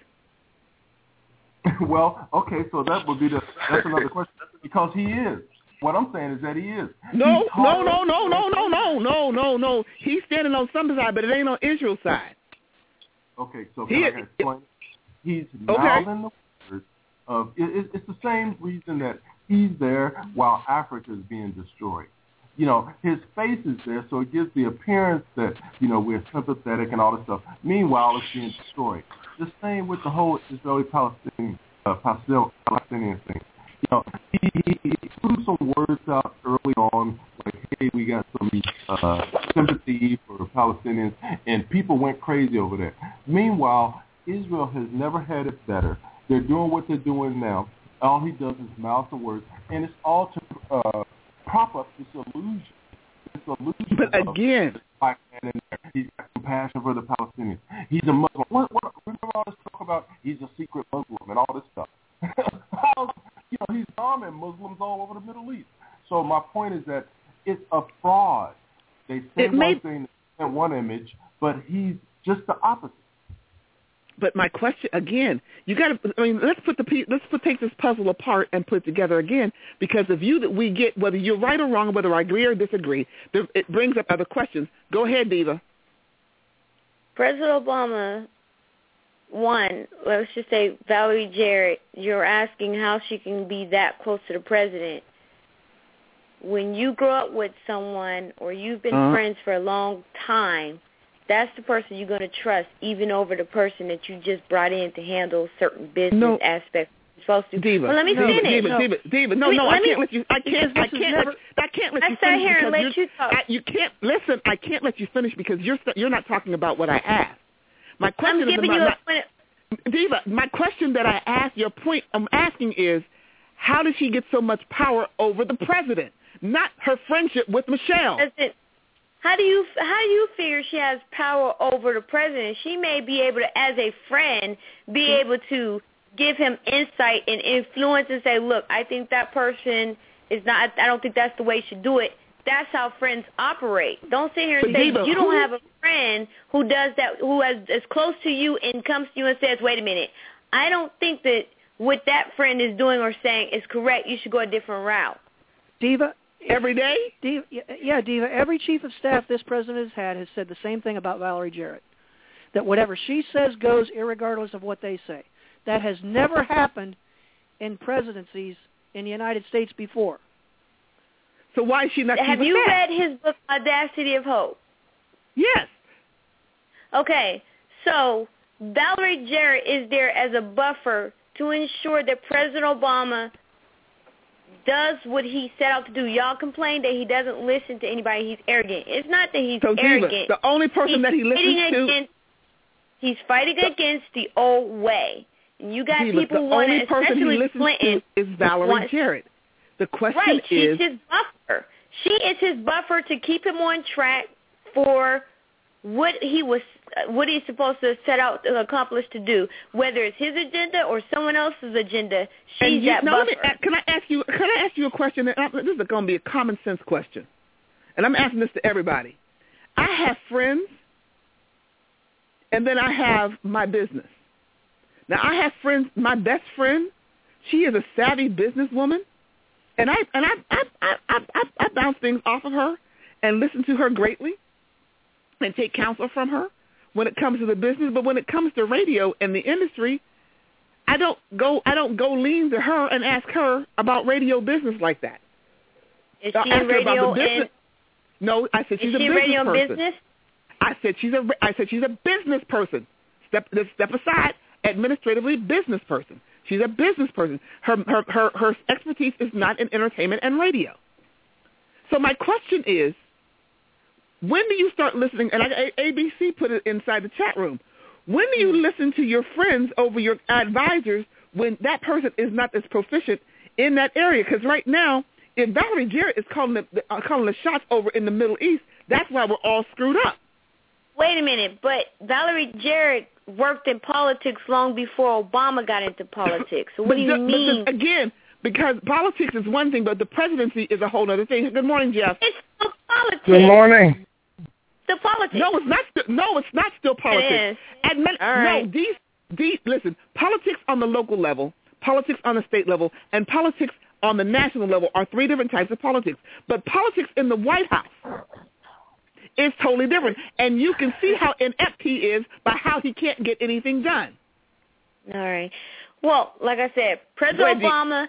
Well, okay, so that would be the that's another question because he is. What I'm saying is that he is. No, no, no, no, no, no, no, no, no, no. He's standing on some side, but it ain't on Israel's side. Okay, so he, can I explain? He's okay. mouthing the words of it, it, it's the same reason that he's there while Africa is being destroyed. You know, his face is there, so it gives the appearance that, you know, we're sympathetic and all this stuff. Meanwhile, it's being destroyed. The same with the whole Israeli-Palestinian uh, Palestinian thing. You know, he, he, he threw some words out early on, like, hey, we got some uh, sympathy for Palestinians, and people went crazy over that. Meanwhile, Israel has never had it better. They're doing what they're doing now. All he does is mouth the words, and it's all to uh, prop up this illusion. This illusion but again, black man in there. He's got compassion for the Palestinians. He's a Muslim. What, what, remember all this talk about he's a secret Muslim and all this stuff? How, you know, he's arming Muslims all over the Middle East. So my point is that it's a fraud. They say it one may, thing and one image, but he's just the opposite. But my question again, you got to. I mean, let's put the let's put, take this puzzle apart and put it together again. Because the view that we get, whether you're right or wrong, whether I agree or disagree, there, it brings up other questions. Go ahead, Diva. President Obama, one, let's just say Valerie Jarrett. You're asking how she can be that close to the president. When you grow up with someone or you've been uh-huh. friends for a long time, that's the person you're going to trust, even over the person that you just brought in to handle certain business no. aspects supposed to. Diva, well, let me Diva, finish. Diva, no. Diva, Diva. No, Wait, no, I me, can't let you. I can't. I can't. never, let, I can't let I you sat finish here and because let you talk. I, you can't listen. I can't let you finish because you're you're not talking about what I asked. My question I'm is giving about you a not, point. Diva. My question that I asked, your point I'm asking is, how did she get so much power over the president? Not her friendship with Michelle. Listen, how do you how do you figure she has power over the president? She may be able to, as a friend, be able to give him insight and influence and say, look, I think that person is not, I don't think that's the way you should do it. That's how friends operate. Don't sit here and But say Diva, you don't who, have a friend who does that, who is, is close to you and comes to you and says, wait a minute, I don't think that what that friend is doing or saying is correct. You should go a different route. Diva, every day? Diva, yeah, Diva, every chief of staff this president has had has said the same thing about Valerie Jarrett, that whatever she says goes irregardless of what they say. That has never happened in presidencies in the United States before. So why is she not? Have you read his book, Audacity of Hope? Yes. Okay, so Valerie Jarrett is there as a buffer to ensure that President Obama does what he set out to do. Y'all complain that he doesn't listen to anybody. He's arrogant. It's not that he's so arrogant. Diva, the only person he's that he listens to... Against, he's fighting the, against the old way. You got Diva, people the want only to, person he especially listens Clinton, to is Valerie wants, Jarrett. The question right, she's is... his buffer. She is his buffer to keep him on track for what he was, what he's supposed to set out to accomplish to do. Whether it's his agenda or someone else's agenda, she's you, that no, buffer. Let me, can I ask you? Can I ask you a question? This is going to be a common sense question, and I'm asking this to everybody. I have friends, and then I have my business. Now I have friends. My best friend, she is a savvy businesswoman, and I and I I I I, I, I bounce things off of her and listen to her greatly, and take counsel from her when it comes to the business. But when it comes to radio and the industry, I don't go I don't go lean to her and ask her about radio business like that. Is I'll she ask in her about radio the business. and No, I said she's is a she business radio person. business? I said she's a I said she's a business person. Step step aside, administratively business person. She's a business person. Her her her her expertise is not in entertainment and radio. So my question is, when do you start listening? And I, A B C put it inside the chat room. When do you listen to your friends over your advisors when that person is not as proficient in that area? Because right now, if Valerie Jarrett is calling the, uh, calling the shots over in the Middle East, that's why we're all screwed up. Wait a minute, but Valerie Jarrett worked in politics long before Obama got into politics. So what but do you the, mean? But the, again, because politics is one thing, but the presidency is a whole other thing. Good morning, Jeff. It's still politics. Good morning. The politics. No, it's not. St- no, it's not still politics. It is. Admit, All right. No, these, these. Listen, politics on the local level, politics on the state level, and politics on the national level are three different types of politics. But politics in the White House is totally different, and you can see how inept he is by how he can't get anything done. All right. Well, like I said, President Wait, Obama.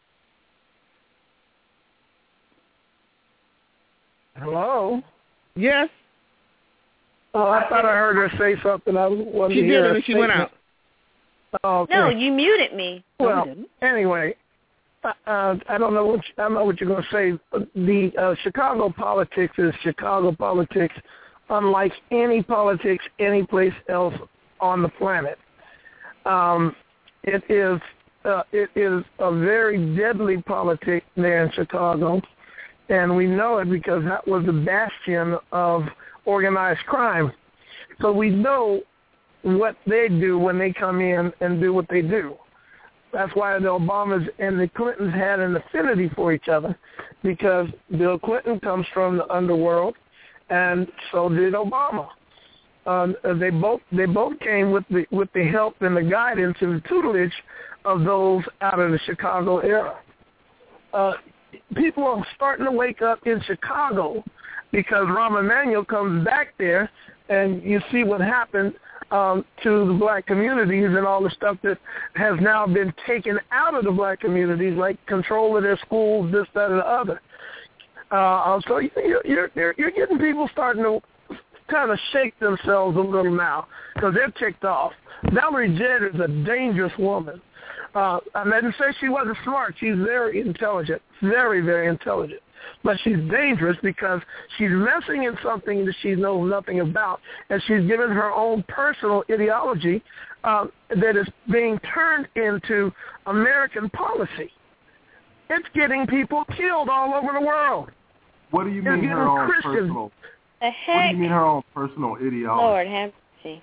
Hello? Yes? Oh, I thought I heard her say something. I wanted She to hear did, her and she went out. Oh, okay. No, you muted me. Well, no, anyway, uh, I don't know what you, I don't know what you're going to say. The uh, Chicago politics is Chicago politics, unlike any politics any place else on the planet. Um, it is uh, it is a very deadly politic there in Chicago, and we know it because that was the bastion of organized crime. So we know what they do when they come in and do what they do. That's why the Obamas and the Clintons had an affinity for each other, because Bill Clinton comes from the underworld, and so did Obama. Um, they both they both came with the with the help and the guidance and the tutelage of those out of the Chicago era. Uh, people are starting to wake up in Chicago because Rahm Emanuel comes back there, and you see what happened um, to the black communities and all the stuff that has now been taken out of the black communities, like control of their schools, this, that, and the other. Uh, so you're, you're, you're getting people starting to kind of shake themselves a little now because they're ticked off. Valerie Jarrett is a dangerous woman. Uh, I didn't say she wasn't smart. She's very intelligent, very, very intelligent. But she's dangerous because she's messing in something that she knows nothing about, and she's given her own personal ideology uh, that is being turned into American policy. It's getting people killed all over the world. What do you It's mean her own Christians. personal? The heck? What do you mean her own personal ideology? Lord have mercy.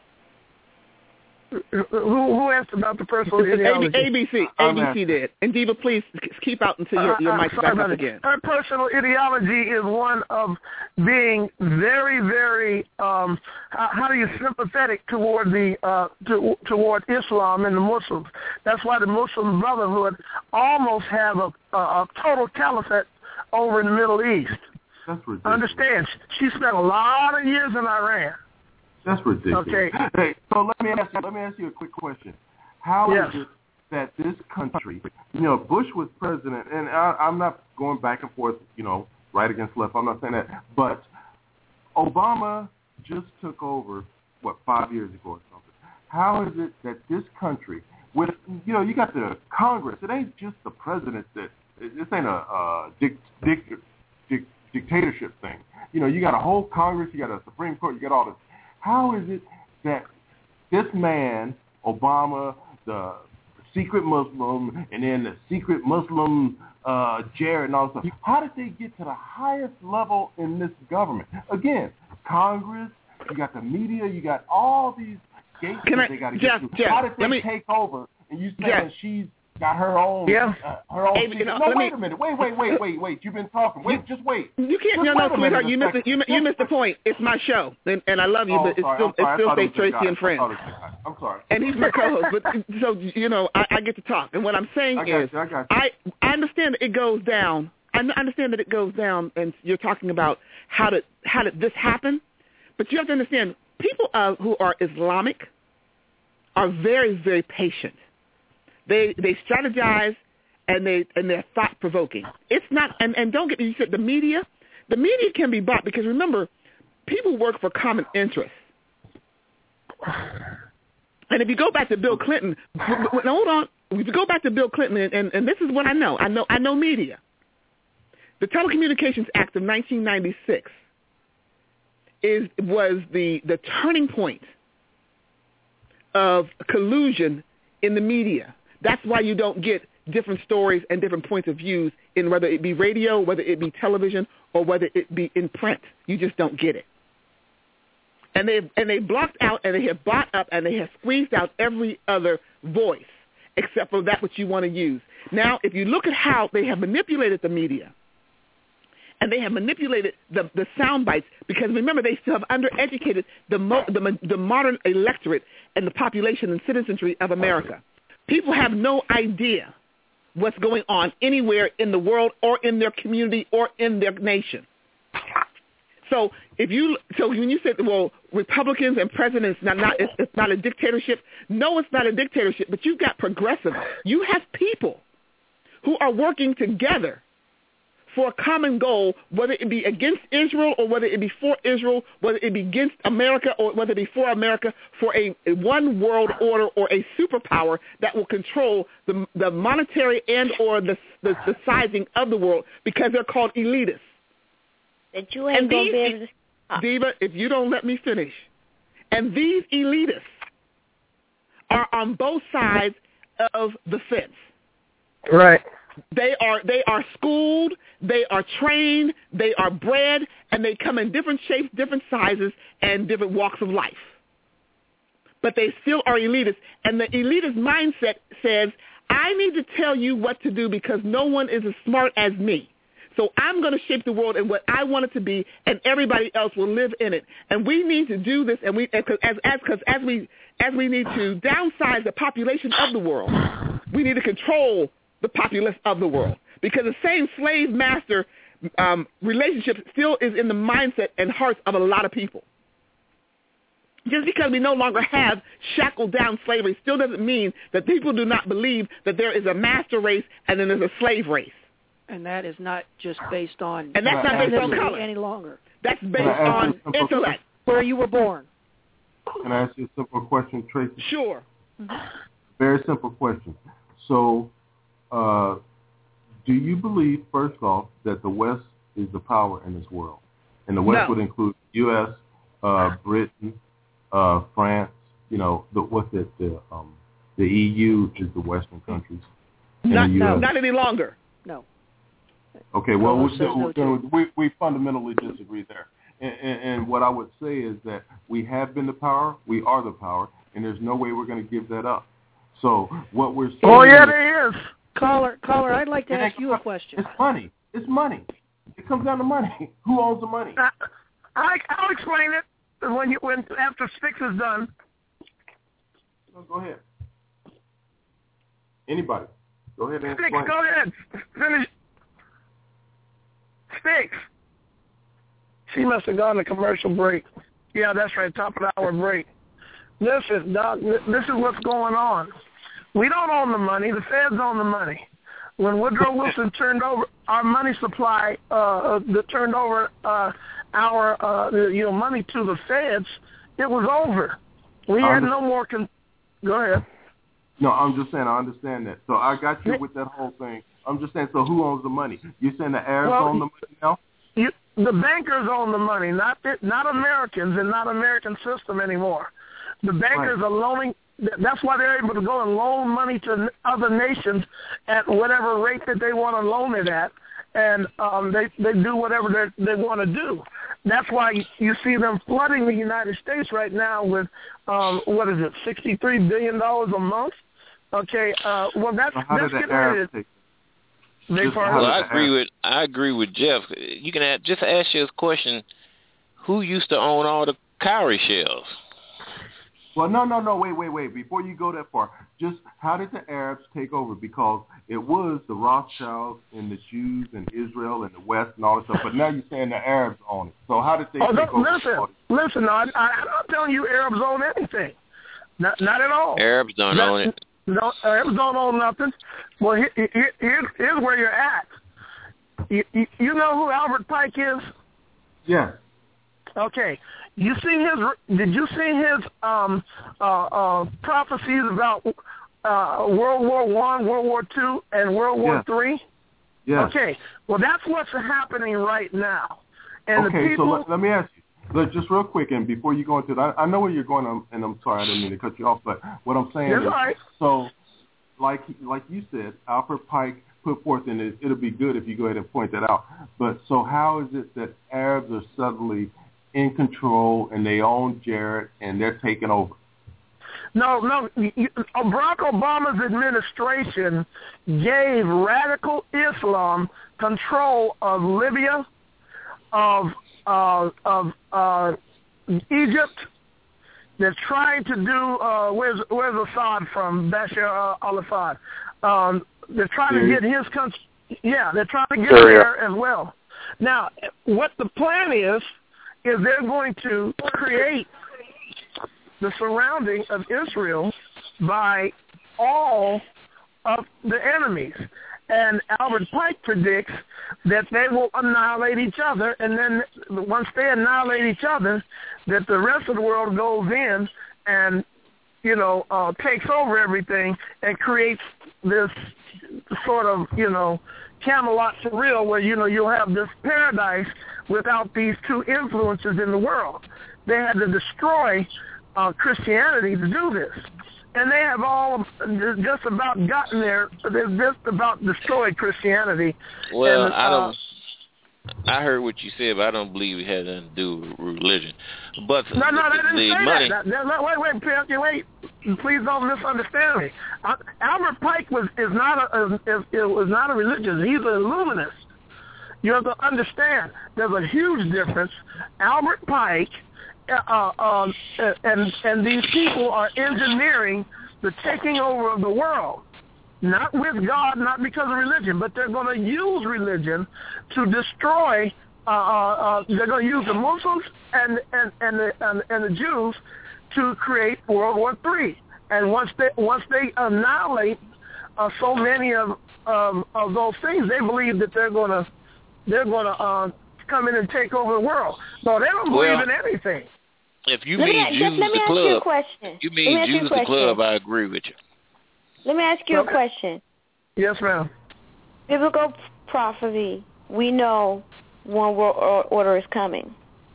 Who, who asked about the personal It's ideology? A B C. A B C did. And Diva, please keep out until your, your Uh, uh, mic's sorry back about up it. again. Her personal ideology is one of being very, very, um, how, how do you sympathetic toward the uh, to, toward Islam and the Muslims. That's why the Muslim Brotherhood almost have a, a, a total caliphate over in the Middle East. That's ridiculous. Understand? She spent a lot of years in Iran. That's ridiculous. Okay. Hey, so let me ask you. Let me ask you a quick question. How Yes. is it that this country, you know, Bush was president, and I, I'm not going back and forth, you know, right against left. I'm not saying that, but Obama just took over what five years ago or something. How is it that this country, with you know, you got the Congress. It ain't just the president that. This ain't a uh, dic, dic, dic, dictatorship thing. You know, you got a whole Congress. You got a Supreme Court. You got all this. How is it that this man, Obama, the secret Muslim, and then the secret Muslim uh, Jared and all that stuff, how did they get to the highest level in this government? Again, Congress, you got the media, you got all these gates Can that I- they got to Jeff, get through. Jeff, How did they let me- take over? And you saying Jeff. she's got her own, Yeah. uh, her own. Hey, secret. you know, no, let wait me- a minute. Wait, wait, wait, wait, wait. You've been talking. Wait, just wait. You can't, Just no, wait no, a minute sweetheart. a You missed, it, second. you, you missed the point. It's my show, and, and I love you, Oh, but it's sorry, still, I'm sorry. it still I thought it says was Tracy a guy. and Friends. I thought it was a guy. I'm sorry. And he's my co-host. But so you know, I, I get to talk. And what I'm saying I got is, you, I got you. I I understand that it goes down. I n- understand that it goes down, and you're talking about how did how did this happen. But you have to understand, people uh, who are Islamic are very very patient. They they strategize and they and they're thought provoking. It's not and, and don't get me. You said the media. The media can be bought because remember, people work for common interests. And if you go back to Bill Clinton, w- w- hold on. If you go back to Bill Clinton, and, and, and this is what I know. I know I know media. The Telecommunications Act of nineteen ninety-six is was the the turning point of collusion in the media. That's why you don't get different stories and different points of views in whether it be radio, whether it be television, or whether it be in print. You just don't get it. And they and they blocked out and they have bought up and they have squeezed out every other voice except for that which you want to use. Now, if you look at how they have manipulated the media, and they have manipulated the, the sound bites, because remember, they still have undereducated the, mo, the, the modern electorate and the population and citizenry of America. People have no idea what's going on anywhere in the world or in their community or in their nation. So if you so when you said, well, Republicans and presidents not not it's, it's not a dictatorship. No, it's not a dictatorship. But you've got progressives. You have people who are working together for a common goal, whether it be against Israel or whether it be for Israel, whether it be against America or whether it be for America, for a, a one world order or a superpower that will control the, the monetary and or the, the the sizing of the world, because they're called elitists. That you ain't And gonna these, be able to stop. Diva, if you don't let me finish, and these elitists are on both sides of the fence. Right. They are they are schooled, they are trained, they are bred, and they come in different shapes, different sizes, and different walks of life. But they still are elitists, and the elitist mindset says, I need to tell you what to do because no one is as smart as me. So I'm going to shape the world in what I want it to be, and everybody else will live in it. And we need to do this, and we as as cause as we as we need to downsize the population of the world, we need to control the populace of the world, because the same slave master um, relationship still is in the mindset and hearts of a lot of people. Just because we no longer have shackled down slavery still doesn't mean that people do not believe that there is a master race and then there's a slave race. And that is not just based on And that's not based on ethnicity color. any longer. That's based on intellect. Where you were born. Can I ask you a simple question, Tracy? Sure. Very simple question. So, uh, do you believe, first off, that the West is the power in this world? And the West no. would include U S, uh, Britain, uh, France. You know, the, what's it? The um, the E U is the Western countries. Not, the U S. no, not any longer. No. Okay, well, no, we, still, no we, we fundamentally disagree there. And, and, and what I would say is that we have been the power, we are the power, and there's no way we're going to give that up. So what we're saying Oh, yeah, is, there is. Caller, caller, I'd like to ask you a question. It's money. It's money. It comes down to money. Who owns the money? Uh, I, I'll explain it when you when after Sticks is done. No, go ahead. Anybody. Go ahead and Sticks, explain. go ahead. Finish. Sticks. She must have gone to commercial break. Yeah, that's right, top of the hour break. Listen, Doc, this is what's going on. We don't own the money. The feds own the money. When Woodrow Wilson turned over our money supply, uh, the, turned over uh, our uh, you know money to the feds, it was over. We had no more. Con- Go ahead. No, I'm just saying I understand that. So I got you with that whole thing. I'm just saying, so who owns the money? You're saying the Arabs well, own the money now? You, the bankers own the money, not the, not Americans and not American system anymore. The bankers right. are loaning. That's why they're able to go and loan money to other nations at whatever rate that they want to loan it at, and um, they they do whatever they they want to do. That's why you see them flooding the United States right now with um, what is it, sixty-three billion dollars a month? Okay, uh, well that's so how that's did the getting Arabs ready. Take well, I agree with I agree with Jeff. You can add, just ask you this question: who used to own all the cowrie shells? Well, no, no, no, wait, wait, wait. Before you go that far, just how did the Arabs take over? Because it was the Rothschilds and the Jews and Israel and the West and all that stuff, but now you're saying the Arabs own it. So how did they oh, take over? Listen, listen, no, I, I'm not telling you Arabs own anything. Not, not at all. Arabs don't not, own it. No, Arabs don't own nothing. Well, here, here, here, here's where you're at. You, you, you know who Albert Pike is? Yeah. Okay. You see his? Did you see his um, uh, uh, prophecies about uh, World War One, World War Two, and World War Three? Yeah. Okay. Well, that's what's happening right now. And okay. the people, so let, let me ask you, look, just real quick, and before you go into that, I, I know where you're going, and I'm sorry I didn't mean to cut you off, but what I'm saying that's is, right. so like like you said, Albert Pike put forth, and it, it'll be good if you go ahead and point that out. But so how is it that Arabs are suddenly in control and they own Jarrett and they're taking over? No, no. You, Barack Obama's administration gave radical Islam control of Libya, of uh, of uh, Egypt. They're trying to do. Uh, where's where's Assad from? Bashar uh, al-Assad. Um, they're trying to get his country. Yeah, they're trying to get there as well. Now, what the plan is is they're going to create the surrounding of Israel by all of the enemies. And Albert Pike predicts that they will annihilate each other, and then once they annihilate each other, that the rest of the world goes in and, you know, uh, takes over everything and creates this sort of, you know, Camelot for real, where, you know, you'll have this paradise without these two influences in the world. They had to destroy uh, Christianity to do this. And they have all just about gotten there. They've just about destroyed Christianity. Well, and, uh, I don't. I heard what you said, but I don't believe it had nothing to do with religion. But no, no, the, they didn't the say money, that. that. that wait, wait, wait, wait. Please don't misunderstand me. Uh, Albert Pike was is not a is, is, was not a religious. He's an Illuminist. You have to understand. There's a huge difference. Albert Pike. Uh, uh, and and these people are engineering the taking over of the world, not with God, not because of religion, but they're going to use religion to destroy. Uh, uh, they're going to use the Muslims and and and the, and, and the Jews to create World War Three. And once they once they annihilate uh, so many of, of of those things, they believe that they're going to they're going to uh, come in and take over the world. No, they don't believe well, in anything. If you let mean me, Jews let me the ask club, you a question. you mean Jews the club, I agree with you. Let me ask you a question. Yes, ma'am. Biblical prophecy, we know one world order is coming.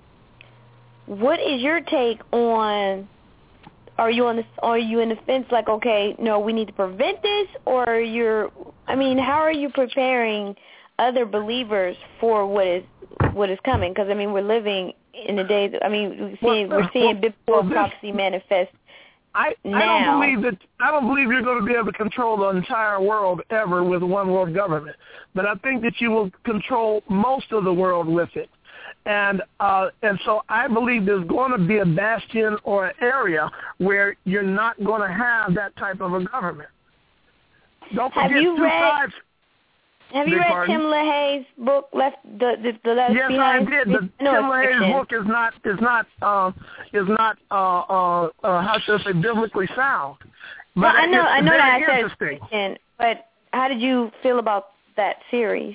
What is your take on? Are you on the? Are you in the fence? Like, okay, no, we need to prevent this, or you're? I mean, how are you preparing other believers for what is what is coming? Because I mean, we're living in the days. I mean, we're seeing, we're seeing biblical prophecy manifest. I, now. I don't believe that. I don't believe you're going to be able to control the entire world ever with one world government. But I think that you will control most of the world with it. And uh, and so I believe there's going to be a bastion or an area where you're not going to have that type of a government. Don't forget have you two read, sides. Have you read pardon? Tim LaHaye's book, Left the the, the Left Yes, Behind? I did. But no, Tim LaHaye's book is not is not uh, is not uh, uh, uh, how should I say biblically sound. But well, I know it's I know very that I interesting. said fiction, but how did you feel about that series?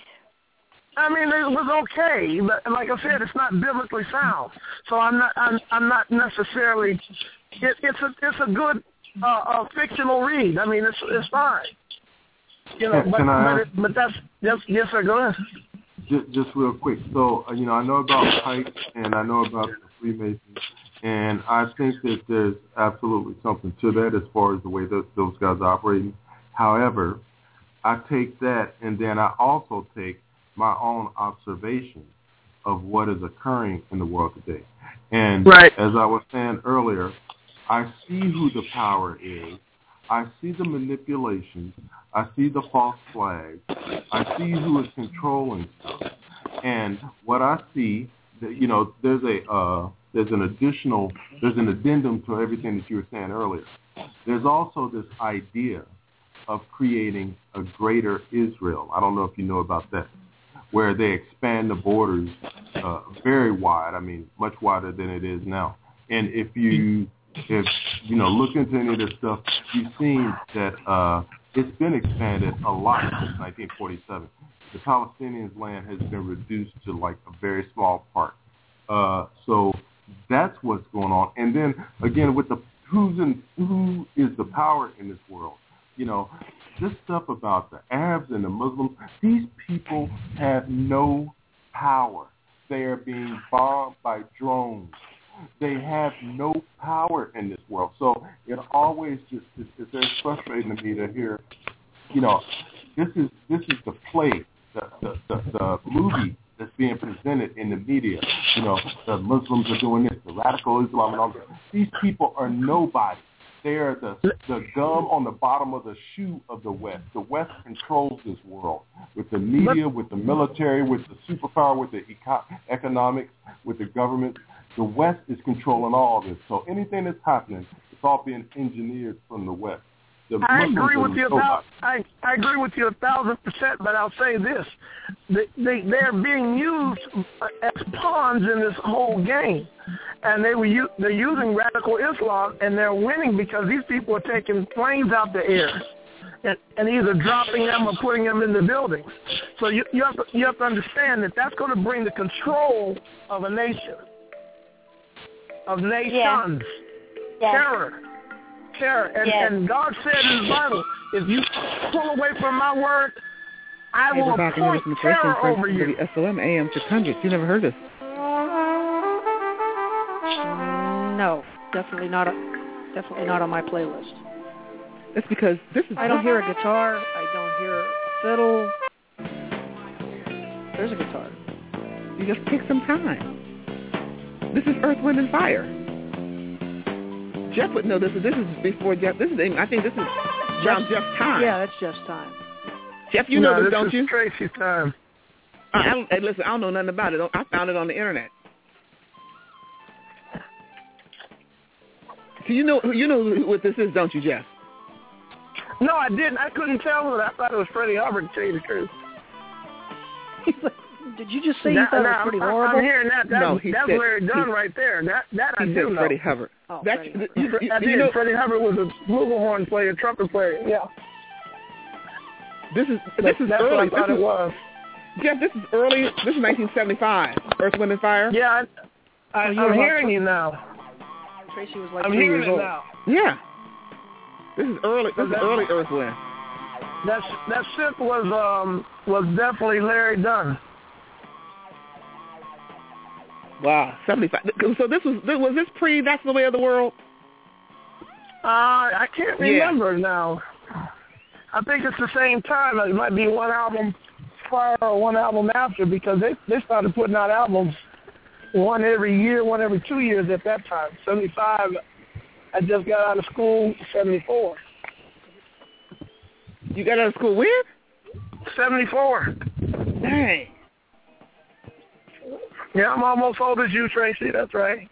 I mean, it was okay, but like I said, it's not biblically sound. So I'm not, I'm, I'm not necessarily. It, it's a, it's a good uh, uh, fictional read. I mean, it's, it's fine. You know, Can, but, can I but, ask, it, but that's, that's yes, sir. Go ahead. Just, just real quick. So, uh, you know, I know about Pike and I know about the Freemasons, and I think that there's absolutely something to that as far as the way those, those guys are operating. However, I take that, and then I also take my own observation of what is occurring in the world today. And right. as I was saying earlier, I see who the power is. I see the manipulations. I see the false flags. I see who is controlling stuff. And what I see, you know, there's a uh, there's an additional, there's an addendum to everything that you were saying earlier. There's also this idea of creating a greater Israel. I don't know if you know about that, where they expand the borders uh, very wide. I mean, much wider than it is now. And if you, if you know, look into any of this stuff, you've seen that uh, it's been expanded a lot since nineteen forty-seven. The Palestinians' land has been reduced to like a very small part. Uh, so that's what's going on. And then again, with the who's in, who is the power in this world? You know, this stuff about the Arabs and the Muslims, these people have no power. They are being bombed by drones. They have no power in this world. So it always just is it's very frustrating to me to hear, you know, this is this is the play, the the, the, the movie that's being presented in the media. You know, the Muslims are doing this, the radical Islam and all that. These people are nobody. They are the, the gum on the bottom of the shoe of the West. The West controls this world with the media, with the military, with the superpower, with the eco- economics, with the government. The West is controlling all this. So anything that's happening, it's all being engineered from the West. The I Muslims agree with are you about I, I agree with you a thousand percent, but I'll say this: they, they they're being used as pawns in this whole game, and they were u- they're using radical Islam, and they're winning because these people are taking planes out the air, and, and either dropping them or putting them in the buildings. So you you have to, you have to understand that that's going to bring the control of a nation, of nations, Yeah. Yeah. terror. Terror. And, yes. and God said in His Bible, if you pull away from my word, I Hey, will we're back and you're appoint listening to terror Tracy and over Friends, you. S O M A M six hundred. You never heard this? No, definitely not. Definitely not on my playlist. That's because this is. I don't hear a guitar. I don't hear a fiddle. There's a guitar. You just take some time. This is Earth, Wind, and Fire. Jeff would know this. This is before Jeff. This is. I think this is around Jeff's time. Yeah, that's Jeff's time. Jeff, you no, know this, this don't is you? Tracy's time. I, I don't, hey, listen, I don't know nothing about it. I found it on the internet. So you know, you know what this is, don't you, Jeff? No, I didn't. I couldn't tell it. I thought it was Freddie Hubbard, to tell you the truth. Did you just say Now- you thought now, it was pretty I'm, horrible? I'm hearing that. That's, No, he that's said- Larry Dunn he- right there. That that I He do said know. Freddie Hubbard. Oh, That's Freddie Hubbard. you, you, I you did. know, Freddie Hubbard was a flugelhorn player, trumpet player. Yeah. This is That- this is that's early. what I thought this it is, was. Jeff, this is early. This is nineteen seventy-five. Earth, Wind, and Fire. Yeah, I, I, So you I'm were hearing like- you now. Tracy was like I'm three hearing years it old. now. Yeah. This is early. This is early Earth Wind. That's that synth was um was definitely Larry Dunn. Wow, seventy-five. So this was was this pre That's the Way of the World? Uh, I can't remember yeah. now. I think it's the same time. It might be one album prior or one album after, because they they started putting out albums one every year, one every two years at that time. seventy-five, I just got out of school. seventy-four. You got out of school when? seventy-four. Dang. Yeah, I'm almost old as you, Tracy. That's right.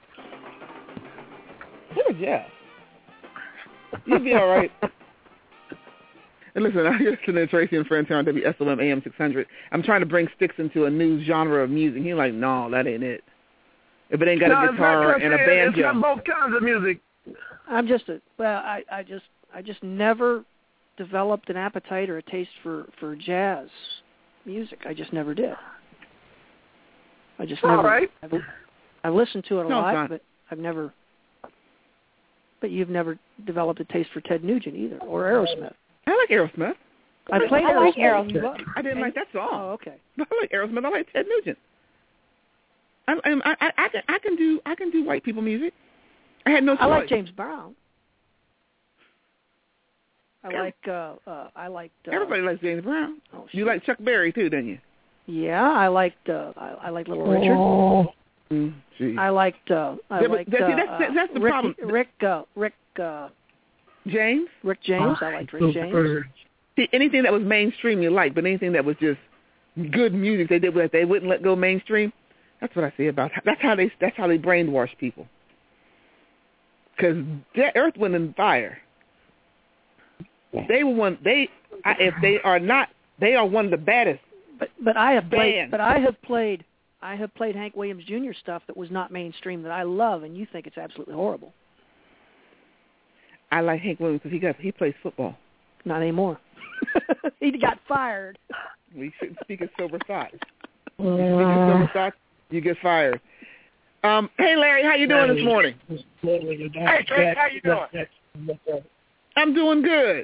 Good job. You'll be all right. And listen, I'm listening to Tracy and Friends here on W S O M A M six hundred. I'm trying to bring Sticks into a new genre of music. He's like, no, that ain't it. If it ain't got no, a guitar and a banjo. It's got both kinds of music. I'm just a well. I, I just I just never developed an appetite or a taste for, for jazz music. I just never did. I just All never. Right. I've, I've listened to it a no, lot, but I've never. But you've never developed a taste for Ted Nugent either, or Aerosmith. I like Aerosmith. I played I like Aerosmith. Aerosmith. I didn't like that song. Oh, okay. But I like Aerosmith. I like Ted Nugent. I'm, I'm, I, I, I can, I can do, I can do white people music. I had no choice. I like James Brown. I like, uh, uh, I liked. Uh, Everybody likes James Brown. Oh, you like Chuck Berry too, didn't you? Yeah, I liked. Uh, I, I like Little Richard. Oh. Mm, I liked. Uh, I yeah, liked. That, uh, that's, that's the Rick, problem. Rick. Uh, Rick. Uh, James. Rick James. I liked Rick James. See, anything that was mainstream you liked, but anything that was just good music they did with they wouldn't let go mainstream. That's what I say about. That's how they. That's how they brainwash people. Because Earth, Wind, and Fire. They were one. They I, if they are not, they are one of the baddest. But but I have played. bands. But I have played. I have played Hank Williams Junior stuff that was not mainstream that I love, and you think it's absolutely horrible. I like Hank Williams because he got he plays football. Not anymore. He got fired. We shouldn't speak of sober thoughts. You speak of sober thoughts, you get fired. Um, hey Larry, how you doing this morning? Hey Trace, how you doing? I'm doing good.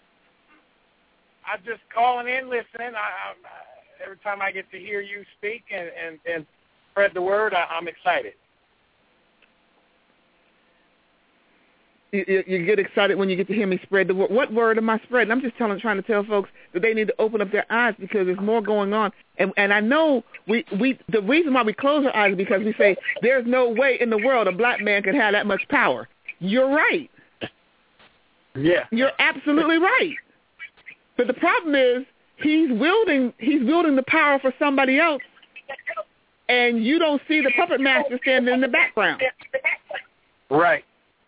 I'm just calling in, listening. I, I, every time I get to hear you speak and, and, and spread the word, I, I'm excited. You, you get excited when you get to hear me spread the word. What word am I spreading? I'm just telling, trying to tell folks that they need to open up their eyes because there's more going on. And, and I know we, we the reason why we close our eyes is because we say there's no way in the world a black man can have that much power. You're right. Yeah. You're absolutely right. But the problem is he's wielding he's wielding the power for somebody else, and you don't see the puppet master standing in the background. Right.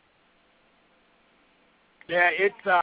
Yeah, it's uh,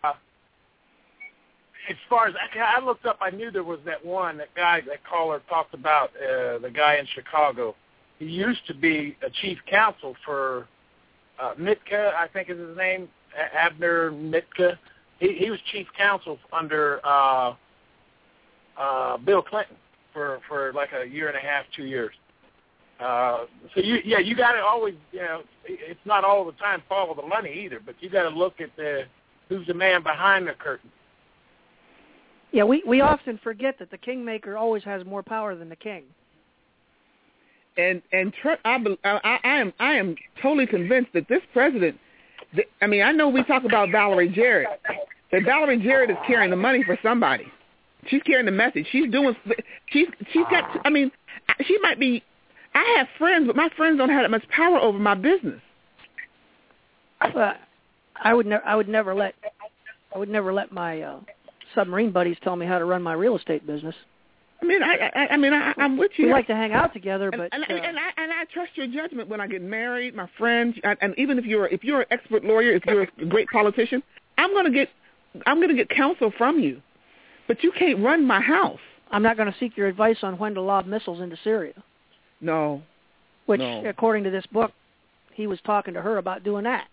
as far as I, I looked up, I knew there was that one that guy that caller talked about uh, the guy in Chicago. He used to be a chief counsel for uh, Mitka, I think is his name, Abner Mitka. He, he was chief counsel under uh, uh, Bill Clinton for, for like a year and a half, two years. Uh, so you, yeah, you got to always, you know, it's not all the time follow the money either, but you got to look at the who's the man behind the curtain. Yeah, we we often forget that the kingmaker always has more power than the king. And and tr- I, I I am I am totally convinced that this president. I mean, I know we talk about Valerie Jarrett, but Valerie Jarrett is carrying the money for somebody. She's carrying the message. She's doing. She's she's got. I mean, she might be. I have friends, but my friends don't have that much power over my business. Well, I would never. I would never let. I would never let my uh, submarine buddies tell me how to run my real estate business. I mean, I, I, I mean, I, I'm with you. We like to hang out together, but and, and, uh, and, I, and I trust your judgment when I get married. My friends, and, and even if you're if you're an expert lawyer, if you're a great politician, I'm gonna get I'm gonna get counsel from you. But you can't run my house. I'm not going to seek your advice on when to lob missiles into Syria. No. Which, no. according to this book, he was talking to her about doing that.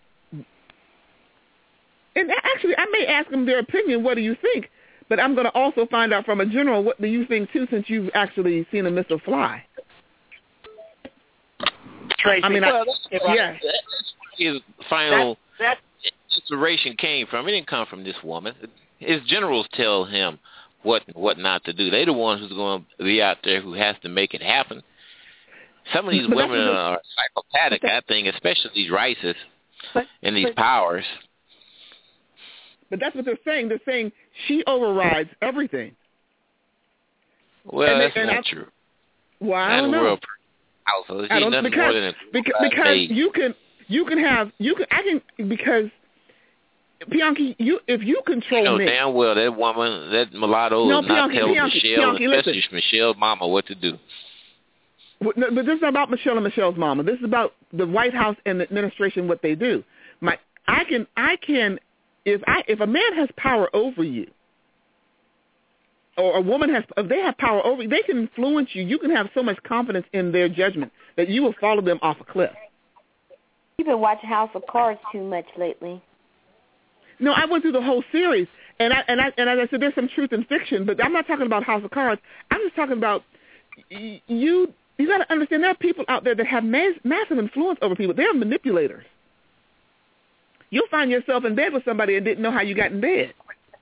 And actually, I may ask them their opinion. What do you think? But I'm going to also find out from a general, what do you think, too, since you've actually seen a missile fly? Tracy, I mean, well, I, yeah. His final, that, that, inspiration came from. It didn't come from this woman. His generals tell him what what not to do. They're the ones who's going to be out there who has to make it happen. Some of these but women are psychopathic, I think, especially these Rices but, and these but, powers. But that's what they're saying. They're saying she overrides everything. Well, and that's they, not I, true. Well, I don't know. World household. I don't, nothing because more than a because, because you can you can have you can I can because Bianchi, you if you control you know me. damn well that woman, that mulatto, no, is not Bianchi, telling Bianchi, Michelle, Bianchi, especially listen. Michelle's mama, what to do. But this is not about Michelle and Michelle's mama. This is about the White House and the administration, what they do. My, I can, I can, if I, if a man has power over you, or a woman has, if they have power over you, they can influence you. You can have so much confidence in their judgment that you will follow them off a cliff. You've been watching House of Cards too much lately. No, I went through the whole series, and I, and I, and as I said, there's some truth in fiction, but I'm not talking about House of Cards. I'm just talking about you. You got to understand there are people out there that have mass, massive influence over people. They're manipulators. You'll find yourself in bed with somebody and didn't know how you got in bed.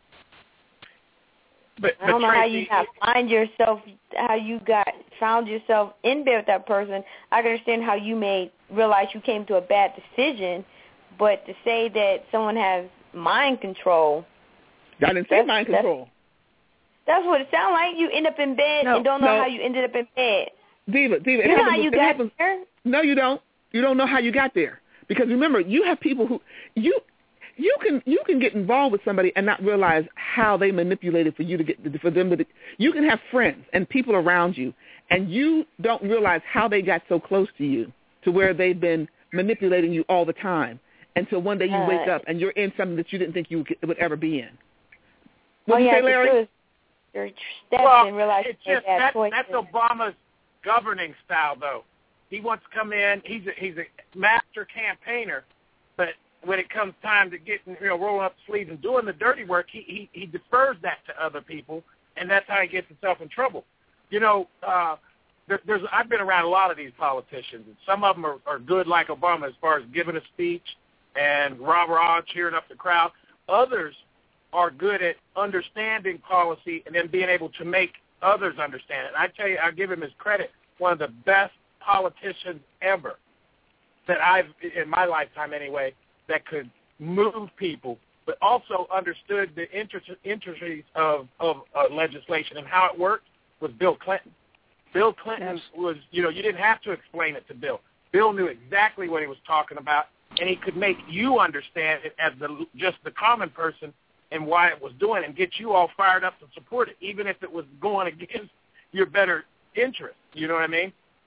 But, I don't but know how Tracy, you got find yourself, how you got found yourself in bed with that person. I can understand how you may realize you came to a bad decision, but to say that someone has mind control. I didn't say mind control. That's, that's what it sounds like. You end up in bed no, and don't know no. how you ended up in bed. Diva, Diva, you it know happens, how you it got happens. there? No, you don't. You don't know how you got there. Because remember, you have people who you you can you can get involved with somebody and not realize how they manipulated for you to get for them to. You can have friends and people around you, and you don't realize how they got so close to you to where they've been manipulating you all the time until one day you uh, wake up and you're in something that you didn't think you would ever be in. What oh did yeah, you say, Larry? Your steps well, and realize it's you just made bad that, choices. that's Obama's governing style, though. He wants to come in. He's a, he's a master campaigner, but when it comes time to getting, you know, rolling up the sleeves and doing the dirty work, he, he he defers that to other people, and that's how he gets himself in trouble. You know, uh, there, there's I've been around a lot of these politicians, and some of them are, are good like Obama as far as giving a speech and rah-rah, cheering up the crowd. Others are good at understanding policy and then being able to make others understand it. And I tell you, I give him his credit. One of the best politicians ever that I've, in my lifetime anyway, that could move people, but also understood the intricacies of, of uh, legislation and how it worked was Bill Clinton. Bill Clinton yes. was, you know, you didn't have to explain it to Bill. Bill knew exactly what he was talking about, and he could make you understand it as the just the common person and why it was doing and get you all fired up to support it, even if it was going against your better interest. You know what I mean?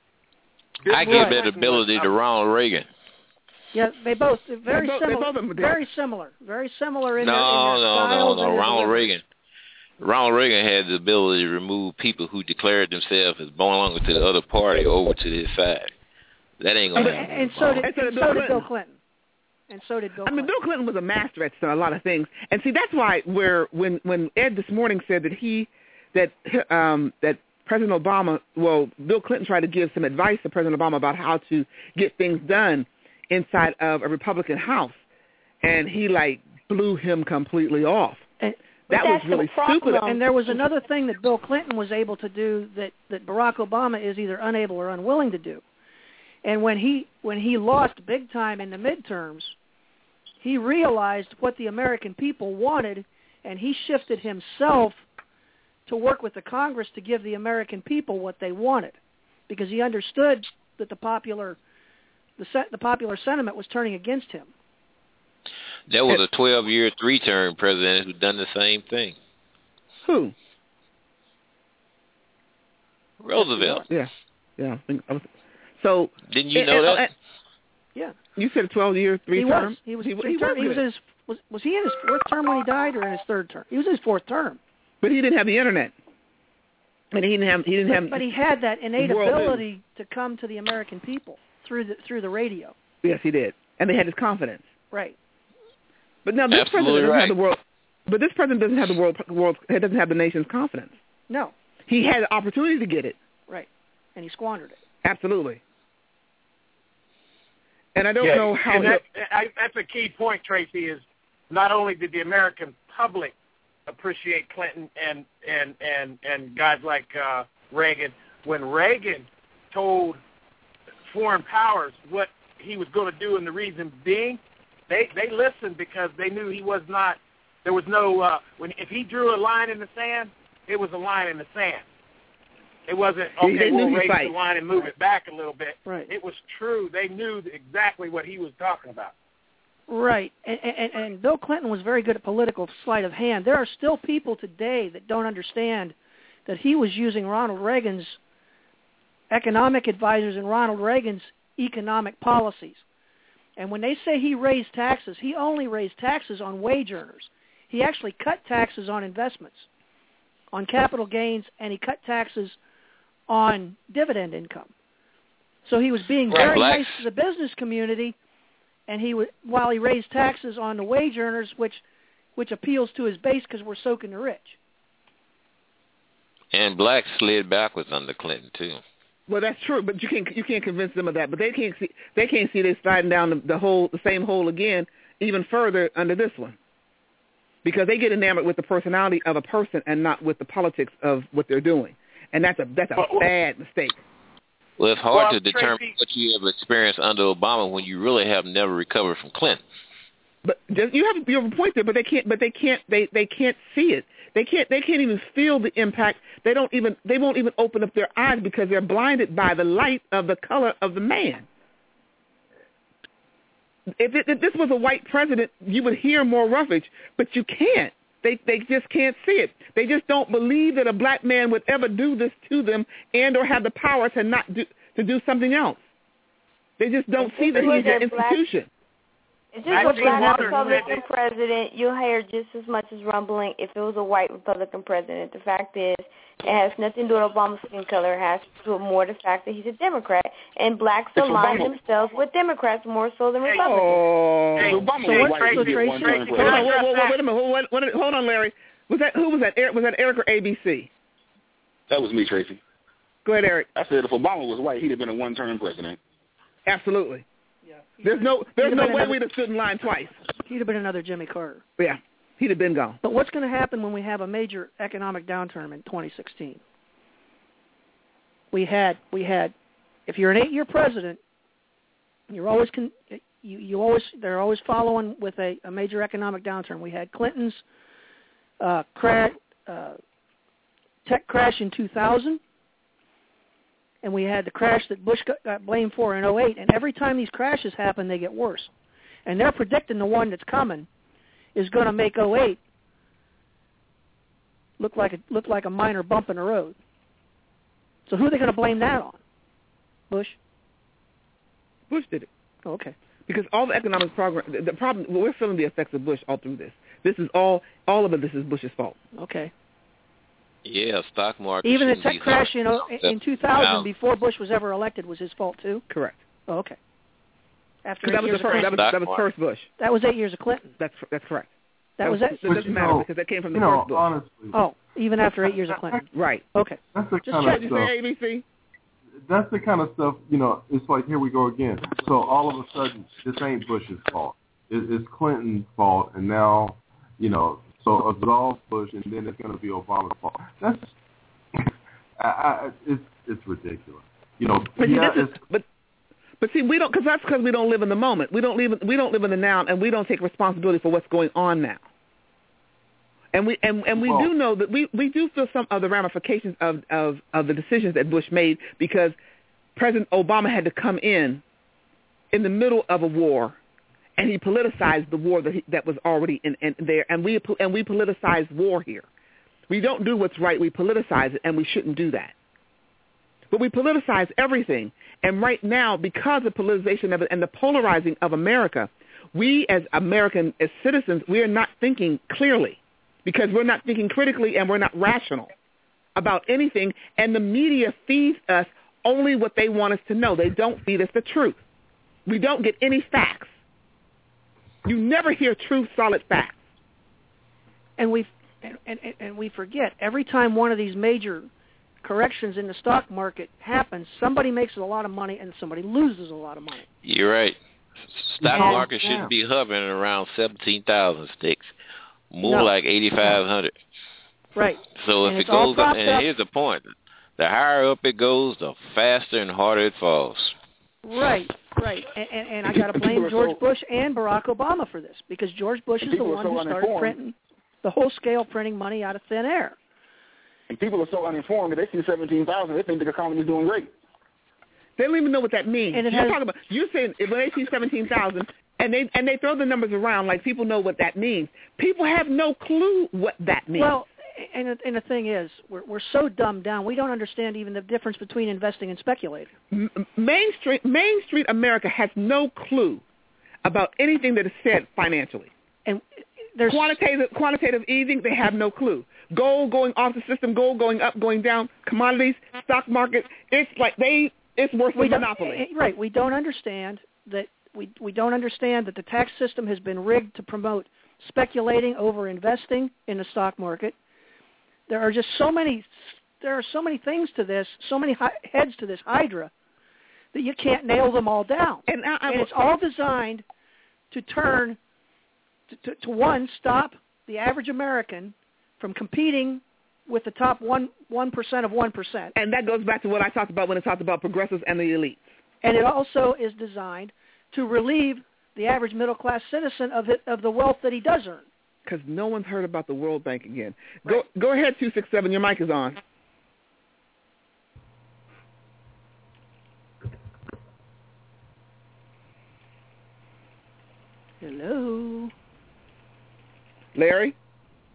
Bill I give that ability was, to Ronald Reagan. Yeah, they both very both, similar. both very similar. Very similar in no, their, in their no, styles no, and no. their Ronald delivery. Reagan. Ronald Reagan had the ability to remove people who declared themselves as belonging to the other party over to his side. That ain't gonna happen. And, and so did, and so Bill did Bill Clinton. And so did Bill I mean, Clinton. Bill Clinton was a master at a lot of things. And see, that's why where when, when Ed this morning said that he, that um, that President Obama, well, Bill Clinton tried to give some advice to President Obama about how to get things done inside of a Republican House. And he, like, blew him completely off. And, that was really stupid. And there was another thing that Bill Clinton was able to do that, that Barack Obama is either unable or unwilling to do. And when he when he lost big time in the midterms, he realized what the American people wanted, and he shifted himself to work with the Congress to give the American people what they wanted, because he understood that the popular the set, the popular sentiment was turning against him. There was a twelve-year, three-term president who done the same thing. Who? Roosevelt. Yeah, yeah. So didn't you and, know and, that? Yeah. You said a twelve-year, three-term. He was. He was. He, three he, term. was, he was in his. Was, was he in his fourth term when he died, or in his third term? He was in his fourth term. But he didn't have the internet. And he didn't have. He didn't but, have. But he had that innate ability news. to come to the American people through the through the radio. Yes, he did, and they had his confidence. Right. But now this Absolutely president doesn't right. have the world. But this president doesn't have the world. World. He doesn't have the nation's confidence. No. He had the opportunity to get it. Right. And he squandered it. Absolutely. And I don't yeah, know how. That, I, that's a key point, Tracy. Is not only did the American public appreciate Clinton and and and, and guys like uh, Reagan, when Reagan told foreign powers what he was going to do, and the reason being, they they listened because they knew he was not. There was no uh, when if he drew a line in the sand, it was a line in the sand. It wasn't okay. We'll raise the line and move it back a little bit. Right. It was true. They knew exactly what he was talking about. Right, and, and, and Bill Clinton was very good at political sleight of hand. There are still people today that don't understand that he was using Ronald Reagan's economic advisors and Ronald Reagan's economic policies. And when they say he raised taxes, he only raised taxes on wage earners. He actually cut taxes on investments, on capital gains, and he cut taxes on dividend income. So he was being right, very blacks. nice to the business community, and he would, while he raised taxes on the wage earners, which which appeals to his base because we're soaking the rich. And blacks slid backwards under Clinton too. Well, that's true, but you can't you can't convince them of that. But they can't see they can't see they sliding down the, the hole, the same hole again, even further under this one, because they get enamored with the personality of a person and not with the politics of what they're doing, and that's a that's a well, bad mistake. Well, it's hard well, to determine Tracy, what you have experienced under Obama when you really have never recovered from Clinton. But just, you have you have a point there, but they can't. But they can't. They they can't see it. They can't. They can't even feel the impact. They don't even. They won't even open up their eyes because they're blinded by the light of the color of the man. If, it, if this was a white president, you would hear more roughage, but you can't. They they just can't see it. They just don't believe that a black man would ever do this to them and or have the power to not do to do something else. They just don't see that he's an institution. If this was a black Republican president, you'll hear just as much as rumbling if it was a white Republican president. The fact is, it has nothing to do with Obama's skin color. It has to do with more the fact that he's a Democrat. And blacks align themselves with Democrats more so than Republicans. Oh, hey, so Obama what's Tracy, so Tracy? Tracy, Hold on, wait, wait, wait a minute. Hold, wait, hold on, Larry. Was that who was that? Eric, was that Eric or A B C? That was me, Tracy. Go ahead, Eric. I said if Obama was white, he'd have been a one-term president. Absolutely. Yeah. There's no there's no way we'd have stood in line twice. He'd have been another Jimmy Carter. Yeah, he'd have been gone. But what's going to happen when we have a major economic downturn in twenty sixteen? We had we had, if you're an eight-year president, you're always con, you you always they're always following with a, a major economic downturn. We had Clinton's uh, crash, uh, tech crash in two thousand. And we had the crash that Bush got, got blamed for in oh eight. And every time these crashes happen, they get worse. And they're predicting the one that's coming is going to make oh eight look like a, look like a minor bump in the road. So who are they going to blame that on? Bush? Bush did it. Oh, okay. Because all the economic progress, the problem, we're feeling the effects of Bush all through this. This is all, all of it, this is Bush's fault. Okay. Yeah, stock market. Even the tech crash in, in two thousand before Bush was ever elected was his fault too? Correct. Oh, okay. After that eight was years the first, of that was, that was first Bush. That was eight years of Clinton. That's that's correct. That, that was, was it? It doesn't matter know, because that came from the you know, first Bush. Honestly, oh, even after eight years of Clinton. Right. Okay. That's the Just kind check. of stuff. A B C? That's the kind of stuff, you know, it's like, here we go again. So all of a sudden, this ain't Bush's fault. It, it's Clinton's fault, and now, you know, so absolve Bush, and then it's going to be Obama's fault. That's, I, I, it's it's ridiculous. You know, but, yeah, see, this is, but but see, we don't, because that's because we don't live in the moment. We don't live we don't live in the now, and we don't take responsibility for what's going on now. And we and, and we well, do know that we, we do feel some of the ramifications of, of, of the decisions that Bush made, because President Obama had to come in in the middle of a war, and he politicized the war that he, that was already in, in there, and we and we politicized war here. We don't do what's right. We politicize it, and we shouldn't do that. But we politicize everything. And right now, because of politicization of it and the polarizing of America, we as American, as citizens, we are not thinking clearly, because we're not thinking critically and we're not rational about anything. And the media feeds us only what they want us to know. They don't feed us the truth. We don't get any facts. You never hear true, solid facts. And we and, and, and we forget, every time one of these major corrections in the stock market happens, somebody makes a lot of money and somebody loses a lot of money. You're right. Stock Yeah, market yeah. shouldn't be hovering around seventeen thousand sticks, more No. like eighty-five hundred. Right. So And if it's it all goes up, propped and up. here's the point: the higher up it goes, the faster and harder it falls. Right, right. And, and, and I got to blame George so, Bush and Barack Obama for this, because George Bush is the people are one so who started uninformed. printing the whole scale printing money out of thin air. And people are so uninformed that they see seventeen thousand, they think the economy is doing great. They don't even know what that means. And it You're has- talking about you're saying if they see seventeen thousand and they and they throw the numbers around like people know what that means. People have no clue what that means. Well, and, and the thing is, we're, we're so dumbed down, we don't understand even the difference between investing and speculating. M- Main Street Main Street America has no clue about anything that is said financially. And there's quantitative quantitative easing, they have no clue. Gold going off the system, gold going up, going down, commodities, stock market, it's like they it's worse we than don't- monopoly. Right, we don't understand that we we don't understand that the tax system has been rigged to promote speculating over investing in the stock market. There are just so many there are so many things to this, so many hi- heads to this hydra that you can't nail them all down. And, I, I, and it's all designed to turn to, to, to one, stop the average American from competing with the top one one percent of one percent. And that goes back to what I talked about when I talked about progressives and the elites. And it also is designed to relieve the average middle class citizen of it, of the wealth that he does earn. Because no one's heard about the World Bank again. Go go ahead, two six seven. Your mic is on. Hello. Larry?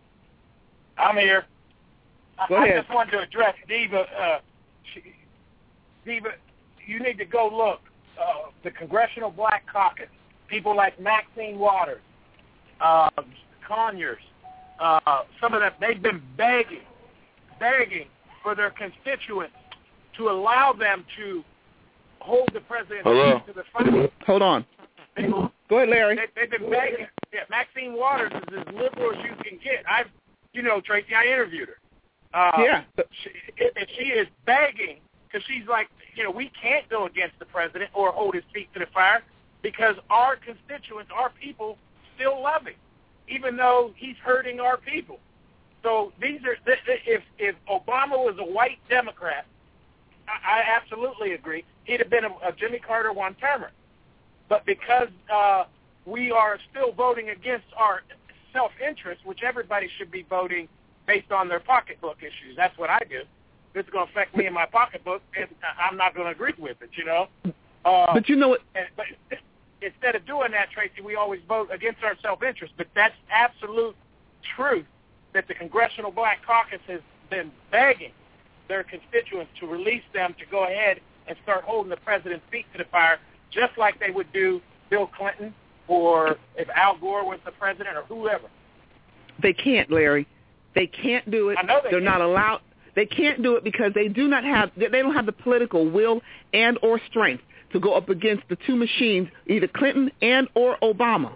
I'm here. Go I, ahead. I just wanted to address Diva. Uh, she, Diva, you need to go look. Uh, the Congressional Black Caucus, people like Maxine Waters, uh, Conyers, uh, some of them, they've been begging, begging for their constituents to allow them to hold the president Hello? to the front. Hold on. They, Go ahead, Larry. They, they've been begging. Yeah, Maxine Waters is as liberal as you can get. I've, you know, Tracy, I interviewed her. Uh, yeah. She, and she is begging because she's like, you know, we can't go against the president or hold his feet to the fire because our constituents, our people, still love him, even though he's hurting our people. So these are, if if Obama was a white Democrat, I, I absolutely agree, he'd have been a, a Jimmy Carter one-termer. But because uh, we are still voting against our self-interest, which everybody should be voting based on their pocketbook issues. That's what I do. This is going to affect me in my pocketbook, and I'm not going to agree with it, you know. Uh, but you know what? And, but instead of doing that, Tracy, we always vote against our self-interest. But that's absolute truth that the Congressional Black Caucus has been begging their constituents to release them to go ahead and start holding the president's feet to the fire, just like they would do Bill Clinton or if Al Gore was the president or whoever. They can't, Larry. They can't do it. I know they They're can't. not allowed. They can't do it because they do not have. They don't have the political will and or strength to go up against the two machines, either Clinton and or Obama,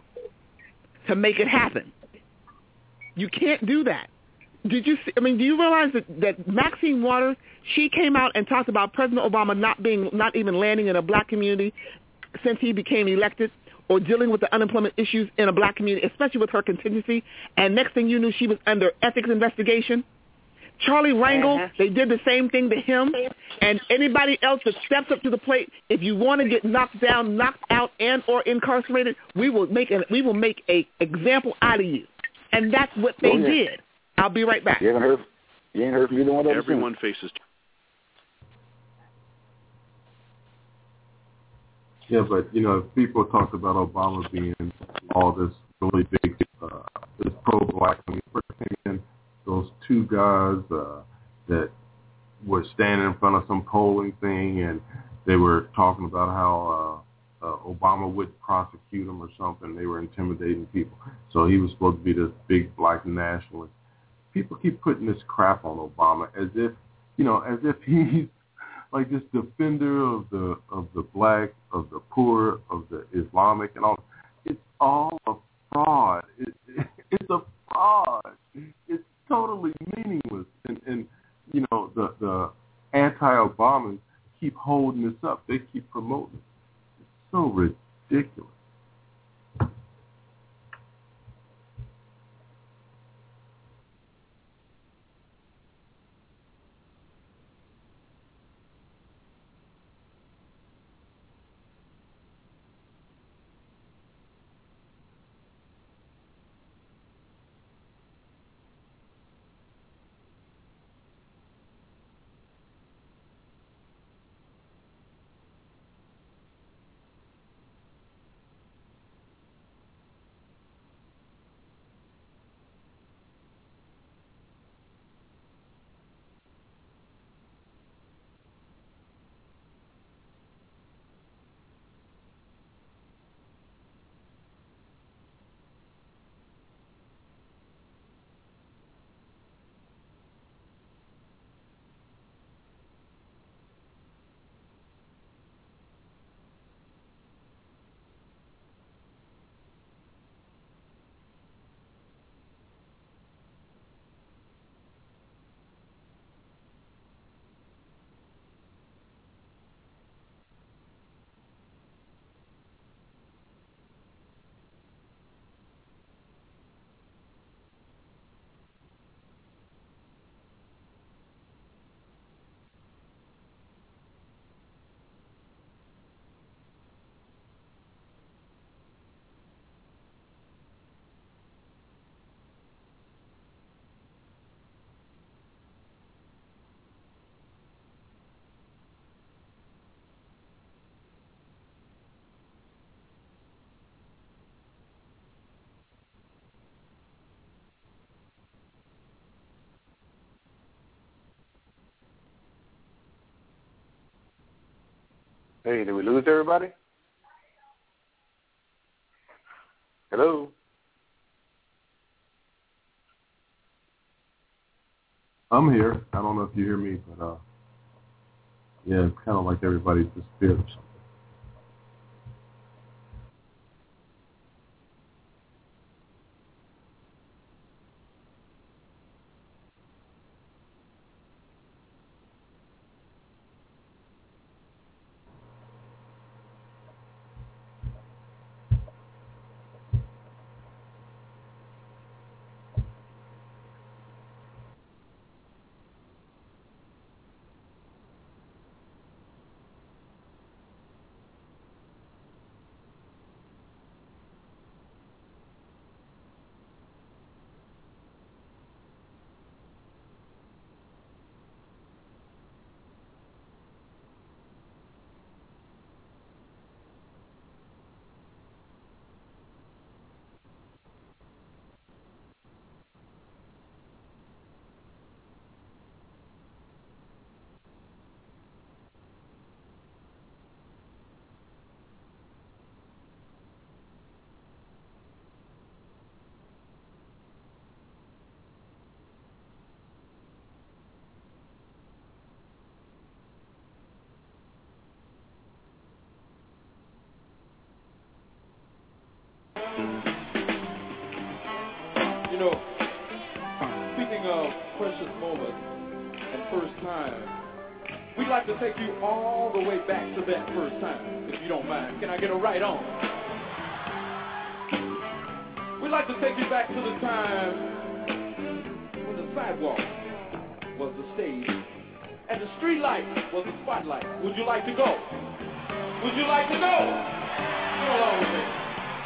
to make it happen. You can't do that. Did you see, I mean, do you realize that, that Maxine Waters, she came out and talked about President Obama not being, not even landing in a black community since he became elected, or dealing with the unemployment issues in a black community, especially with her contingency, and next thing you knew, she was under ethics investigation. Charlie Rangel, uh-huh. They did the same thing to him, and anybody else that steps up to the plate, if you want to get knocked down, knocked out, and or incarcerated, we will make an, we will make a example out of you, and that's what they oh, yeah. did. I'll be right back. You haven't heard, you ain't heard from either one of them. Everyone faces. Yeah, but, you know, people talk about Obama being all this really big, uh, this pro-black. When he first came in, those two guys uh, that were standing in front of some polling thing, and they were talking about how uh, uh, Obama would prosecute him or something. They were intimidating people. So he was supposed to be this big black nationalist. People keep putting this crap on Obama as if, you know, as if he's like this defender of the of the black, of the poor, of the Islamic, and all. It's all a fraud. It, it, it's a fraud. It's totally meaningless. And, and you know, the the anti-Obamas keep holding this up. They keep promoting it. It's so ridiculous. Hey, did we lose everybody? Hello? I'm here. I don't know if you hear me, but uh, yeah, it's kind of like everybody's disappeared or something. You know, speaking of precious moments and first time, we'd like to take you all the way back to that first time, if you don't mind. Can I get a right on? We'd like to take you back to the time when the sidewalk was the stage and the street light was the spotlight. Would you like to go? Would you like to go? Come along with me.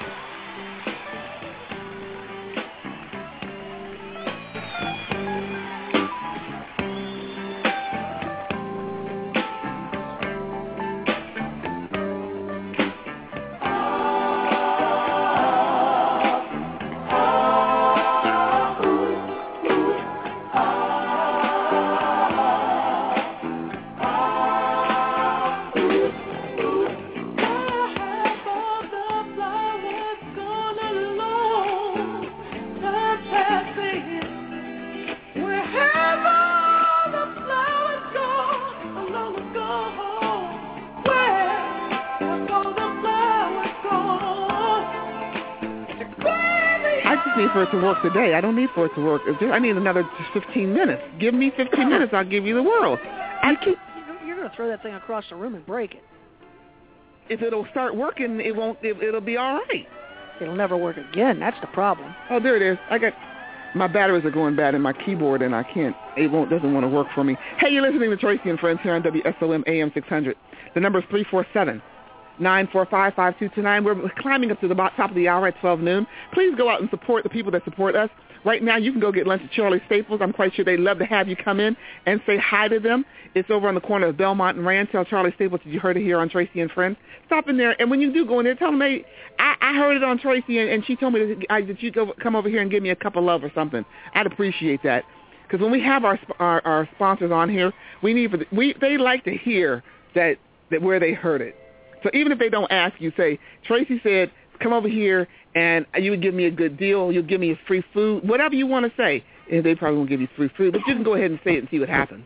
For it to work today. I don't need for it to work. I need another fifteen minutes. Give me fifteen minutes, I'll give you the world. I keep. You're going to throw that thing across the room and break it. If it'll start working, it won't. It, it'll be all right. It'll never work again. That's the problem. Oh, there it is. I got my batteries are going bad in my keyboard, and I can't. It won't. Doesn't want to work for me. Hey, you're listening to Tracy and Friends here on W S O M A M six hundred. The number is three four seven. nine four five, five two two nine. We're climbing up to the top of the hour at twelve noon. Please go out and support the people that support us. Right now, you can go get lunch at Charlie Staples. I'm quite sure they'd love to have you come in and say hi to them. It's over on the corner of Belmont and Rand. Tell Charlie Staples that you heard it here on Tracy and Friends. Stop in there, and when you do go in there, tell them, hey, I, I heard it on Tracy, and, and she told me that, I, that you go come over here and give me a cup of love or something. I'd appreciate that. Because when we have our, our our sponsors on here, we need for the, we they like to hear that that where they heard it. So even if they don't ask you, say, Tracy said, come over here and you would give me a good deal, you'll give me a free food, whatever you want to say. And they probably won't give you free food, but you can go ahead and say it and see what happens.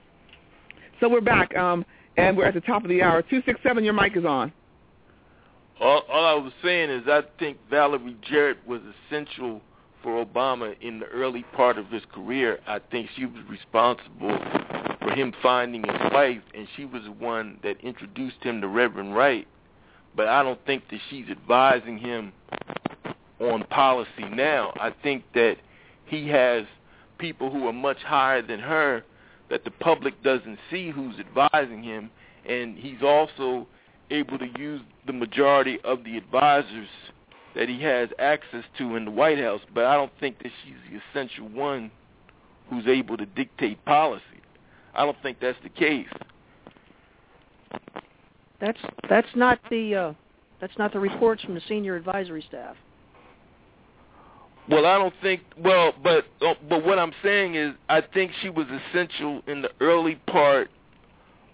So we're back, um, and we're at the top of the hour. two six seven, your mic is on. All, all I was saying is I think Valerie Jarrett was essential for Obama in the early part of his career. I think she was responsible for him finding his wife, and she was the one that introduced him to Reverend Wright. But I don't think that she's advising him on policy now. I think that he has people who are much higher than her that the public doesn't see who's advising him, and he's also able to use the majority of the advisors that he has access to in the White House. But I don't think that she's the essential one who's able to dictate policy. I don't think that's the case. That's that's not the uh, that's not the reports from the senior advisory staff. Well, I don't think. Well, but uh, but what I'm saying is, I think she was essential in the early part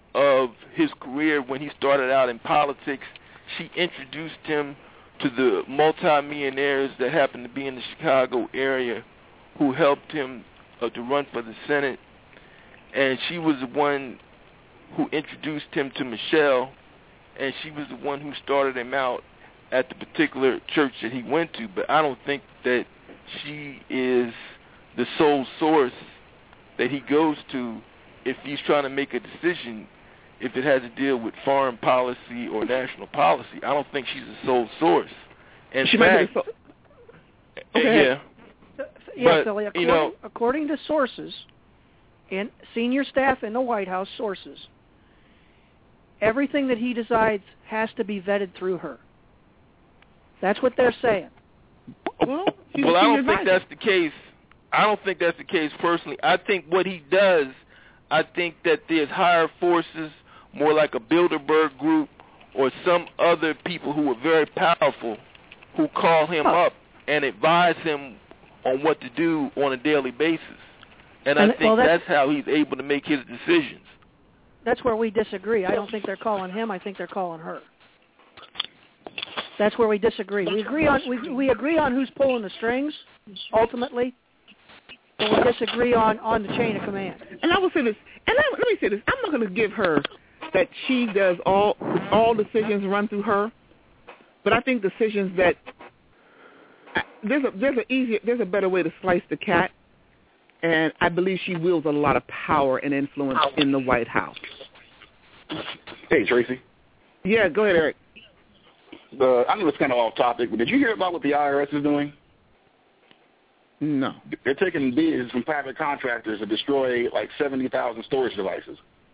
of his career when he started out in politics. She introduced him to the multimillionaires that happened to be in the Chicago area who helped him uh, to run for the Senate. And she was the one who introduced him to Michelle, and she was the one who started him out at the particular church that he went to. But I don't think that she is the sole source that he goes to if he's trying to make a decision, if it has to deal with foreign policy or national policy. I don't think she's the sole source. In she fact, might be so- okay. yeah. Yeah, but, Philly, according, you know, according to sources, in senior staff in the White House sources, everything that he decides has to be vetted through her. That's what they're saying. Well, well I don't think that's the case. I don't think that's the case personally. I think what he does, I think that there's higher forces, more like a Bilderberg group or some other people who are very powerful who call him oh. up and advise him on what to do on a daily basis. And, and I think well, that's, that's how he's able to make his decisions. That's where we disagree. I don't think they're calling him. I think they're calling her. That's where we disagree. We agree on we we agree on who's pulling the strings ultimately, but we disagree on, on the chain of command. And I will say this. And I, let me say this. I'm not going to give her that she does all all decisions run through her, but I think decisions that there's a there's a easier there's a better way to slice the cat. And I believe she wields a lot of power and influence in the White House. Hey, Tracy. Yeah, go ahead, Eric. Uh, I know it's kind of off topic, but did you hear about what the I R S is doing? No. They're taking bids from private contractors to destroy like seventy thousand storage devices.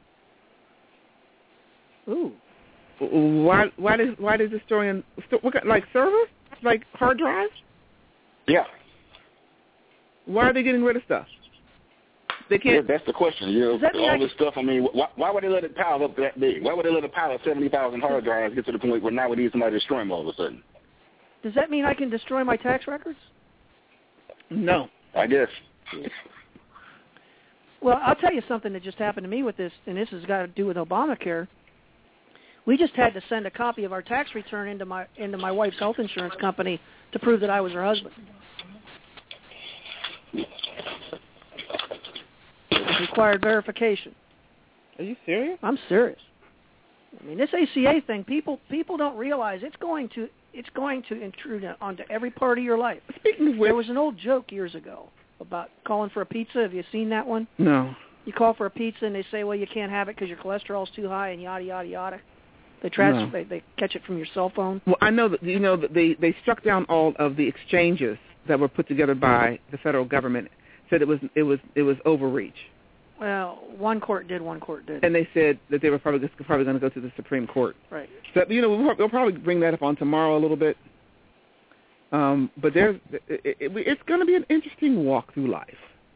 Ooh. Why? Why does Why does destroying what kind, like servers, like hard drives? Yeah. Why are they getting rid of stuff? They can't. Yeah, that's the question. You know, all I this can... stuff. I mean, why, why would they let it pile up that big? Why would they let a pile of seventy thousand hard drives get to the point where now we need somebody to destroy them all of a sudden? Does that mean I can destroy my tax records? No. I guess. Well, I'll tell you something that just happened to me with this, and this has got to do with Obamacare. We just had to send a copy of our tax return into my into my wife's health insurance company to prove that I was her husband. It required verification. Are you serious? I'm serious. I mean, this A C A thing, people people don't realize it's going to it's going to intrude onto every part of your life. Speaking of which, there was an old joke years ago about calling for a pizza. Have you seen that one? No. You call for a pizza and they say, well, you can't have it because your cholesterol's too high and yada yada yada. They transfer, no. they, they catch it from your cell phone. Well, I know that you know that they they struck down all of the exchanges that were put together by the federal government. Said it was it was it was overreach. Well, one court did, one court did. And they said that they were probably probably going to go to the Supreme Court. Right. So you know we'll, we'll probably bring that up on tomorrow a little bit. Um, but there's it, it, it's going to be an interesting walk through life.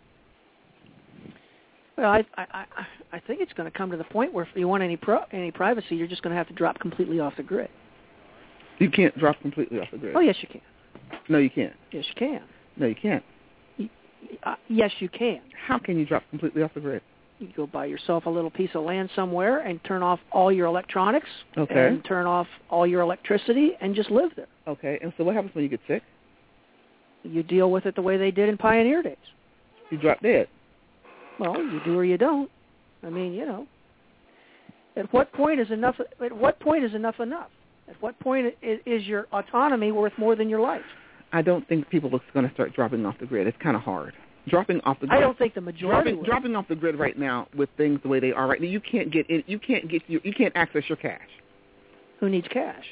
Well, I I I, I think it's going to come to the point where if you want any pro, any privacy, you're just going to have to drop completely off the grid. You can't drop completely off the grid. Oh yes, you can. No, you can't. Yes, you can. No, you can't. Uh, yes, you can. How can you drop completely off the grid? You go buy yourself a little piece of land somewhere and turn off all your electronics okay. and turn off all your electricity and just live there. Okay, and so what happens when you get sick? You deal with it the way they did in Pioneer days. You drop dead. Well, you do or you don't. I mean, you know. At what point is enough? At what point is enough enough? At what point is your autonomy worth more than your life? I don't think people are going to start dropping off the grid. It's kind of hard. Dropping off the grid. I don't think the majority dropping, dropping off the grid right now with things the way they are right now. You can't get in, you can't get you, you can't access your cash. Who needs cash?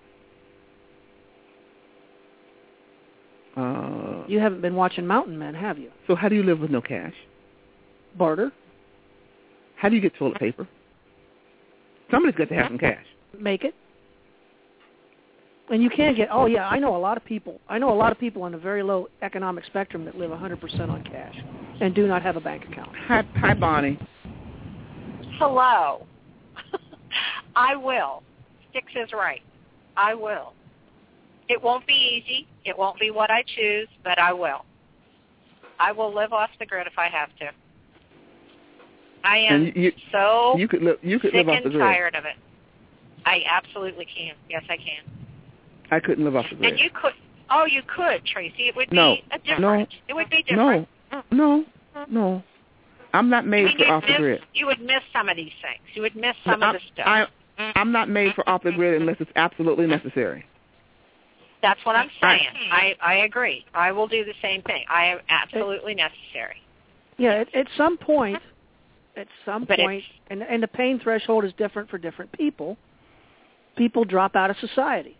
Uh, you haven't been watching Mountain Men, have you? So how do you live with no cash? Barter. How do you get toilet paper? Somebody's got to have some cash. Make it. And you can get, oh, yeah, I know a lot of people. I know a lot of people on a very low economic spectrum that live one hundred percent on cash and do not have a bank account. Hi, hi Bonnie. Hello. I will. Sticks is right. I will. It won't be easy. It won't be what I choose, but I will. I will live off the grid if I have to. I am and you, so you could live, you could sick live off and the grid. tired of it. I absolutely can. Yes, I can. I couldn't live off the grid. And you could. Oh, you could, Tracy. It would no, be a different. No, it would be different. No, no, no. I'm not made I mean, for you'd off miss, the grid. You would miss some of these things. You would miss some no, of the stuff. I, I'm not made for off the grid unless it's absolutely necessary. That's what I'm saying. I, I agree. I will do the same thing. I am absolutely necessary. Yeah, at, at some point, at some But point, and, and the pain threshold is different for different people, people drop out of society.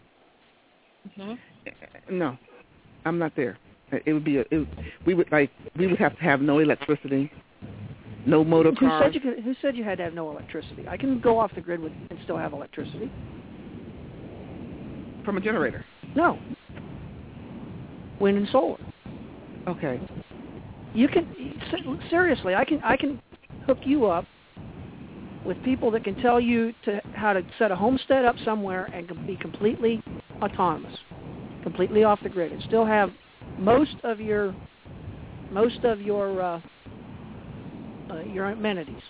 Mm-hmm. No, I'm not there. It would be a, it, we would like we would have to have no electricity, no motor Who cars. said you could, who said you had to have no electricity? I can go off the grid with, and still have electricity. From a generator? No. Wind and solar. Okay. You can seriously. I can I can hook you up with people that can tell you to how to set a homestead up somewhere and be completely autonomous, completely off the grid, and still have most of your most of your uh, uh, your amenities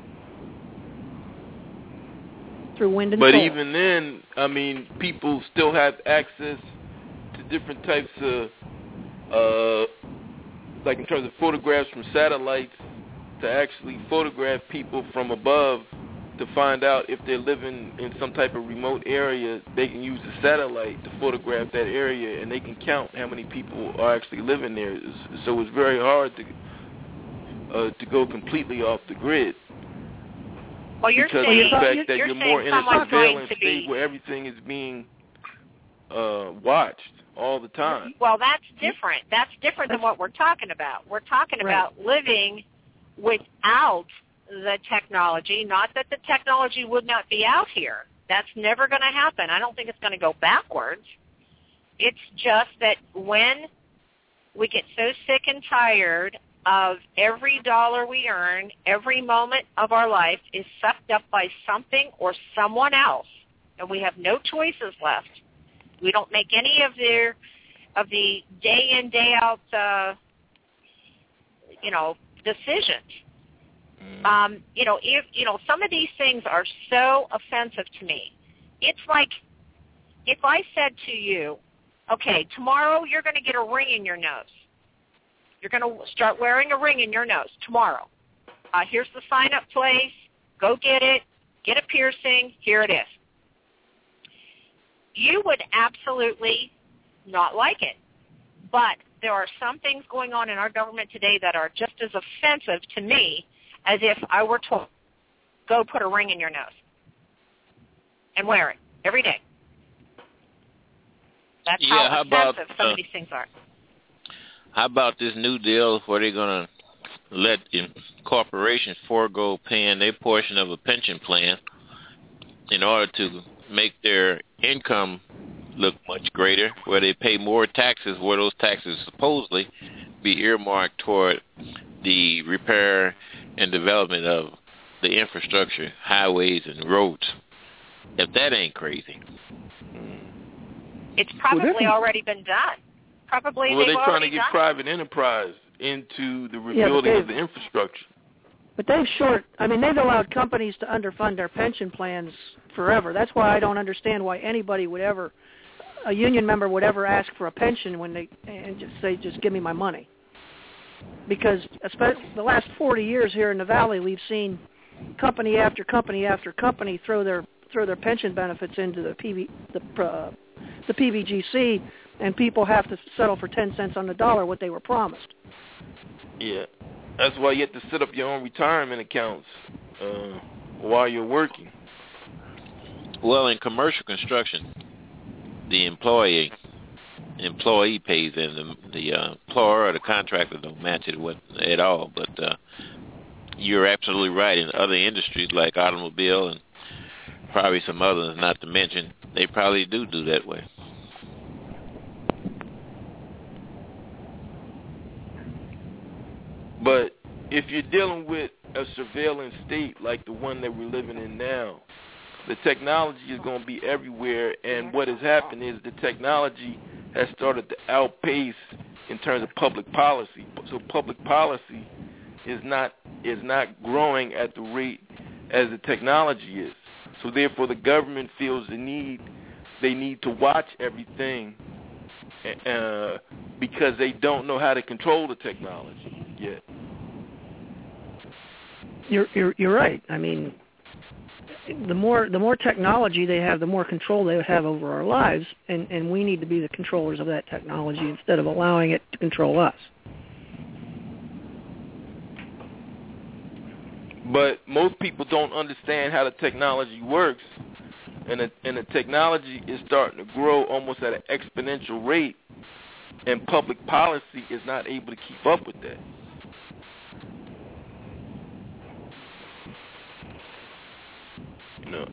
through wind and but solar. even then, I mean, people still have access to different types of, uh, like in terms of photographs from satellites, to actually photograph people from above to find out if they're living in some type of remote area. They can use a satellite to photograph that area, and they can count how many people are actually living there. So it's very hard to uh, to go completely off the grid. Well, you're because saying, of the fact you're, that you're, you're saying more in a someone's surveillance going to state be, where everything is being uh, watched all the time. Well, that's different. That's different than what we're talking about. We're talking Right. about living without the technology, not that the technology would not be out here. That's never going to happen. I don't think it's going to go backwards. It's just that when we get so sick and tired of every dollar we earn, every moment of our life is sucked up by something or someone else, and we have no choices left. We don't make any of their of the day in, day out, uh, you know, decisions. Um, you know, if you know, some of these things are so offensive to me. It's like if I said to you, okay, tomorrow you're going to get a ring in your nose. You're going to start wearing a ring in your nose tomorrow. Uh, here's the sign-up place. Go get it. Get a piercing. Here it is. You would absolutely not like it. But there are some things going on in our government today that are just as offensive to me as if I were told, go put a ring in your nose and wear it every day. That's Yeah, how how offensive about, some uh, of these things are. How about this new deal where they're going to let corporations forego paying their portion of a pension plan in order to make their income look much greater, where they pay more taxes, where those taxes supposedly be earmarked toward the repair and development of the infrastructure, highways and roads. If that ain't crazy. It's probably Well, already been done. Probably Well, they've they're trying already to get done private enterprise into the Yeah, but rebuilding of they've- the infrastructure. But they've short, I mean, they've allowed companies to underfund their pension plans forever. That's why I don't understand why anybody would ever, a union member would ever ask for a pension when they, and just say, just give me my money. Because especially the last forty years here in the Valley, we've seen company after company after company throw their throw their pension benefits into the P B, the uh, the P B G C, and people have to settle for ten cents on the dollar what they were promised. Yeah. That's why you have to set up your own retirement accounts uh, while you're working. Well, in commercial construction, the employee employee pays, and the, the uh, employer or the contractor don't match it with, at all. But uh, you're absolutely right. In other industries like automobile and probably some others, not to mention, they probably do do that way. But if you're dealing with a surveillance state like the one that we're living in now, the technology is going to be everywhere, and what has happened is the technology has started to outpace in terms of public policy. So public policy is not is not growing at the rate as the technology is. So therefore, the government feels the need, they need to watch everything uh, because they don't know how to control the technology yet. You're you're you're right. I mean, the more the more technology they have, the more control they have over our lives, and, and we need to be the controllers of that technology instead of allowing it to control us. But most people don't understand how the technology works, and the, and the technology is starting to grow almost at an exponential rate, and public policy is not able to keep up with that. You know,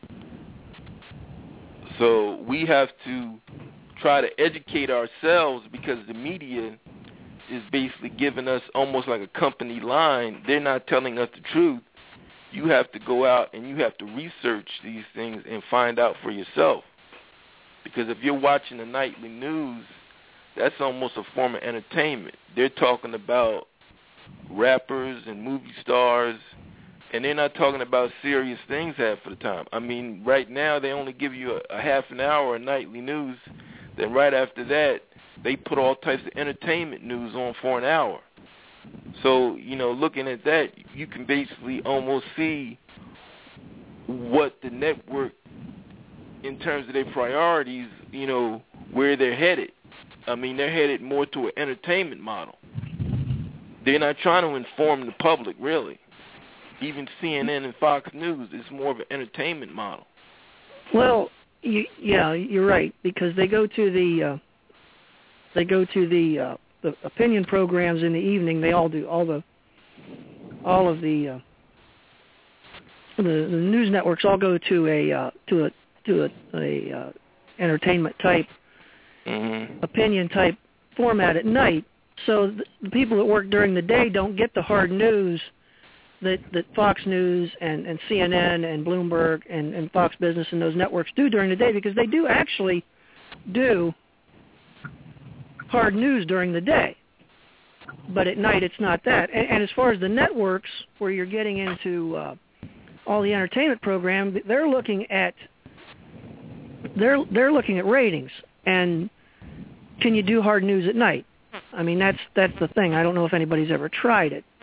so we have to try to educate ourselves because the media is basically giving us almost like a company line. They're not telling us the truth. You have to go out and you have to research these things and find out for yourself. Because if you're watching the nightly news, that's almost a form of entertainment. They're talking about rappers and movie stars, and they're not talking about serious things half of the time. I mean, right now they only give you a, a half an hour of nightly news. Then right after that, they put all types of entertainment news on for an hour. So, you know, looking at that, you can basically almost see what the network, in terms of their priorities, you know, where they're headed. I mean, they're headed more to an entertainment model. They're not trying to inform the public, really. Even C N N and Fox News is more of an entertainment model. Well, you, yeah, you're right, because they go to the uh, they go to the uh, the opinion programs in the evening. They all do all the all of the uh, the, the news networks all go to a uh, to a to a, a uh, entertainment type mm-hmm. opinion type format at night. So the, the people that work during the day don't get the hard news that, that Fox News and, and C N N and Bloomberg and, and Fox Business and those networks do during the day, because they do actually do hard news during the day. But at night it's not that. And, and as far as the networks, where you're getting into uh, all the entertainment programs, they're looking at they're they're looking at ratings. And can you do hard news at night? I mean, that's that's the thing. I don't know if anybody's ever tried it.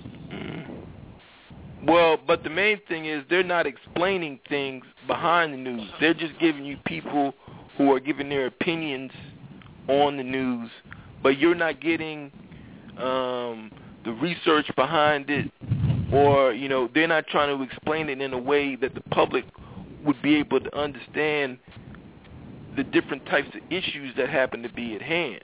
Well, but the main thing is they're not explaining things behind the news. They're just giving you people who are giving their opinions on the news, but you're not getting um, the research behind it, or, you know, they're not trying to explain it in a way that the public would be able to understand the different types of issues that happen to be at hand.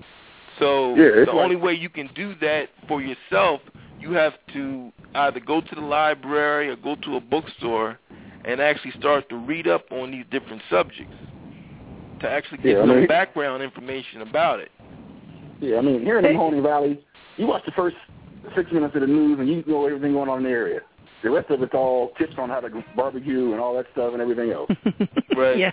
So yeah, the like, only way you can do that for yourself, you have to either go to the library or go to a bookstore and actually start to read up on these different subjects to actually get yeah, some I mean, background information about it. Yeah, I mean, here in the Mahoning Valley, you watch the first six minutes of the news and you know everything going on in the area. The rest of it's all tips on how to barbecue and all that stuff and everything else. Right. Yeah.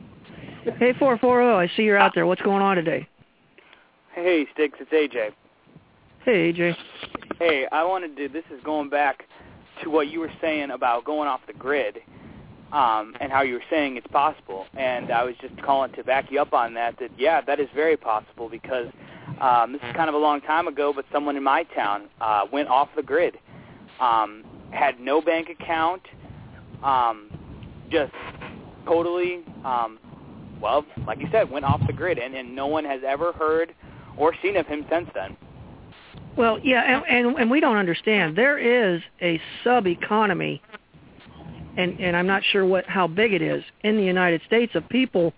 Hey, four four zero, I see you're out there. What's going on today? Hey, Sticks, it's A J. Hey, A J. Hey, I wanted to, this is going back to what you were saying about going off the grid, um, and how you were saying it's possible. And I was just calling to back you up on that, that, yeah, that is very possible, because um, this is kind of a long time ago, but someone in my town uh, went off the grid, um, had no bank account, um, just totally, um, well, like you said, went off the grid, and, and no one has ever heard or seen of him since then. Well, yeah, and, and, and we don't understand. There is a sub-economy, and, and I'm not sure what how big it is, in the United States, of people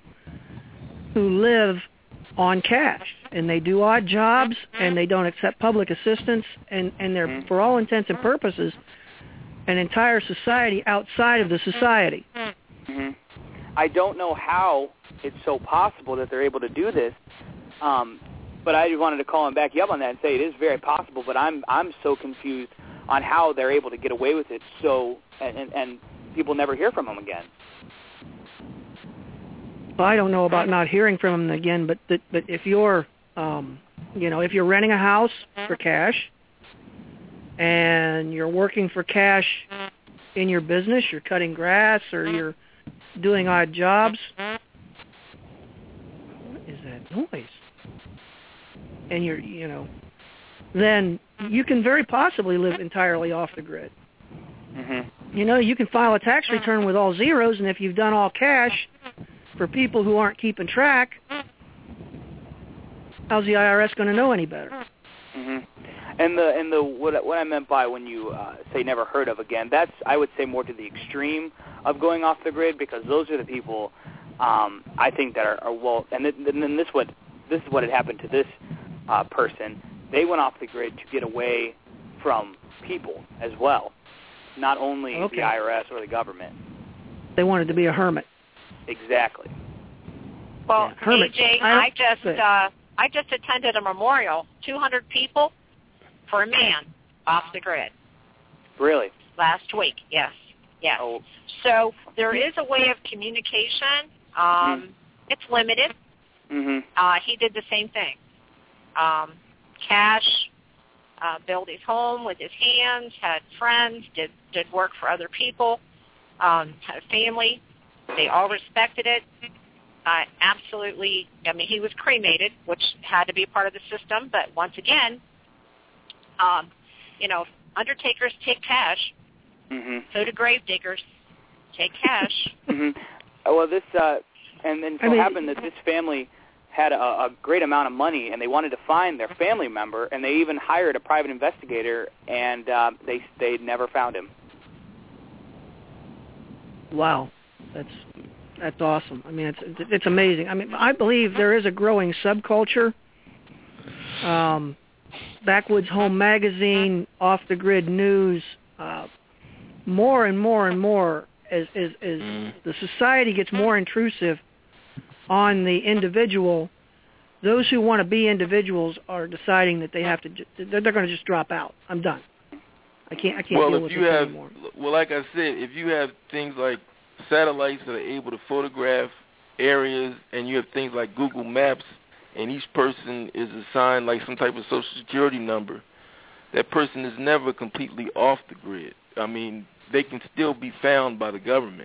who live on cash, and they do odd jobs, and they don't accept public assistance, and, and they're, mm-hmm. for all intents and purposes, an entire society outside of the society. Mm-hmm. I don't know how it's so possible that they're able to do this, um, but I just wanted to call and back you up on that and say it is very possible, but I'm I'm so confused on how they're able to get away with it, so and, and, and people never hear from them again. Well, I don't know about not hearing from them again, but but, but if you're, um, you know, if you're renting a house for cash, and you're working for cash in your business, you're cutting grass or you're doing odd jobs. What is that noise? And you're, you know, then you can very possibly live entirely off the grid. Mm-hmm. You know, you can file a tax return with all zeros, and if you've done all cash, for people who aren't keeping track, how's the I R S going to know any better? Mm-hmm. And the and the what what I meant by when you uh, say never heard of again, that's I would say more to the extreme of going off the grid, because those are the people um, I think that are, are well. And then, and then this what this is what had happened to this uh, person. They went off the grid to get away from people as well, not only okay. the I R S or the government. They wanted to be a hermit. Exactly. Well, yeah, hermit. A J, I, I just uh, I just attended a memorial, two hundred people for a man off the grid. Really? Last week, yes, yes. Oh. So there is a way of communication. Um, mm. It's limited. Mm-hmm. Uh, he did the same thing. Um, cash, uh, built his home with his hands, had friends, did did work for other people, um, had a family. They all respected it. Uh, absolutely. I mean, he was cremated, which had to be a part of the system. But once again, um, you know, undertakers take cash. Mm-hmm. So do grave diggers. Take cash. mm-hmm. Well, this uh, and then so I mean, happened that this family had a, a great amount of money, and they wanted to find their family member, and they even hired a private investigator, and uh, they they never found him. Wow, that's that's awesome. I mean, it's it's amazing. I mean, I believe there is a growing subculture. Um, Backwoods Home Magazine, Off the Grid News, uh, more and more and more as as, as mm. the society gets more intrusive on the individual. Those who want to be individuals are deciding that they have to. They're, they're going to just drop out. I'm done. I can't. I can't well, deal if with you this have, anymore. Well, like I said, if you have things like satellites that are able to photograph areas, and you have things like Google Maps, and each person is assigned like some type of social security number, that person is never completely off the grid. I mean, they can still be found by the government.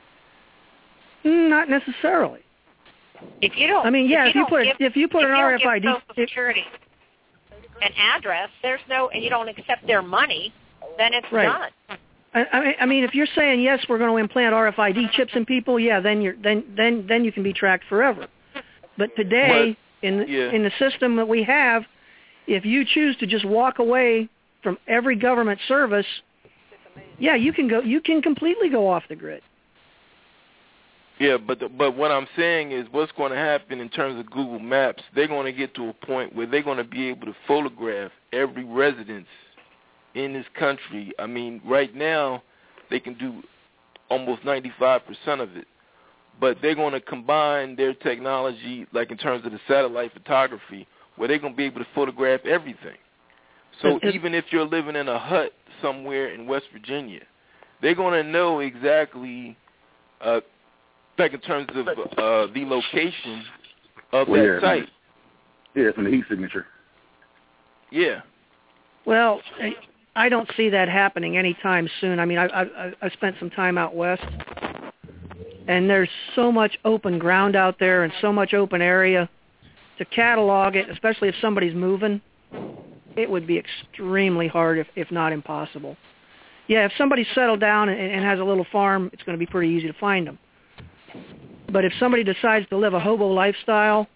Not necessarily. If you don't, I mean, yeah. If you, if you put give, if you put if an you R F I D, Social Security, an address, there's no, and you don't accept their money, then it's right. done. I mean, I mean, if you're saying yes, we're going to implant R F I D chips in people, yeah, then you're then then then you can be tracked forever. But today, but, in the, yeah. in the system that we have, if you choose to just walk away from every government service, yeah, you can go. You can completely go off the grid. Yeah, but the, but what I'm saying is what's going to happen in terms of Google Maps, they're going to get to a point where they're going to be able to photograph every residence in this country. I mean, right now they can do almost ninety-five percent of it, but they're going to combine their technology, like in terms of the satellite photography, where they're going to be able to photograph everything. So even if you're living in a hut somewhere in West Virginia, they're going to know exactly, uh, like in terms of uh, the location of well, that yeah, site. Yeah, it's an e-signature. Yeah. Well, I don't see that happening anytime soon. I mean, I, I, I spent some time out west, and there's so much open ground out there and so much open area to catalog it, especially if somebody's moving. It would be extremely hard, if, if not impossible. Yeah, if somebody's settled down and, and has a little farm, it's going to be pretty easy to find them. But if somebody decides to live a hobo lifestyle,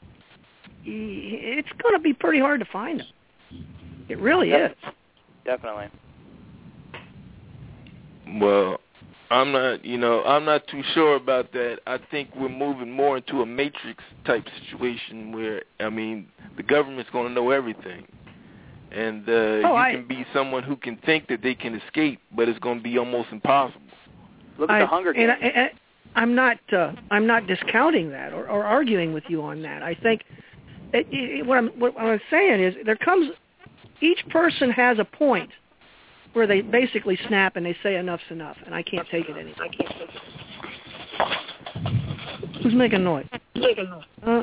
it's going to be pretty hard to find them. It really yep. is. Definitely. Well, I'm not, you know, I'm not too sure about that. I think we're moving more into a matrix type situation where, I mean, the government's going to know everything. And uh, oh, you I, can be someone who can think that they can escape, but it's going to be almost impossible. Look at I, the Hunger Games. And I, and I'm not, uh, I'm not discounting that or, or arguing with you on that. I think it, it, what I'm, what I'm saying is there comes, each person has a point where they basically snap and they say enough's enough, and I can't take it anymore. I can't take it. Who's making noise? Making noise. Uh,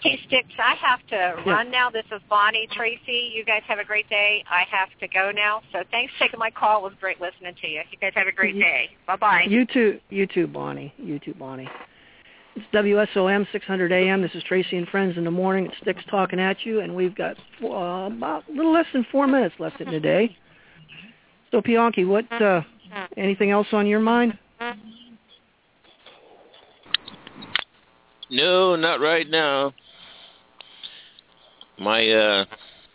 Hey, Sticks, I have to run now. This is Bonnie, Tracy. You guys have a great day. I have to go now. So thanks for taking my call. It was great listening to you. You guys have a great day. Bye-bye. You too, you too, Bonnie. You too, Bonnie. It's W S O M six hundred A M. This is Tracy and Friends in the Morning. It's Sticks talking at you, and we've got uh, about a little less than four minutes left in the day. So, Pianki, what? Uh, anything else on your mind? No, not right now. My uh,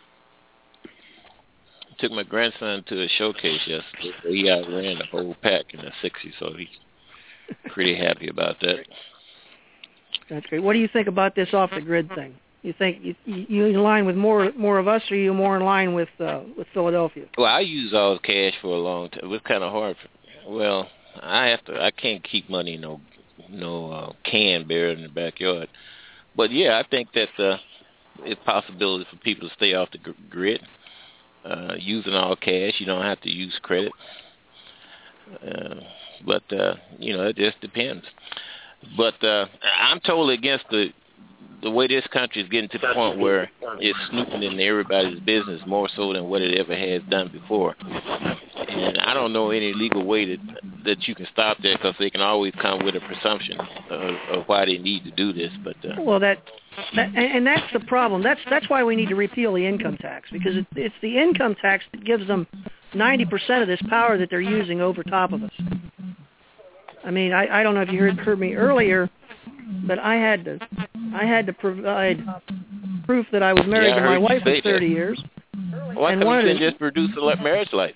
took my grandson to a showcase yesterday. So he outran the whole pack in the sixties, so he's pretty happy about that. That's great. What do you think about this off the grid thing? You think you you in line with more more of us, or are you more in line with uh, with Philadelphia? Well, I use all the cash for a long time. It was kind of hard. For, well, I have to. I can't keep money in no no uh, can buried in the backyard. But yeah, I think that uh, it's a possibility for people to stay off the grid, uh, using all cash. You don't have to use credit. Uh, but uh, you know, it just depends. But uh, I'm totally against the the way this country is getting to the point where it's snooping into everybody's business more so than what it ever has done before. And I don't know any legal way that that you can stop that, because they can always come with a presumption of, of why they need to do this. But uh, well, that, that and that's the problem. That's that's why we need to repeal the income tax, because it, it's the income tax that gives them ninety percent of this power that they're using over top of us. I mean, I, I don't know if you heard, heard me earlier, but I had to I had to provide proof that I was married yeah, to my wife for thirty that. years. Why and couldn't you to, just produce a marriage license?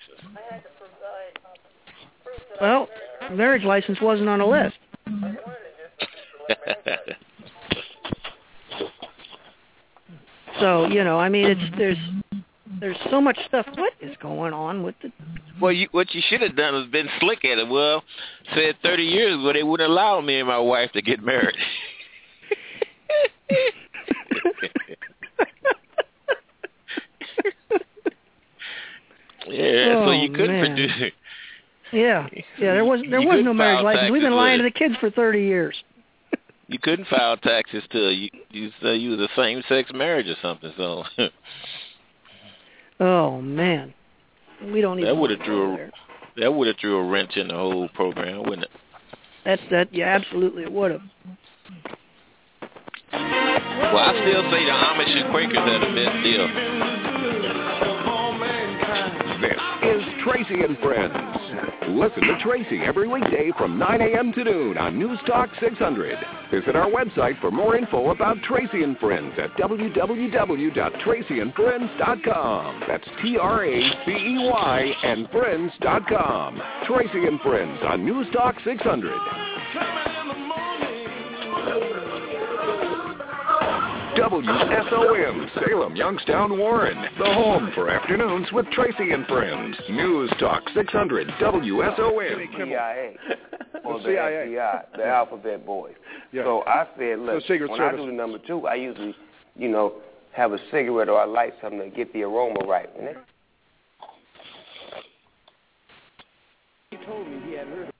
Well, marriage license wasn't on the list. So, you know, I mean, it's there's there's so much stuff. What is going on with the... Well, you, what you should have done was been slick at it. Well, said thirty years ago they wouldn't allow me and my wife to get married. yeah, oh, so you couldn't man. produce it. Yeah, yeah, there was there you was no marriage license. taxes, We've been lying to it? the kids for thirty years. You couldn't file taxes till you you say you was a same-sex marriage or something. So. Oh man, we don't even. That would have drew a, that would have drew a wrench in the whole program, wouldn't it? That's that. Yeah, absolutely, it would have. Well, I still say the Amish and Quakers are the best deal. This is Tracy and Friends. Listen to Tracy every weekday from nine a.m. to noon on News Talk six hundred. Visit our website for more info about Tracy and Friends at w w w dot tracy and friends dot com. That's T R A C E Y and friends dot com. Tracy and Friends on News Talk six hundred. W S O M, Salem, Youngstown, Warren. The home for afternoons with Tracy and Friends. News Talk six hundred, W S O M. C I A. Or the F B I, the Alphabet Boys. Yeah. So I said, look, so when service. I do the number two, I usually, you know, have a cigarette or I light something to get the aroma right. And he told me he had heard